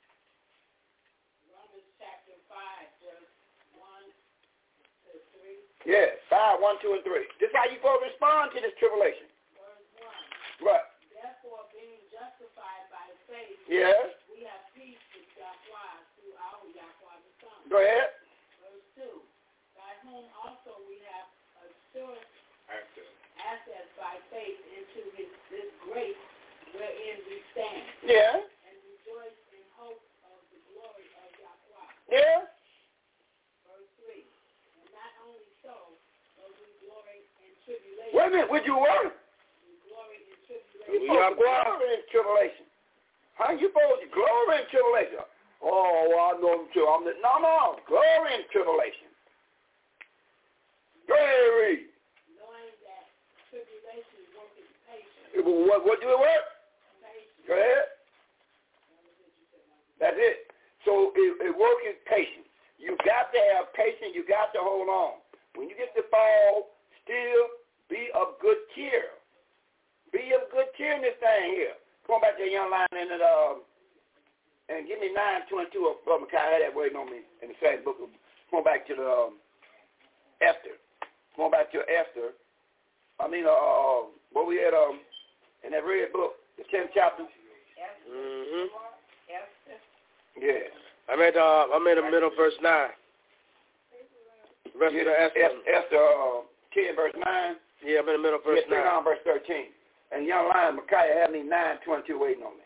Romans chapter five, verse one to three. Yeah, five, one, two, and three. This is how you're supposed to respond to this tribulation. Verse one. What? Therefore, being justified by faith, Yeah. we have peace with Yahweh through our Yahweh the Son. Go ahead. Verse two. By whom also we have assured Access. access by faith into his, this grace wherein we stand, Yeah. and rejoice in hope of You're supposed to glory in tribulation. How you supposed to glory in tribulation? Oh, well, I know I'm true. I'm the, no, no, glory in tribulation. Glory. Knowing that tribulation worketh patience. What, what do it work? Patience. Go ahead. That's it. So it, it works in patience. You got to have patience. You got to hold on. When you get to fall, still be of good cheer. Be of good cheer in this thing here. Going back to the young line in it, um, and give me nine twenty-two of Brother Micaiah. I had that waiting on me in the same book. Going back to the um, Esther. Going back to Esther. I mean, uh, uh, what we had um, in that red book, the tenth chapter. Mm-hmm. Yeah. I'm at uh, I'm in the middle of verse nine. The rest yeah, of the Esther. Esther uh, ten verse nine. Yeah, I'm in the middle of verse yeah, nine. On verse thirteen. And young lion Micaiah had me nine twenty-two waiting on me.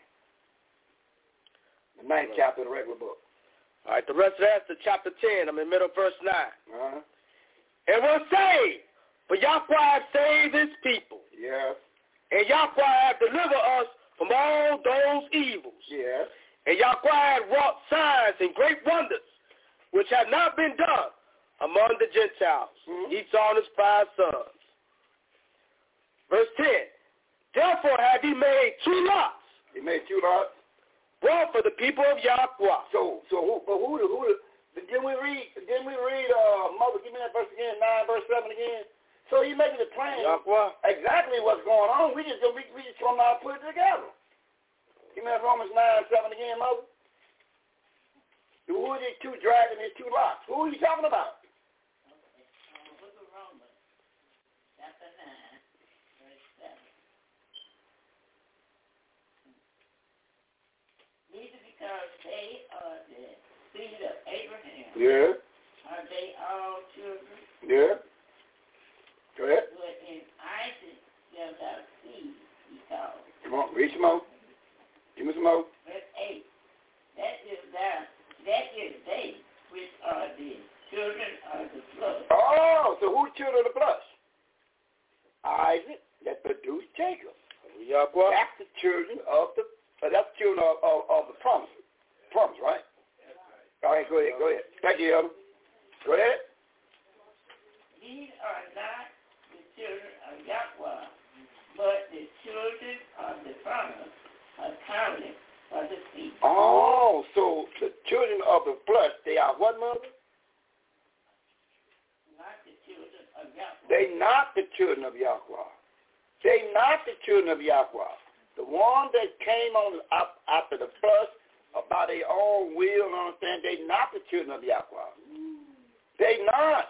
The ninth chapter of the regular book. All right, the rest of Esther chapter ten. I'm in the middle of verse nine. Uh-huh. And we'll say, for Yahweh have saved his people. Yes. And Yahweh have delivered us from all those evils. Yes. And Yahweh had wrought signs and great wonders, which had not been done among the Gentiles, mm-hmm. each on his five sons. Verse ten. Therefore have he made two lots. He made two lots. One for the people of Yahweh. So, so who, but who, who, didn't we read, didn't we read, uh, Mother, give me that verse again, nine, verse seven again. So he's making it plain Yahweh. exactly what's going on. We just, we, we just don't know how to put it together. Give me that Romans nine, seven again, Mother. Who are these two dragons, these two lots? Who are you talking about? Okay. Um, book of Romans, chapter nine, verse seven. Neither because they are the seed of Abraham. Yeah. Are they all children? Yeah. Go ahead. But in Isaac shall thou seed be called. Come on, read some more. Give me some more. Verse eight. That is thou, that is they which are the children of the flesh. Oh, so who's children of the flesh? Isaac that produced Jacob. Yahweh. That's the children of the Uh, that's the children of, of, of the promise. Promise, right? All right, go ahead, go ahead. Thank you, Elder. Go ahead. These are not the children of Yahweh, but the children of the promise accounted for the seed. Oh, so the children of the flesh, they are what, Mother? Not the children of Yahweh. They not the children of Yahweh. They not the children of Yahweh. The one that came on up after the flesh about their own will and understand, they not the children of Yahweh. They not.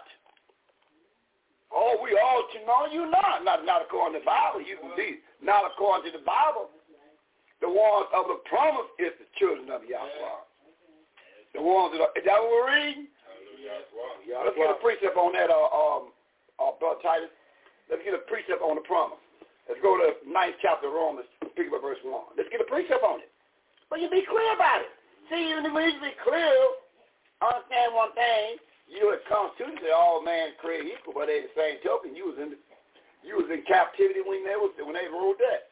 Oh, we all know you not. Not not according to the Bible. You can be not according to the Bible. The ones of the promise is the children of Yahweh. The ones that are, is that what we're reading? Yahweh. Let's get a precept on that, uh, um, uh, Brother Titus. Let's get a precept on the promise. Let's go to the ninth chapter of Romans, pick up verse one. Let's get a precept on it. But you be clear about it. See, when you be clear, understand one thing. You know, it comes to say all man created equal, but at the same token, you was in you was in captivity when they was when they ruled that.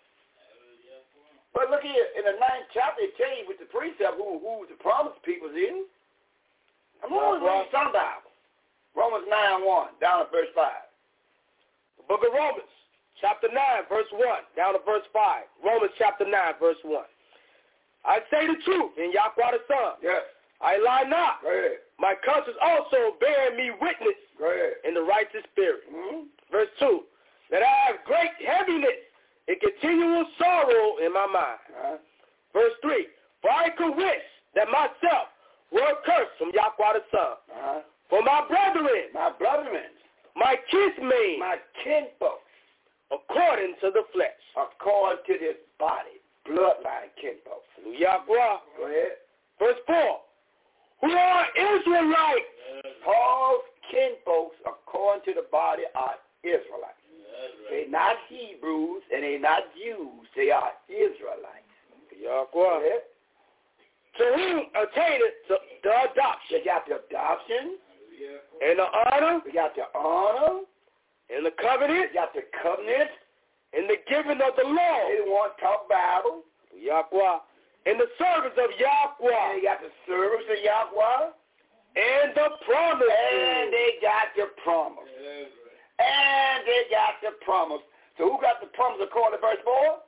But look here, in the ninth chapter, it tell you with the precept who who the promised people is. I'm always reading some Bible. Romans nine one, down to verse five. The book of Romans, chapter nine, verse one, down to verse five. Romans chapter nine, verse one. I say the truth in Yahweh the Son. Yes. I lie not. Go ahead. My conscience also bearing me witness Go ahead. in the righteous spirit. Mm-hmm. Verse two. That I have great heaviness and continual sorrow in my mind. Uh-huh. Verse three. For I could wish that myself were cursed from Yahweh the Son. Uh-huh. For my brethren, My brethren, my kinsmen, my kinfolks, according to the flesh. according to this body, bloodline kinfolks. Yahweh. Go ahead. Verse four. Who are Israelites. Paul's kinfolks, according to the body, are Israelites. They're not Hebrews and they're not Jews. They are Israelites. Yahweh. To whom attaineth the, the adoption. They got the adoption. And the honor. They got the honor. And the covenant. They got the covenant. And the gift serving of the Lord. They didn't want to talk Bible. Yahweh. In the service of Yahweh. And they got the service of Yahweh. And the promise. And they got the promise. And they got the promise. So who got the promise according to verse four?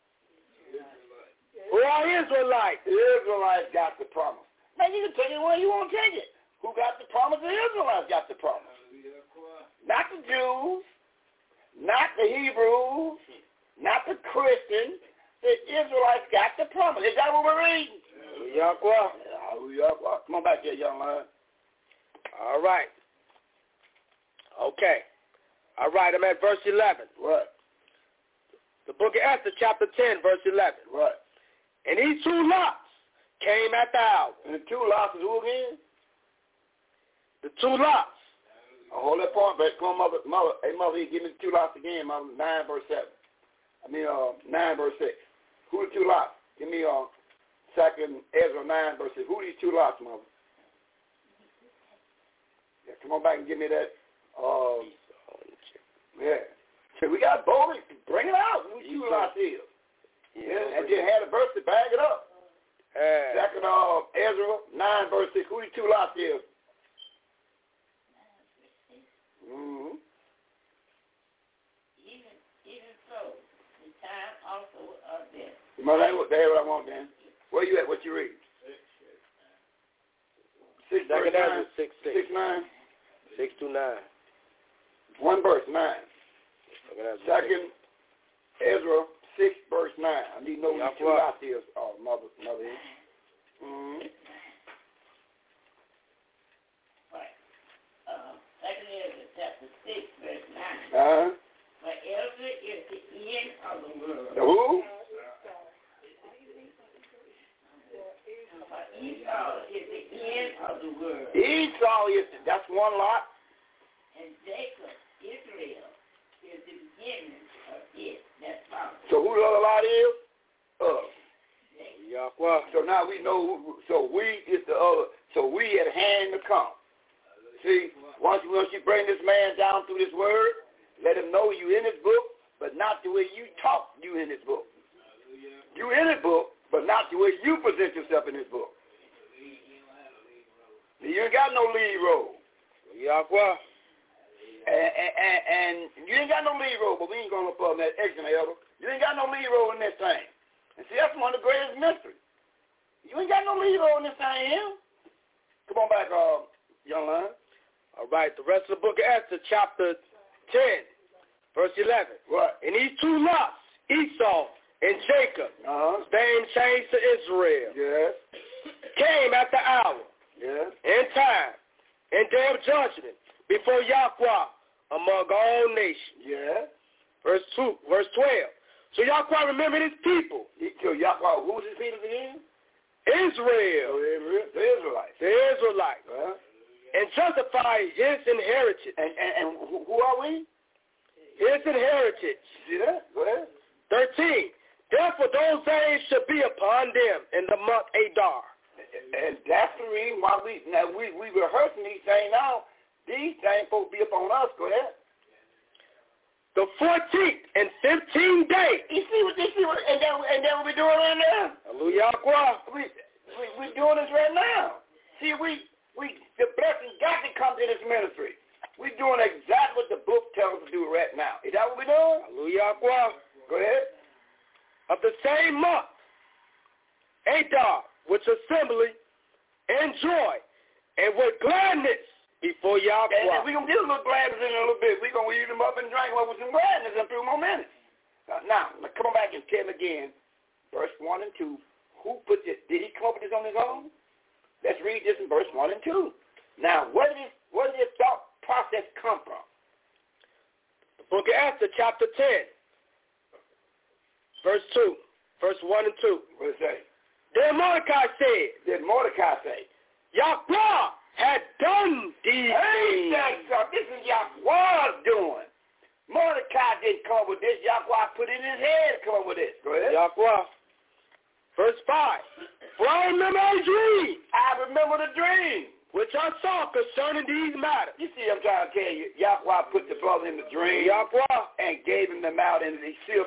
Who are Israelites? The Israelites got the promise. Now you can take it where you want to take it. Who got the promise? The Israelites got the promise. Not the Jews, not the Hebrews, not the Christians. The Israelites got the promise. Is that what we're reading? Yahweh. Come on back here, young man. All right. Okay. All right, I'm at verse eleven. What? The book of Esther, chapter ten, verse eleven. What? And these two lots came at the hour. And the two lots is who again? The two lots. Oh, hold that point, but come on, mother, mother, hey, mother, give me the two lots again, mother, nine verse seven. I mean, uh, nine verse six. Who the two lots? Give me, uh, second Ezra nine verse six. Who are these two lots, mother? Yeah, come on back and give me that, um, yeah. So we got boldly, bring it out. Who the two lots is? Yeah, and then had a verse to back it up. Uh, Second uh, Ezra nine verse six. Who the two lots is? Mm-hmm. Even, even so, the time also of this. Well, that's what, that's what I want, Dan. Where you at? What you read? Six, Second verse Ezra, nine. six, six. Six, nine. Six to nine. One verse, nine. Second Ezra, Second Ezra, six, verse nine. I need to know what the two Yahweh. lots is. Oh, mother, mother. Mm-hmm. Right. Uh, Second Ezra, chapter six, verse nine. Uh-huh. For Ezra is the end of the world. The who? For Esau is the end of the world. Esau is, that's one lot. And Jacob, Israel, is the beginning of it. That's all. So who the other lot is? Uh. Yahweh. So now we know, who, so we is the other, so we at hand to come. See, once you, once you bring this man down through this word, let him know you in his book, but not the way you talk you in his book. You in his book, but not the way you present yourself in his book. You ain't got no lead role. Yahweh. And, and, and, and you ain't got no lead role, but we ain't going up on that extra elder. You ain't got no lead role in this thing. And see, that's one of the greatest mysteries. You ain't got no lead role in this thing here. Come on back, uh, young man. All right, the rest of the book of Esther, chapter ten, verse eleven. What? And these two lots, Esau and Jacob, Uh-huh. name changed to Israel, Yes. came at the hour Yes. and time and day of judgment before Yahweh among all nations. Yes. Verse two, verse twelve. So Yahweh remembered his people, So Yahweh, who's his people again? Israel, The Israelites. the Israelites, Huh? and justified his inheritance. And, and, and who, who are we? His inheritance. See that? Go ahead. thirteen. Therefore those days should be upon them in the month Adar. And that's the reason why we, now we, we rehearsing these things now. These things supposed to be upon us. Go ahead. The fourteenth and fifteenth day. You see what, you see what, and then, and then what we doing right now? Hallelujah. We, we, we doing this right now. See, we, we, the blessing got to come to this ministry. We're doing exactly what the book tells us to do right now. Is that what we're doing? Hallelujah. Go ahead. Of the same month, Adar, with assembly and joy, and with gladness before Yahweh. And we're going to get a little gladness in a little bit. We're going to use them up and drink with some gladness in a few more minutes. Uh, now, come on back and tell me again, verse one and two, who put this? Did he come up with this on his own? Let's read this in verse one and two. Now, where did this, where did this thought process come from? The book of Esther, chapter ten, verse two, verse one and two. What does it say? Then Mordecai said, Did Mordecai say? Yahweh had done these Hey, things. that's, this is Yahweh's doing. Mordecai didn't come up with this. Yahweh put it in his head to come up with this. Go ahead. Yahweh. Verse five. For I remember a dream, I remember the dream. which I saw concerning these matters. You see, I'm trying to tell you, Yahweh put the brother in the dream Yahweh. and gave him them out, and he sealed his uh,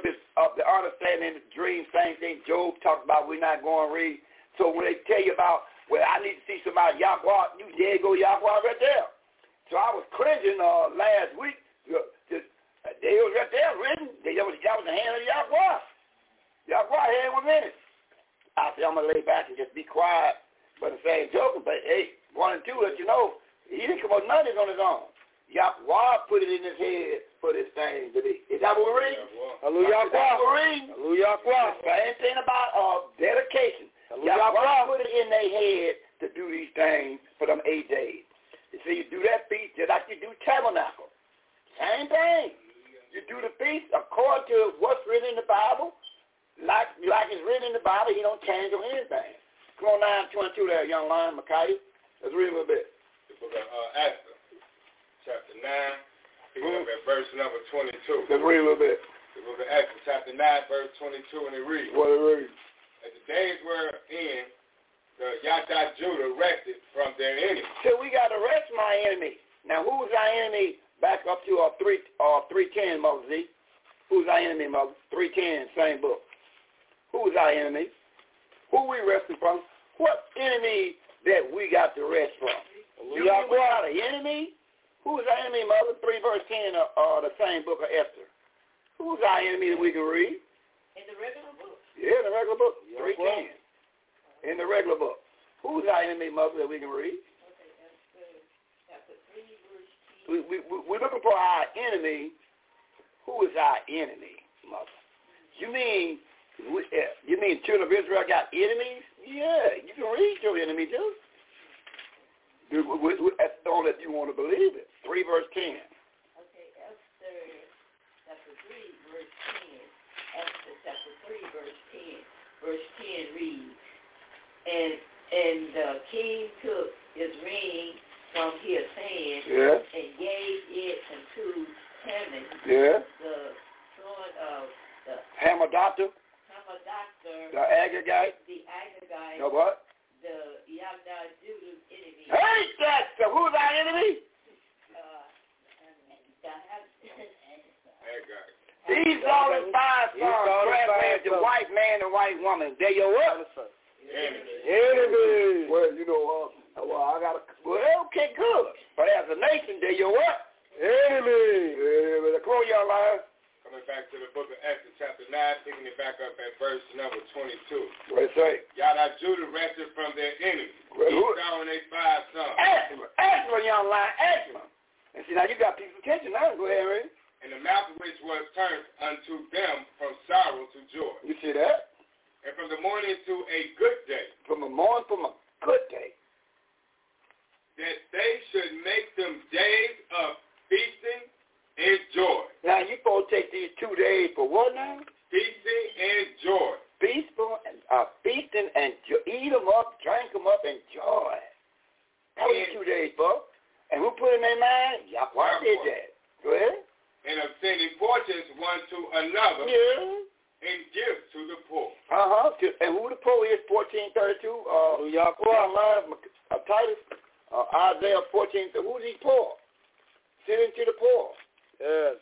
of the understanding of the dream, same thing Job talked about, we're not going to read. So when they tell you about, well, I need to see somebody, Yahweh, you there go Yahweh right there. So I was cleansing uh, last week. Uh, just, uh, they was right there written. They, that, was, that was the hand of Yahweh. Yahweh hand was in it. I said, I'm going to lay back and just be quiet. But the same joke, but hey, one and two, let you know, he didn't come up nothing on his own. Yahweh put it in his head for this thing to be. Is that what we're reading? Hallelujah. Is that what we're reading? Hallelujah. Same thing about uh, dedication. Yahweh put it in their head to do these things for them eight days. You see, you do that feast just like you do tabernacle. Same thing. You do the feast according to what's written in the Bible. Like like it's written in the Bible, he don't change on anything. Come on, nine twenty-two there, young lion, Micaiah. Let's read a little bit. The book of uh, Esther, chapter nine, picking mm-hmm. up at verse number twenty-two. Let's read a little bit. The book of Esther, chapter nine, verse twenty-two, and it reads. What it reads? As the days were in, the Yada Judah rested from their enemies. So we got to rest my enemy. Now, who's our enemy? Back up to uh, three, uh, three ten, Mother Z. Who's our enemy, Mother? three ten, same book. Who's our enemy? Who we resting from? What enemy that we got to rest from? You got what? An enemy? Who's our enemy, Mother? three verse ten, uh, uh, the same book of Esther. Who's our enemy that we can read? In the regular book. Yeah, in the regular book. three ten. In the regular book. Who's our enemy, Mother, that we can read? Okay, that's chapter three, verse ten. We, we, we, we're looking for our enemy. Who is our enemy, Mother? You mean we, uh, you mean children of Israel got enemies? Yeah, you can read your enemy too. We, we, we, that's all that you want to believe it. three verse ten. Okay, Esther chapter three, verse ten. Esther chapter three, verse ten. Verse ten reads, And and the king took his ring from his hand yeah. and gave it unto Haman, yeah. the son of the Hamadoctor, Hamadoctor, the Agagite, the Agagite, the what? The Yada Judah's enemy. Hey, that so who's our enemy? Uh, These are the five sons, translated the white man and white woman. They your what? Enemy. Enemy. Well, you know, uh, well, I got to, well, okay, good. But as a nation, they your what? Enemy. Yeah, come on, y'all liars. Coming back to the book of Esther, chapter nine, picking it back up at verse number twenty-two. What it say? Yada Judah rested from their enemies. Esau and their five sons. Asma, Asma, young lion, Asma. And see, now you got people's attention now. Go ahead, read. And the mouth of which was turned unto them from sorrow to joy. You see that? And from the morning to a good day. From the morning from a good day. That they should make them days of feasting and joy. Now, you supposed to take these two days for what now? Feasting and joy. Feasting and, uh, feasting and jo- eat them up, drink them up, and joy. That was two days, folks. And who put in their mind? Yahweh did that. Go ahead. And of sending portions one to another. Yeah. And give to the poor. Uh-huh. And who the poor is, fourteen thirty-two? Uh, Yahweh, uh, Titus, uh, Isaiah fourteen. Who's he poor? Sending to the poor. Yes.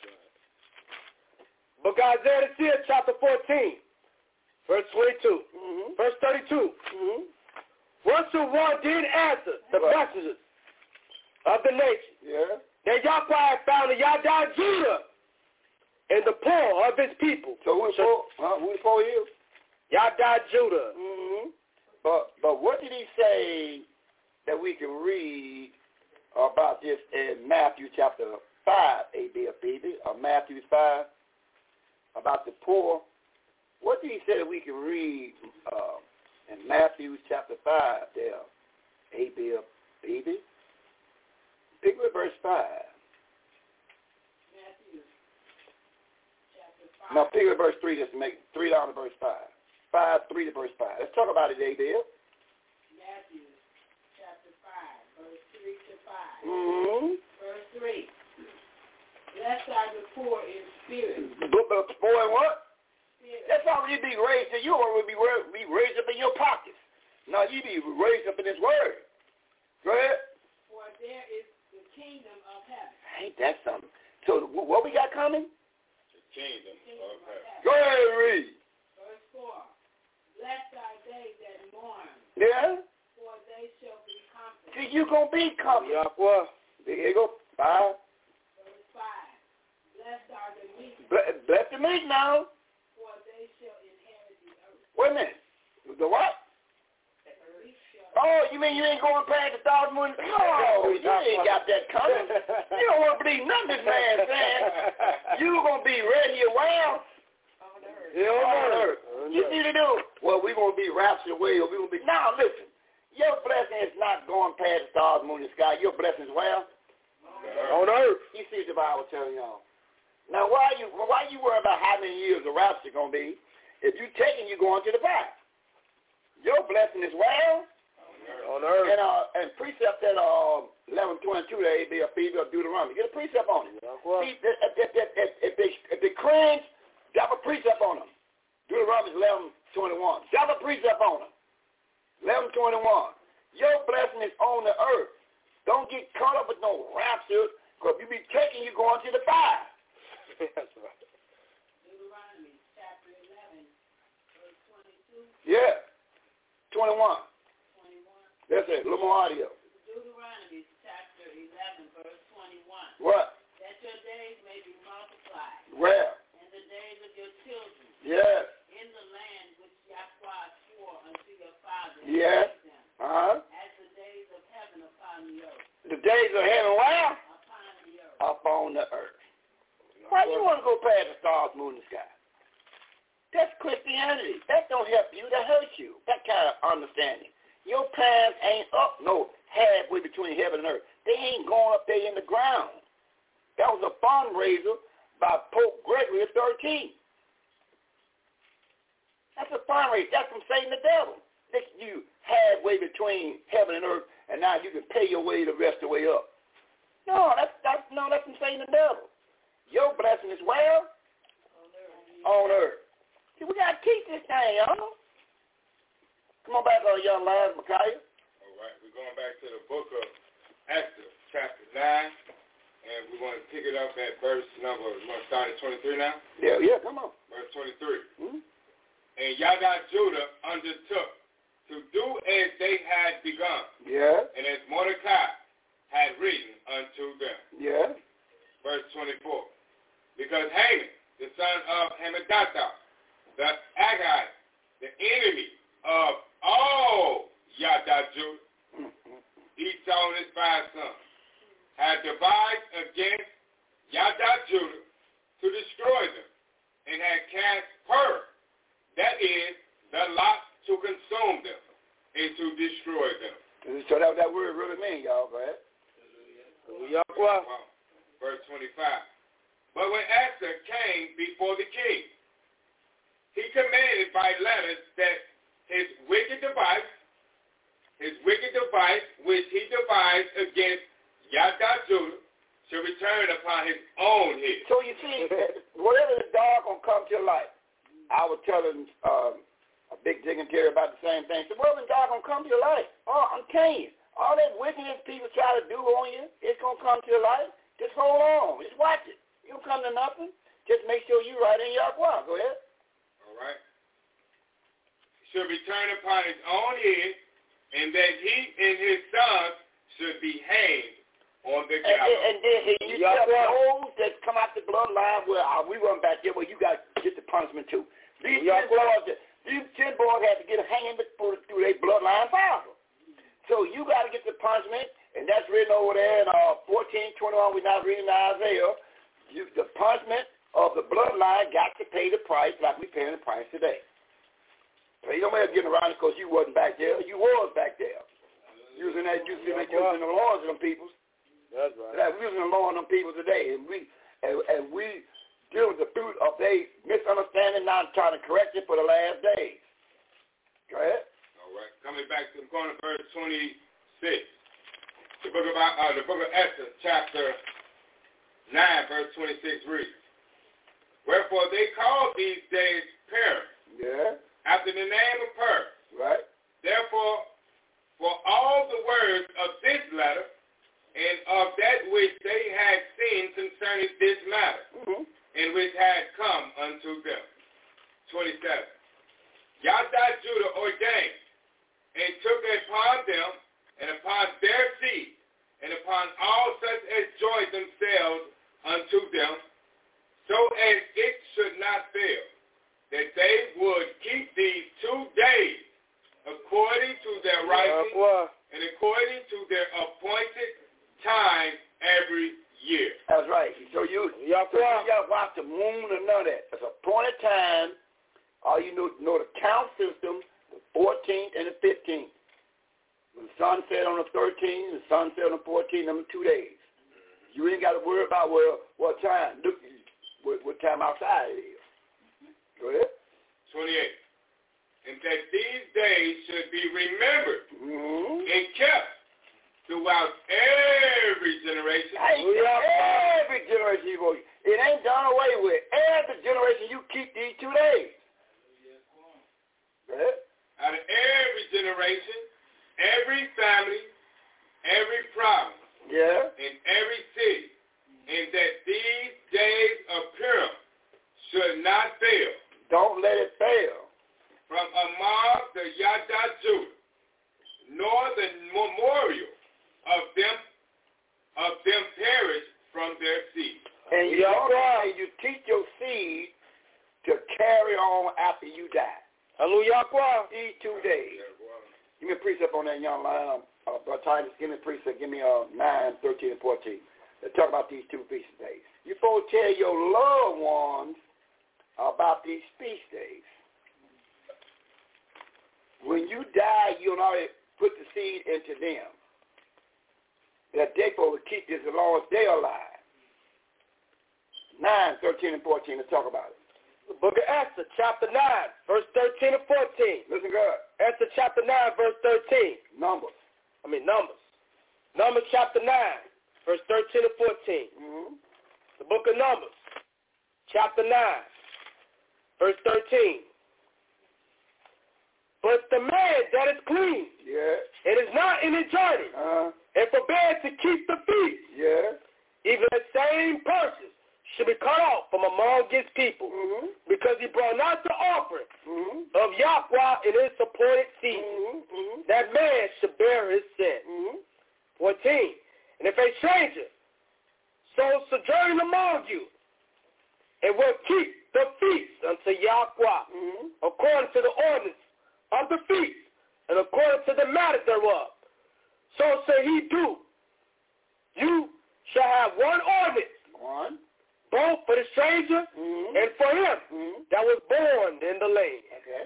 Book of Isaiah, chapter fourteen, verse twenty-two. Mm-hmm. Verse thirty-two. Mm-hmm. Once the one did answer the right. messengers of the nation. Yeah. That Yahweh found the Yada Judah and the poor of his people. So who the poor? Huh? Who the poor is? Yada Judah. Mm-hmm. But but what did he say that we can read about this in Matthew chapter five, A B F B B, or Matthew five, about the poor? What did he say that we can read uh, in Matthew chapter five there, A B F B B? Pick with verse five. Matthew chapter five. No, pick with verse three just to make three down to verse five. Five, three to verse five. Let's talk about it, A B F. Matthew chapter five, verse three to five. Mm-hmm. Verse three. Blessed are the poor in spirit. Book of poor and what? Spirit. That's all you be raised in. You want to be, be raised up in your pockets. No, you be raised up in this word. Go ahead. For there is the kingdom of heaven. Ain't that something? So what we got coming? The kingdom of heaven. Go ahead and going to be coming. Yahweh. There you go. Five. Five. Blessed are the meek. Bless, bless the meek now. For they shall inherit the earth. Wait a minute. The what? Oh, you mean you ain't going past the thousand moon? No, you ain't got that coming. You don't want to believe nothing this man saying. You going to be ready and well. Yeah, on earth. You need to do. Well, we're going to be raptured away, or we're going to be. Now, listen. Your blessing is not going past the stars, moon, and sky. Your blessing is well on earth. You see the Bible telling y'all. Now, why you why you worry about how many years the rapture going to be? If you taking, you going to the back. Your blessing is well on earth. And uh, and precept that uh eleven twenty-two, there be a fever of Deuteronomy. Get a precept on it. See, if, if, if, if, if they if they cringe, drop a precept on them. Deuteronomy eleven twenty-one. Drop a precept on them. eleven twenty-one. Your blessing is on the earth. Don't get caught up with no rapture, because if you be taking, you going to the fire. That's right. Deuteronomy chapter eleven, verse twenty-two. Yeah. twenty-one. twenty-one. That's it. A little more audio. Deuteronomy chapter eleven, verse twenty-one. What? That your days may be multiplied. Where? And the days of your children. Yes. In the land which Yahweh swore unto your fathers. Yes. Them, uh-huh. As the days of heaven upon the earth. The days of heaven where? Upon the earth. Upon the earth. Why you want to go past the stars, moon, and sky? That's Christianity. That don't help you. That hurts you. That kind of understanding. Your plans ain't up no halfway between heaven and earth. They ain't going up there in the ground. That was a fundraiser by Pope Gregory the thirteenth. That's a fundraiser. That's from Satan the devil. They, you halfway between heaven and earth, and now you can pay your way the rest of the way up. No, that's that's no, that's from Satan the devil. Your blessing is well on earth. See, we got to teach this thing, y'all. Come on back on young lads, Micaiah. All right, we're going back to the book of Esther, chapter nine, and we're going to pick it up at verse number, we're going to start at twenty-three now? Yeah, yeah, come on. Verse twenty-three. Mm-hmm. And Yada Judah undertook to do as they had begun, yeah, and as Mordecai had written unto them. Yeah. Verse twenty-four. Because Haman, the son of Hammedatha, the Agagite, the enemy of all Yada Judah, Esau and his five sons, had devised against Yada Judah to destroy them, and had cast her, that is, the lot to consume them, and to destroy them. So that that word really means, y'all, go ahead. Wow. Verse twenty-five. But when Esther came before the king, he commanded by letters that his wicked device, his wicked device which he devised against Yada Judah, should return upon his own head. So you see, whatever is dark gonna come to light. I was telling um, a big dignitary about the same thing. So whatever is dark gonna come to light. Oh, I'm telling you, all that wickedness people try to do on you, it's gonna come to light. Just hold on, just watch it. You don't come to nothing. Just make sure you right in your Yahweh. Go ahead. All right. Should return upon his own head, and that he and his sons should be hanged on the gallows. And, and then and you tell those that come out the bloodline, well, uh, we run back there, well, you got to get the punishment too. These ten boys, these ten boys had to get hanging through, through their bloodline father. So you got to get the punishment, and that's written over there in uh, fourteen twenty-one. We're not reading Isaiah. You, the punishment of the bloodline got to pay the price like we paying the price today. So you don't have to get around it because you wasn't back there. You was back there. Using that, using that, using the laws of them people. That's right. That we're using the law on them people today, and we and, and we deal with the fruit of their misunderstanding, not trying to correct it for the last days. Go ahead. All right. Coming back to the corner, verse twenty-six. The book of uh, the book of Esther, chapter nine, verse twenty-six reads, wherefore they called these days Purim, yeah, after the name of Purim. Right. Therefore, for all the words of this letter, and of that which they had seen concerning this matter, mm-hmm. and which had come unto them. twenty-seven. Yada Judah ordained, and took upon them, and upon their seed, and upon all such as join themselves unto them, so as it should not fail, that they would keep these two days according to their writing and according to their appointed time every year. That's right. So you, you got to watch the moon and none of that. It's appointed time. All you know, know the count system, the fourteenth and the fifteenth. When the sun set on the thirteenth, the sun set on the fourteenth, them two days. You ain't got to worry about well, what time. Look, what, what time outside it is. Go ahead. twenty-eight. And that these days should be remembered mm-hmm. and kept throughout every generation. Every generation you go. It ain't done away with. Every generation you keep these two days. Go ahead. Out of every generation, every family, every province, yeah, in every city, and that these days of Purim should not fail. Don't let it fail. From among the Yadah Judah, nor the memorial of them of them perish from their seed. And you, right. you teach your seed to carry on after you die. Hallelujah. These two days. Give me a precept on that, young line. Uh, Brother Titus, give me a precept. Give me uh, nine, thirteen, and fourteen. Let's talk about these two feast days. You're supposed to tell your loved ones about these feast days. When you die, you'll already put the seed into them. That they supposed to keep this as long as they're alive. nine, thirteen, and fourteen. Let's talk about it. The book of Esther, chapter nine, verse thirteen and fourteen. Listen good. Esther chapter nine, verse thirteen. Numbers. I mean, Numbers. Numbers chapter nine, verse thirteen and fourteen. Mm-hmm. The book of Numbers, chapter nine, verse thirteen. But the man that is clean, yeah, and is not in a journey, uh-huh. and forbid to keep the feast, yeah, even the same person should be cut off from among his people, mm-hmm. because he brought not the offering mm-hmm. of Yahweh in his appointed season. Mm-hmm. Mm-hmm. That man should bear his sin. Mm-hmm. fourteen. And if a stranger so sojourn among you, and will keep the feast unto Yahweh, mm-hmm. according to the ordinance of the feast, and according to the matter thereof, so shall he do. You shall have one ordinance, one, both for the stranger mm-hmm. and for him mm-hmm. that was born in the land. Okay.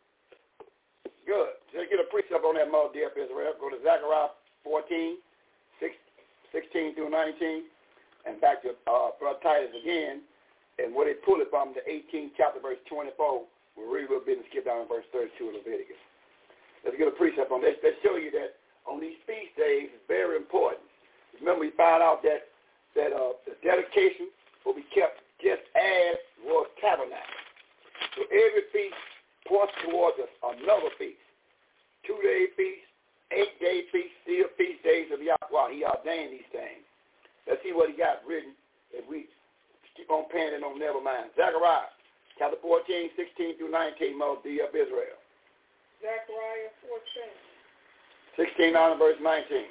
Good. Just get a precept on that, Mother dear Israel. Go to Zechariah fourteen, six, sixteen through nineteen, and back to uh, Brother Titus again, and where they pull it from, the eighteenth chapter, verse twenty-four. We'll read a little bit and skip down to verse thirty-two of Leviticus. Let's get a precept on this. Let's show you that on these feast days is very important. Remember, we found out that that uh, the dedication will be kept just as was tabernacle. So every feast points towards us another feast. Two-day feast, eight-day feast, still feast days of Yahweh. He ordained these things. Let's see what he got written if we keep on panning on never mind. Zechariah. Chapter fourteen, sixteen through nineteen, Mother of Israel. Zechariah fourteen. sixteen on verse nineteen.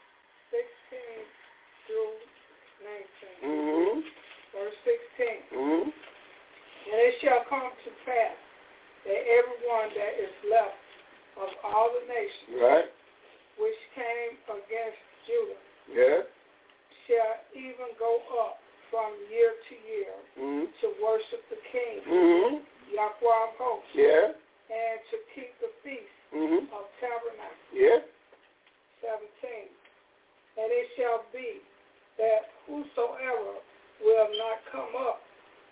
sixteen through nineteen. Mm-hmm. Verse sixteen. Mm-hmm. And it shall come to pass that everyone that is left of all the nations, right, which came against Judah, yeah, shall even go up from year to year mm-hmm. to worship the King, mm-hmm. Yahweh of hosts, yeah, and to keep the feast mm-hmm. of tabernacles. Yeah. seventeen. And it shall be that whosoever will not come up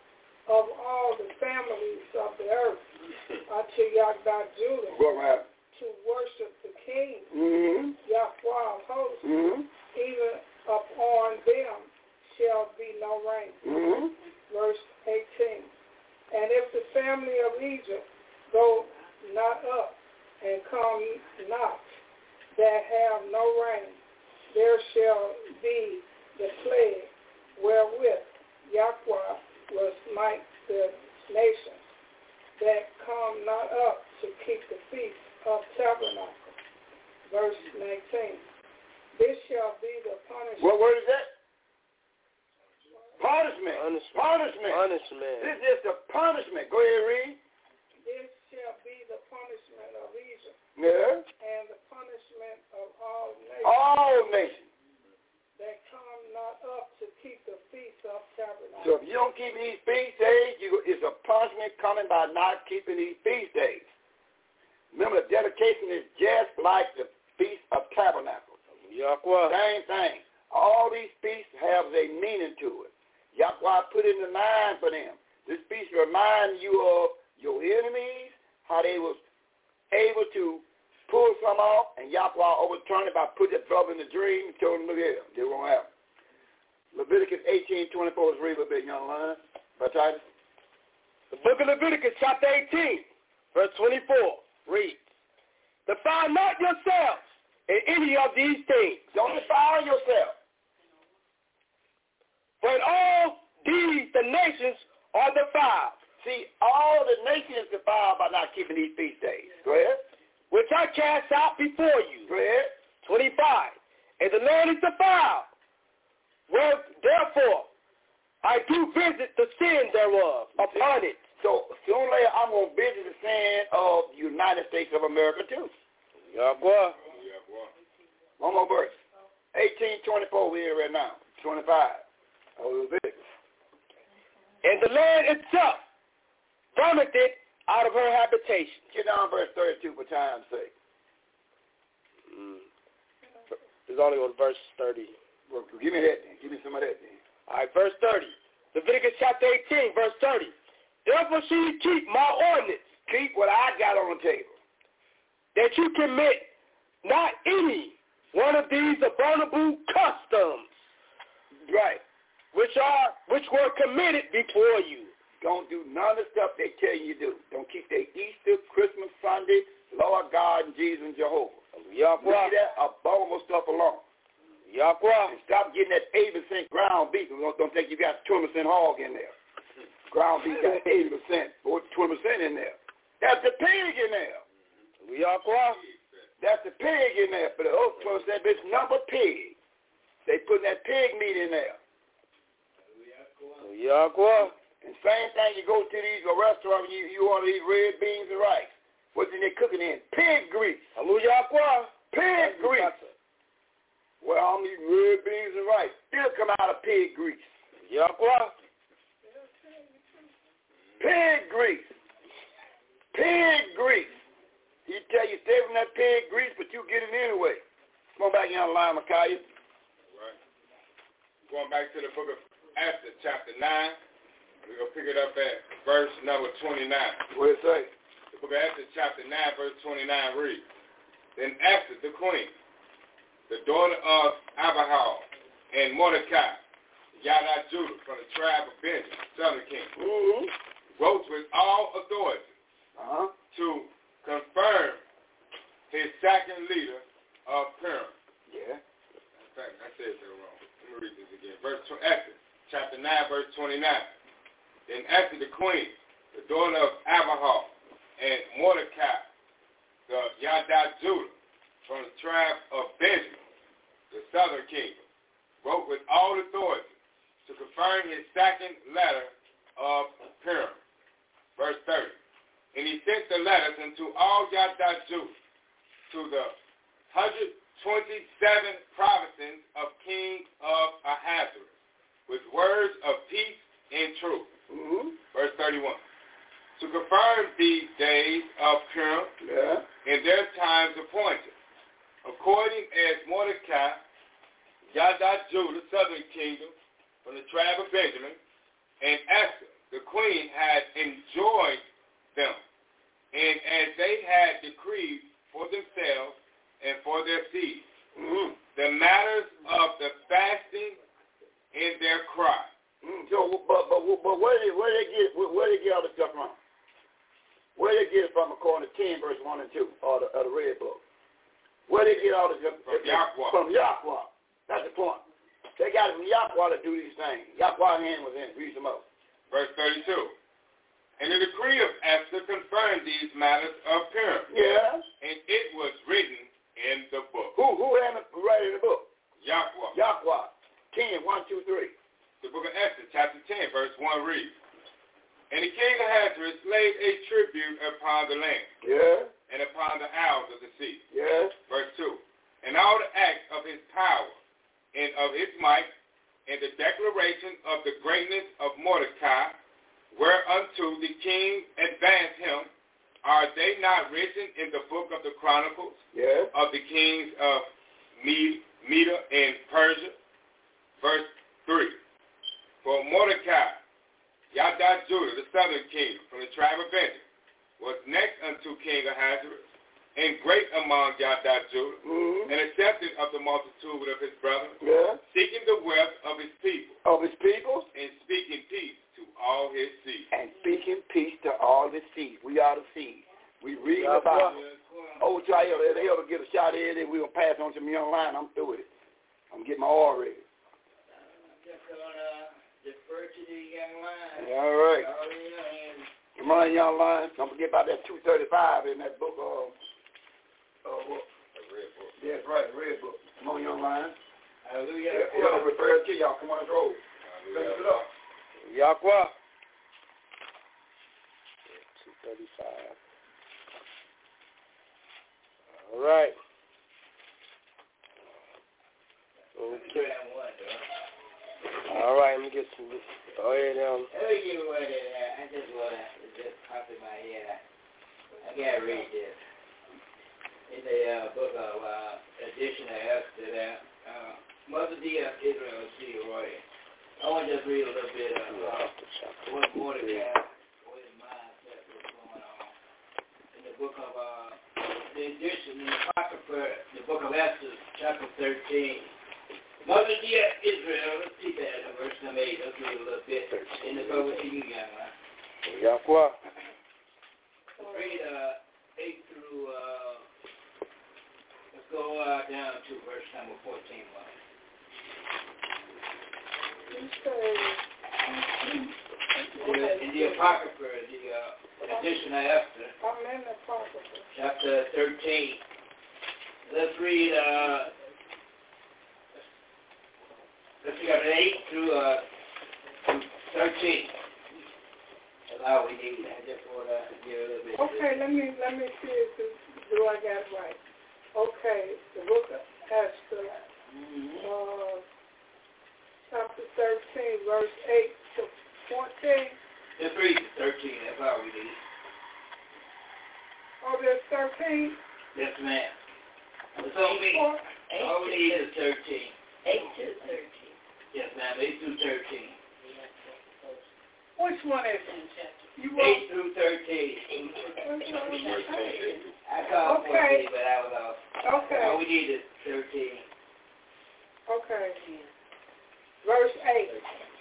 of all the families of the earth unto Yahweh Judah to worship the King, mm-hmm. Yahweh of hosts, mm-hmm. even upon them shall be no rain. Mm-hmm. Verse eighteen. And if the family of Egypt go not up and come not, that have no rain, there shall be the plague wherewith Yahweh will smite the nations that come not up to keep the feast of tabernacles. verse nineteen. This shall be the punishment. What word is that? Punishment. Punishment. Punishment. Punishment. This is the punishment. Go ahead, read. This shall be the punishment of Egypt. Yeah. And the punishment of all nations. All nations. That come not up to keep the feast of tabernacles. So if you don't keep these feast days, you, it's a punishment coming by not keeping these feast days. Remember, the dedication is just like the Feast of Tabernacles. Yahweh. Same thing. All these feasts have a meaning to it. Yahweh put it in the mind for them. This feast reminds you of your enemies, how they was able to pull some off, and Yahweh overturned it by putting that brother in the dream and told him, look here, they won't have it. Leviticus eighteen twenty-four, let's read a little bit, young man. By Titus. The book of Leviticus, chapter eighteen, verse twenty-four, reads, defile not yourselves in any of these things. Don't defile yourself. For in all these the nations are defiled. See, all the nations defiled by not keeping these feast days. Go ahead. Which I cast out before you. Go ahead. twenty-five. And the land is defiled. Well, therefore, I do visit the sin thereof upon it. So sooner or later, I'm going to visit the sin of the United States of America, too. Yahweh. One more verse. eighteen twenty-four, we're here right now. twenty-five. Oh, and the land itself vomited out of her habitation. Get down verse thirty-two for time's sake. Mm. It's only on verse thirty. Well, give me that then. Give me some of that then. All right, verse thirty. Leviticus chapter eighteen, verse thirty. Therefore should you keep my ordinance. Keep what I got on the table. That you commit not any one of these abominable customs. Right. Which are which were committed before you. Don't do none of the stuff they tell you to do. Don't keep their Easter, Christmas, Sunday, Lord God, and Jesus and Jehovah. Yahweh. Leave that abominable stuff alone. Yahweh. And stop getting that eighty percent ground beef. Don't, don't think you got twenty percent hog in there. Ground beef got eighty percent, or twenty percent in there. That's the pig in there. Yahweh. That's the pig in there. But the other twenty percent is number pig. They putting that pig meat in there. Yahweh. And same thing, you go to these restaurants, you, you order these red beans and rice. What's in they cooking in? Pig grease. Hallelujah. Pig grease. Well, I'm eating red beans and rice. Still come out of pig grease. Yahweh. Pig grease. Pig grease. He tell you stay from that pig grease, but you get it anyway. Come on back here on the line, Micaiah. Right. Going back to the book of Esther, chapter nine. We're going to pick it up at verse number twenty-nine. What does it say? The book of Esther, chapter nine, verse twenty-nine reads, Then Esther, the queen, the daughter of Abihail, and Mordecai, Yada Judah, from the tribe of Benjamin, southern kingdom, mm-hmm. wrote with all authority uh-huh. to confirm his second leader of Purim. Yeah. In fact, I said that wrong. Let me read this again. Verse Esther, chapter nine, verse twenty-nine. Then Esther the queen, the daughter of Abihail, and Mordecai, the Yada Judah, from the tribe of Benjamin, the southern kingdom, wrote with all authority to confirm his second letter of Purim. Verse thirty. And he sent the letters unto all Yada Judah, to the one hundred twenty-seven provinces of King of Ahasuerus, with words of peace and truth. Mm-hmm. Verse thirty-one. To confirm these days of Purim yeah. in their times appointed, according as Mordecai, Yada Judah, southern kingdom, from the tribe of Benjamin, and Esther, the queen, had enjoined them, and as they had decreed for themselves and for their seed, mm-hmm. the matters of the fasting and their cry. Mm, so, but, but, but where did where they get where, where they get all this stuff from? Where they get it from, according to ten, verse one and two, or the, or the red book? Where they get all this stuff? From Yahweh. From Yahweh. That's the point. They got it from Yahweh to do these things. Yahweh's hand was in. Read some up. Verse thirty-two. And the decree of Esther confirmed these matters of Purim. Yeah. And it was written in the upon the land. Yeah. And upon the isles of the sea. Yes. Verse two. And all the acts of his power and of his might and the declaration of the greatness of Mordecai, whereunto the king advanced him, are they not written in the book of the Chronicles yes. of the kings of Media and Persia? Verse three. For Mordecai, Yada Judah, the southern king from the tribe of Benjamin, was next unto King Ahasuerus, and great among Yada Judah, mm-hmm. and accepted of the multitude of his brothers, yeah. seeking the wealth of his people, of his people, and speaking peace to all his seed. And speaking peace to all his seed. We are the seed. We read yeah, about it. Oh, try to they ever get a shot in, and we're going to pass on to me online. I'm through with it. I'm getting my oil ready. I'm just going to defer to the young line. All right. All in. Come on, young line. Don't forget about that two thirty-five in that book of, uh, what? The red book. That's right, the red book. Come on, young line. Hallelujah. Yeah, refer to y'all. Come on, let's roll. Finish it up. Yahweh. two thirty-five. All right. Okay. All right, let me get some. Go ahead, um. Let me give you what it is. I just want to, it just popped in my head. I, I got to read this. In the uh, book of uh, Edition of Esther, that uh, Mother D of Israel, C. Roy. I want to just read a little bit of uh, what Mordecai, what his mindset was going on. In the book of uh, the edition, in the Apocrypha, the book of Esther, chapter thirteen. Mother dear Israel, let's see that in verse number eight. Let's read a little bit. In the book to you, young man. Yahweh. Let's read uh, eight through, uh, let's go uh, down to verse number fourteen. In the Apocrypha, the uh, edition of Esther. I'm in the Apocrypha. Chapter thirteen. Let's read, uh, let's read eight through uh, thirteen. That's all we need. I just want to give a little bit. Okay, let me let me see if this, do I got it right. Okay, the book of Esther, mm-hmm. uh, chapter thirteen, verse eight to fourteen. Just read thirteen. That's all we need. Oh, there's thirteen? Yes, ma'am. That's all we need. All we need is thirteen. eight to thirteen. Yes, ma'am. eight through thirteen. Which one is it? You eight through thirteen. I called okay. fourteen, but I was off. Okay. All we need is thirteen. Okay. Verse eight.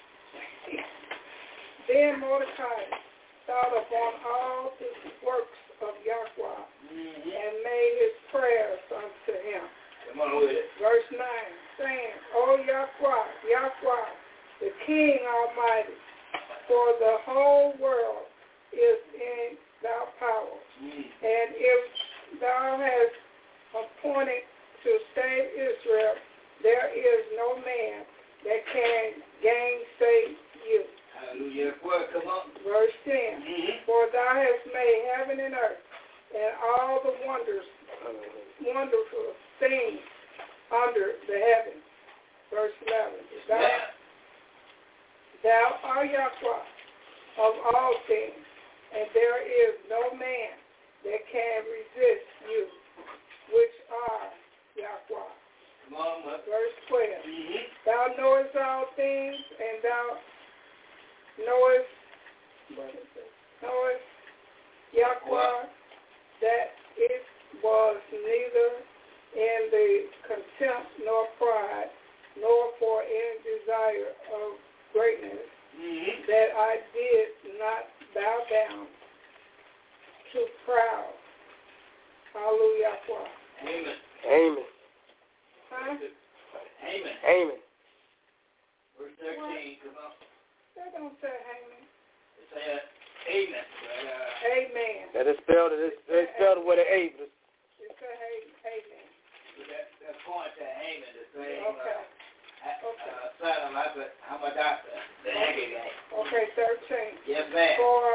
Then Mordecai thought upon all the works of Yahweh mm-hmm. and made his prayers unto him. Come on with it. Verse nine, saying, O Yahweh, Yahweh, the King Almighty, for the whole world is in thy power. Mm. And if thou hast appointed to save Israel, there is no man that can gainsay you. Hallelujah. Well, come on. Verse ten, mm-hmm. For thou hast made heaven and earth and all the wonders, wonderful things under the heavens. Verse eleven, thou, thou art Yahweh of all things, and there is no man that can resist you, which are Yahweh. Come on, what? Verse twelve, mm-hmm. Thou knowest all things, and thou knowest, knowest Yahweh, what? that it was neither in the contempt nor pride, nor for any desire of greatness, mm-hmm. that I did not bow down to proud. Hallelujah. Amen. Amen. Huh? Amen. Amen. Verse thirteen, come on. That don't say amen. It says amen. But, uh, Amen. That is spelled, it is, it is spelled with an A. It say amen. that, that point to Haman, the same Okay. uh, uh, son of Hamadatha, the Agagite. Okay, thirteen. Yes, ma'am. For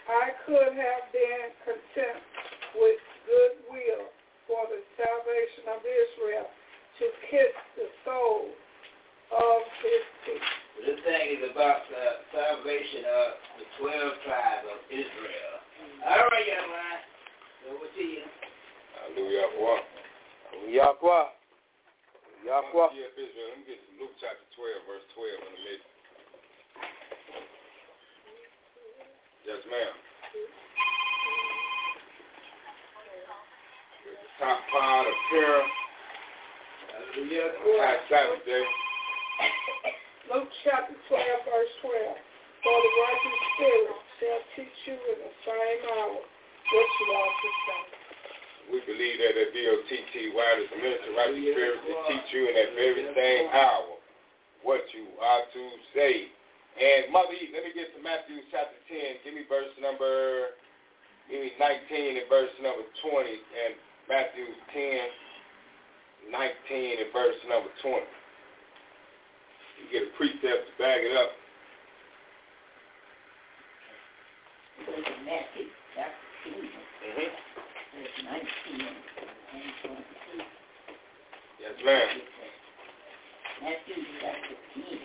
I could have been content with goodwill for the salvation of Israel to kiss the soul of his people. This thing is about the salvation of the twelve tribes of Israel. All right, young man. Over to you. Hallelujah. Yahweh. Yahweh. Yeah, Israel. Let me get Luke chapter twelve, verse twelve in the middle. Yes, ma'am. Top part of prayer. Hallelujah. High Saturday. Luke chapter twelve, verse twelve. For the righteous spirit shall teach you in the same hour what you ought to say. We believe that at B O T T Y, the minister righteous spirit will teach you in that very same hour what you ought to say. And Mother E, let me get to Matthew chapter ten. Give me verse number, give me nineteen and verse number twenty. And Matthew ten, nineteen and verse number twenty. You get a precept to back it up. Matthew chapter ten, Mm-hmm. verse nineteen and twenty-two. Yes, ma'am. Matthew chapter ten.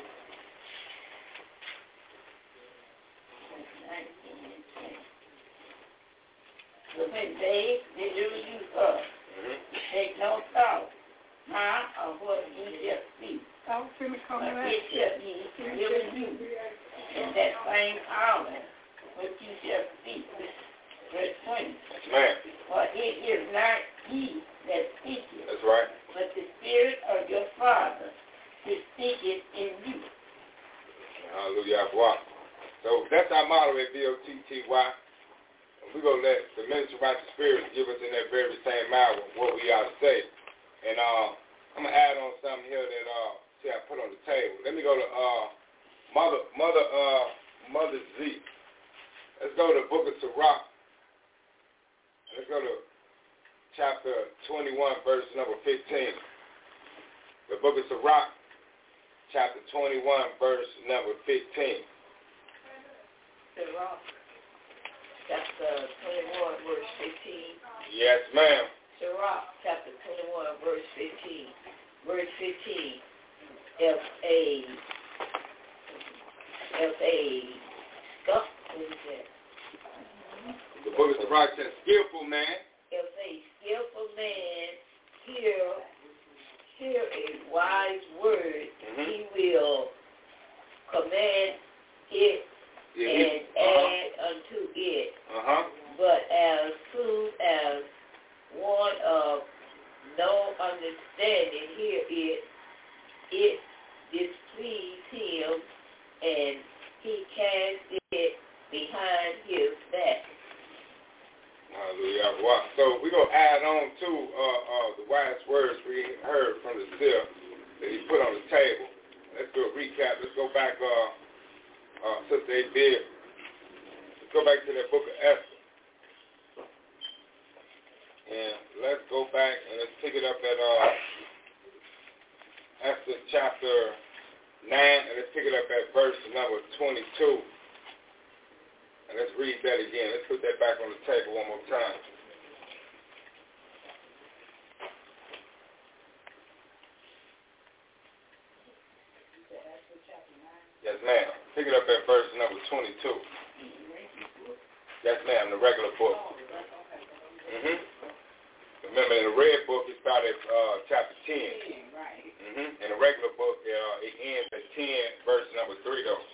So when they deliver you up, Mm-hmm. take no thought, how or what you shall speak. I'm finna come But back. it shall be given you in that same hour what you shall speak. Verse twenty. Yes, ma'am. For it is not ye that speaketh, That's right. but the Spirit of your Father which speaketh in you. Hallelujah. So that's our motto at B O T T Y. We're going to let the ministry of righteous spirit give us in that very same hour what we ought to say. And uh, I'm going to add on something here that uh, see I put on the table. Let me go to uh, Mother Mother uh, Mother Z. Let's go to the book of Sirach. Let's go to chapter twenty-one, verse number fifteen. The book of Sirach, chapter twenty-one, verse number fifteen. Sirach, chapter twenty-one, verse fifteen. Yes, ma'am. Sirach, chapter twenty-one, verse fifteen. Verse fifteen. F A. F A. What is that? The book of Sirach says, skillful man. If a skillful man hear, hear a wise word, Mm-hmm. he will command it Yeah, and uh-huh. add unto it. Uh-huh. But as soon as one of no understanding hear it, it displease him, and he casts it behind his back. Hallelujah. Wow. So we're going to add on to uh, uh, the wise words we heard from the seer that he put on the table. Let's do a recap. Let's go back, uh, uh, Sister A. Bill. Let's go back to that book of Esther. And let's go back and let's pick it up at uh, Esther chapter nine, and let's pick it up at verse number twenty-two. And let's read that again. Let's put that back on the table one more time. Yes, ma'am. Pick it up at verse number twenty-two. Yes, ma'am, the regular book. Mm-hmm. Remember, in the red book, it started at uh, chapter ten. Mm-hmm. In the regular book, uh, it ends at ten, verse number three, though.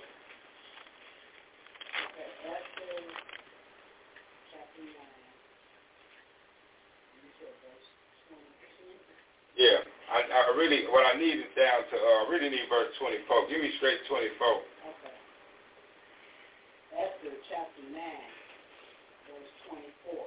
Yeah, I, I really, what I need is down to, uh, I really need verse twenty-four. Give me straight twenty-four. Okay. Esther chapter nine, verse twenty-four.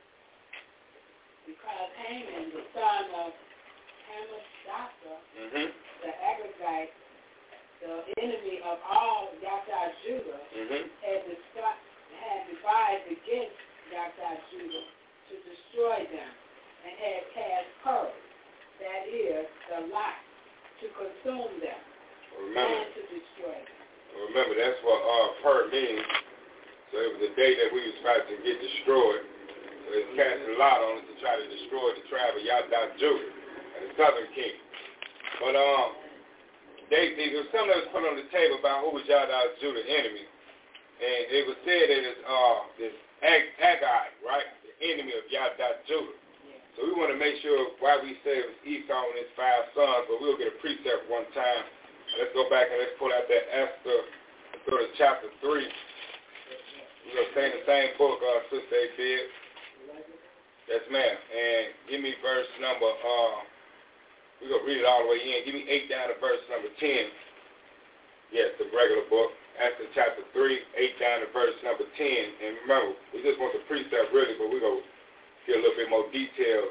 Because Haman, the son of Hammedatha, Mm-hmm. the Agagite, the enemy of all Yaktah Judah, Mm-hmm. had, discussed, had devised against Yaktah Judah to destroy them, and had cast purge, that is, the lot, to consume them, Remember, and to destroy them. remember that's what uh, per means. So it was the day that we was about to get destroyed. So it's casting a lot on us to try to destroy the tribe of Yada Judah and the southern kingdom. But um, they, they, there was something that was put on the table about who was Yada Judah's enemy. And it was said that it's uh, this Ag- Agag, right? The enemy of Yada Judah. So we want to make sure why we say it was Esau and his five sons, but we'll get a precept one time. Let's go back and let's pull out that Esther, let's go to chapter three. We're going to stay in the same book, uh, Sister A did. Yes, ma'am. And give me verse number, uh, we're going to read it all the way in. Give me eight down to verse number ten. Yes, the regular book. Esther chapter three, eight down to verse number ten. And remember, we just want the precept really, but we're going to get a little bit more details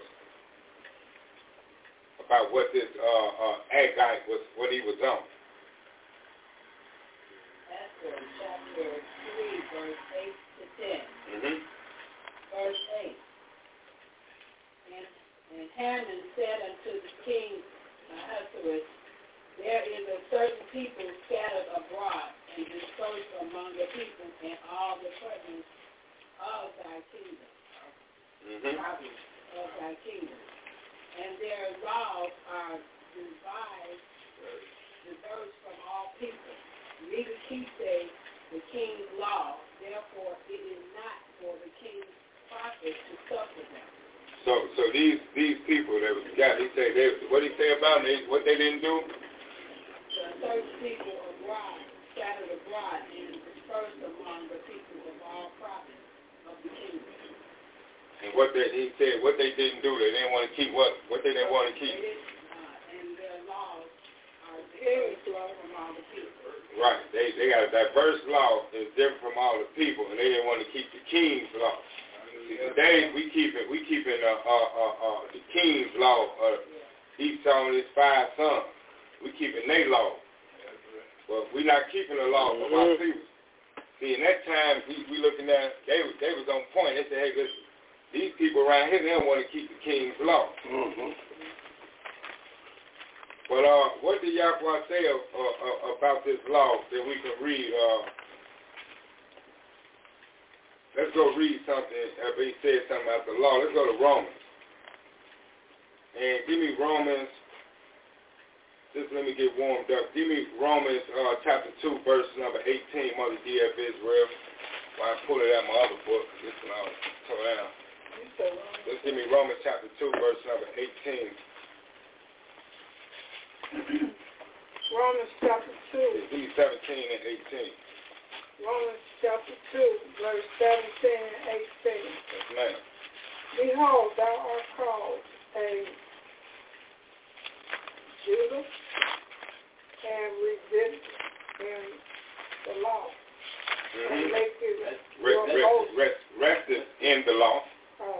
about what this uh, uh, Agag was, what he was on. Esther chapter three, verse eight to ten. Mm-hmm. Verse eight. And, and Haman said unto the king Ahasuerus, there is a certain people scattered abroad and dispersed among the people in all the provinces of thy kingdom. Mm-hmm. Of thy kingdom. And their laws are devised, diverse from all people. Neither keep they the king's law. Therefore, it is not for the king's prophets to suffer them. So, so these these people that was got, he say, they, what he say about them? They, what they didn't do? The certain people abroad, scattered abroad, and dispersed among the people of all provinces of the kingdom. And what they, he said, what they didn't do, they didn't want to keep what? What they didn't want to keep? Uh, and their laws are very different from all the people. Right. They they got a diverse law that's different from all the people, and they didn't want to keep the king's law. See, today we keep it. We keeping uh, uh, uh, uh, the king's law. Uh, Esau and his five sons. We keeping their law, but we not keeping the law of our people. See, in that time we we looking at they they was on point. They said, hey, listen. These people around here, they don't want to keep the king's law. Mm-hmm. But uh, what did Yahweh say uh, uh, about this law that we can read? Uh, let's go read something. Uh, he said something about the law. Let's go to Romans. And give me Romans. Just let me get warmed up. Give me Romans uh, chapter two, verse number eighteen, Mother D F Israel. While I pull it out my other book. This one I'll turn down. Just give me Romans chapter two, verse number eighteen. Romans chapter two. Give me seventeen and eighteen. Romans chapter two, verse seventeen and eighteen. Yes, ma'am. Behold, thou art called a Judah and resist in the law. Mm-hmm. And make it rest, your rest, oath. rest, rested in the law. Uh,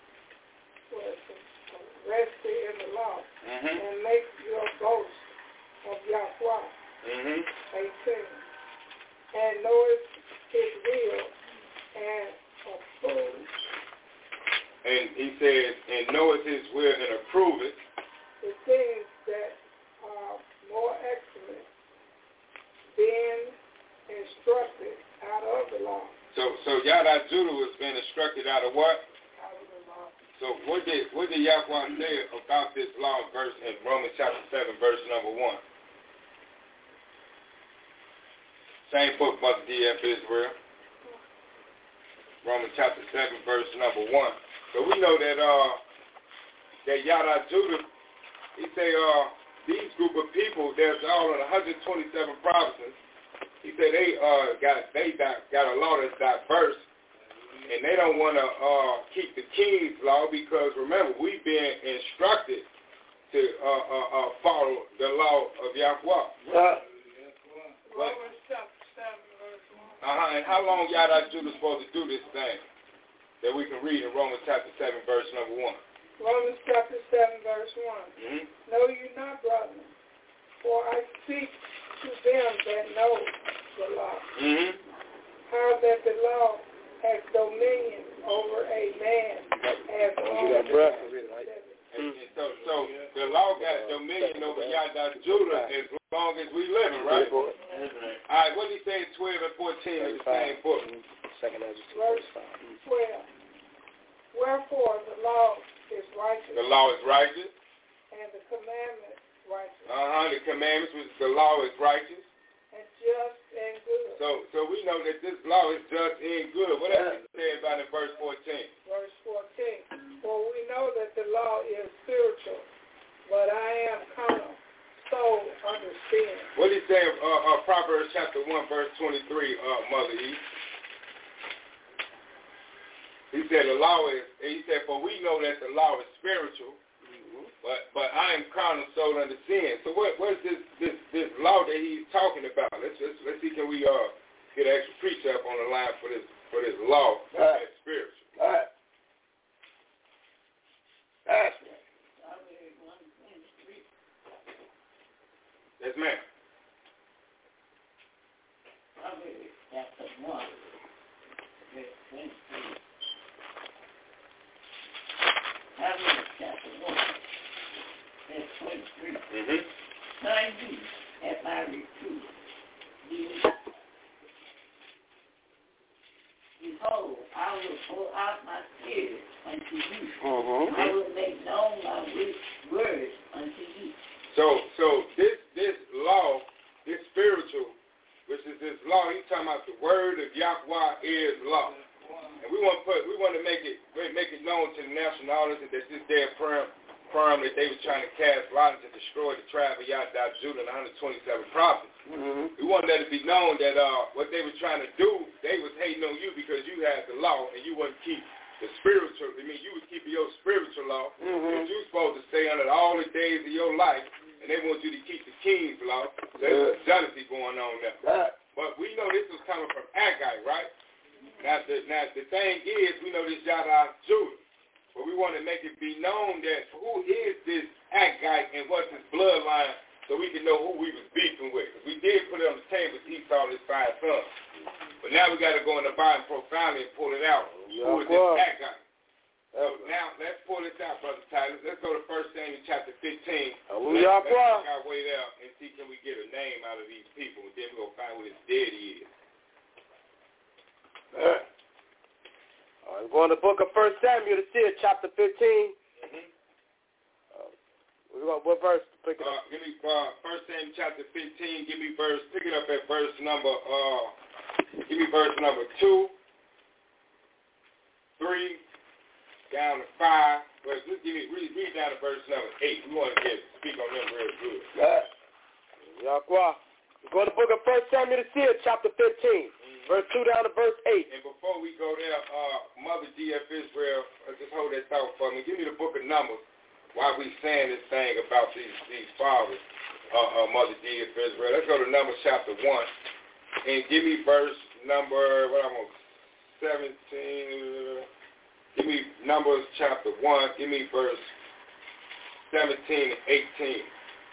rested in the law. Mm-hmm. And make your boast of Yahweh. Mm-hmm. eighteen. And know his will and approve. And he says, and knoweth his will and approve it. The things that are more excellent, being instructed out of the law. So, so Yada Judah was being instructed out of what? Out of the law. So, what did what did Yahweh say about this law verse in Romans chapter seven, verse number one? Same book, Mother D F Israel. Romans chapter seven, verse number one. So we know that uh that Yada Judah, he say uh these group of people that's all in one hundred twenty-seven provinces. He said they uh got they got, got a law that's diverse, and they don't want to uh keep the king's law because remember we've been instructed to uh uh, uh follow the law of Yahweh. Uh, Romans chapter seven, verse one. Uh huh. And how long Yada Judah supposed to do this thing that we can read in Romans chapter seven, verse number one? Romans chapter seven, verse one. Mm-hmm. Know you not, brethren, for I speak to them that know the law. Mm-hmm. How that the law has dominion over a man as long as and, and so, so the law got dominion over Yada Judah as long as we live, right? All right, what did he say in twelve and fourteen in the same book? Second Ezra two, verse twelve. Wherefore the law is righteous. The law is righteous. And the commandment righteous. Uh-huh. The commandments, which the law is righteous. And just and good. So so we know that this law is just and good. What else it say about in verse fourteen? Verse fourteen. For we know that the law is spiritual, but I am carnal, so understand. What did he say in uh, uh, Proverbs chapter one, verse twenty-three, uh, Mother E? He said the law is, he said, for we know that the law is spiritual, mm-hmm. but but I am carnal, sold under sin. So what what is this this this law that he's talking about? Let's let's let's see, can we uh get an extra preacher up on the line for this for this law right. that's spiritual? All right. That's right. Yes, ma'am. Proverbs chapter one, verse twenty-three. Proverbs chapter one, verse twenty-three. Mm-hmm. Son, you at my reproof, behold, I will pour out my spirit unto you. Mm-hmm. I will make known my words unto you. So so this this law, this spiritual, which is this law, he's talking about the word of Yahweh is law. And we want to put, we want to make it make it known to the national audience that this day of firm, firm that they were trying to cast violence and destroy the tribe of Yahweh Judah and one hundred twenty-seven prophets. Mm-hmm. We want that to be known that uh, what they were trying to do, they was hating on you because you had the law and you wouldn't keep the spiritual. I mean, you was keeping your spiritual law, mm-hmm. and you supposed to stay under all the days of your life, and they want you to keep the king's law. So there's some jealousy going on there. Right. But we know this was coming from Agag, right? Now the, now, the thing is, we know this Yahweh Judah. But we want to make it be known that who is this Agag and what's his bloodline so we can know who we was beefing with. Because we did put it on the table, Esau and his five sons. But now we got to go in the Bible profoundly and pull it out. Who is this Agag? So now, let's pull this out, Brother Tyler. Let's go to First Samuel chapter fifteen. Let's, let's work our way there and see can we get a name out of these people. And then we're going to find what his daddy is. All right. All right, we're going to the book of First Samuel to see it, chapter fifteen. Mm-hmm. Uh, we're going, what verse to pick it uh, up? Give me uh, First Samuel chapter fifteen. Give me verse, pick it up at verse number, uh, give me verse number two, three, down to five. Well, just give me, read, read down to verse number eight. We want to get speak on them real good. Right. Yahweh. We're going to the book of First Samuel to see it, chapter fifteen. Verse two down to verse eight. And before we go there, uh, Mother D F Israel, uh, just hold that thought for me. Give me the book of Numbers while we saying this thing about these these fathers, uh, uh, Mother D F Israel. Let's go to Numbers chapter one and give me verse number, what I want, seventeen. Give me Numbers chapter one. Give me verse seventeen and eighteen.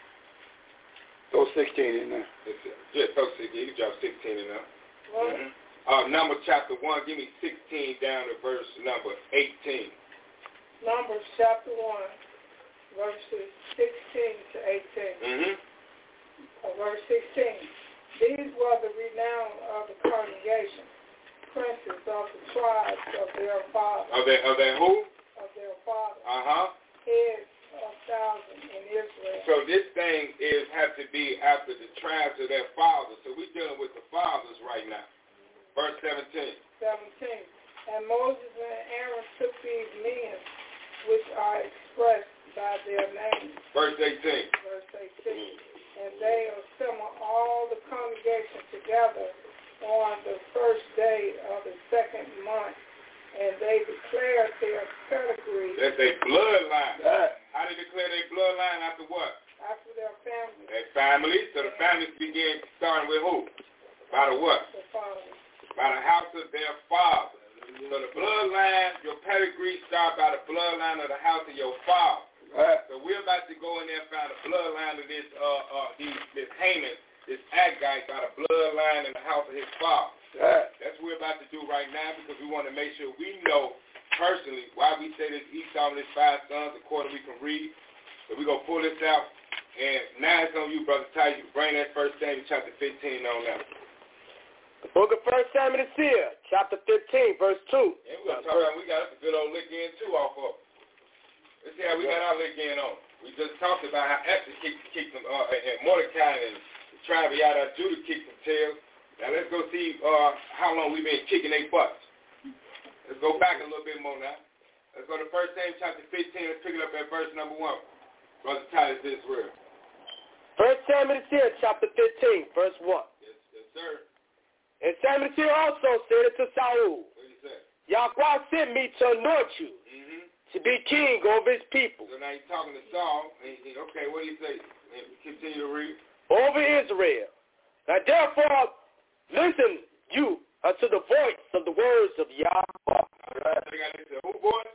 Throw sixteen in there. Yeah, throw sixteen. You can drop sixteen in there. Mm-hmm. Uh, number chapter one, give me sixteen down to verse number eighteen. Numbers chapter one, verses sixteen to eighteen. Mm-hmm. Uh, verse sixteen. These were the renown of the congregation, princes of the tribes of their fathers. Of their, of their who? Of their fathers. Uh-huh. Heads of thousands in Israel. So this thing is have to be after the tribes of their fathers. So we're dealing with the fathers right now. Verse seventeen. seventeen. And Moses and Aaron took these men, which are expressed by their names. Verse eighteen. Verse eighteen. And they assembled all the congregation together on the first day of the second month, and they declared their pedigree. That's their bloodline. Right. How they declare their bloodline after what? After their family. Their family. So the families began starting with who? By the what? The fathers. By the house of their father. So the bloodline, your pedigree start by the bloodline of the house of your father. Right. So we're about to go in there and find the bloodline of this uh uh these this Haman, this Agag, by the bloodline in the house of his father. Right. That's what we're about to do right now because we want to make sure we know personally why we say this Esau and his five sons according we can read. So we're going to pull this out. And now it's on you, Brother Ty. You bring that First Samuel chapter fifteen on now. Book of First Samuel the Seer, chapter fifteen, verse two. And we're going to talk about, we got us a good old lick in, too, off of. Let's see how we got our lick in on. We just talked about how Esther kicked, kicked them, uh, and Mordecai and the tribe of Yada Judah kicked some tails. Now let's go see uh, how long we've been kicking their butts. Let's go back a little bit more now. Let's go to First Samuel chapter fifteen. Let's pick it up at verse number one. Brother Titus Israel. First Samuel the Seer, chapter fifteen, verse one. Yes, yes, sir. And Samuel the Seer also said it to Saul, What did he say? Yahweh sent me to anoint you Mm-hmm. to be king over his people, So now he's talking to Saul. And he, okay, what did he say? And continue to read. over Israel. Now therefore, listen you unto the voice of the words of Yahweh. All right, they got this. Who voice?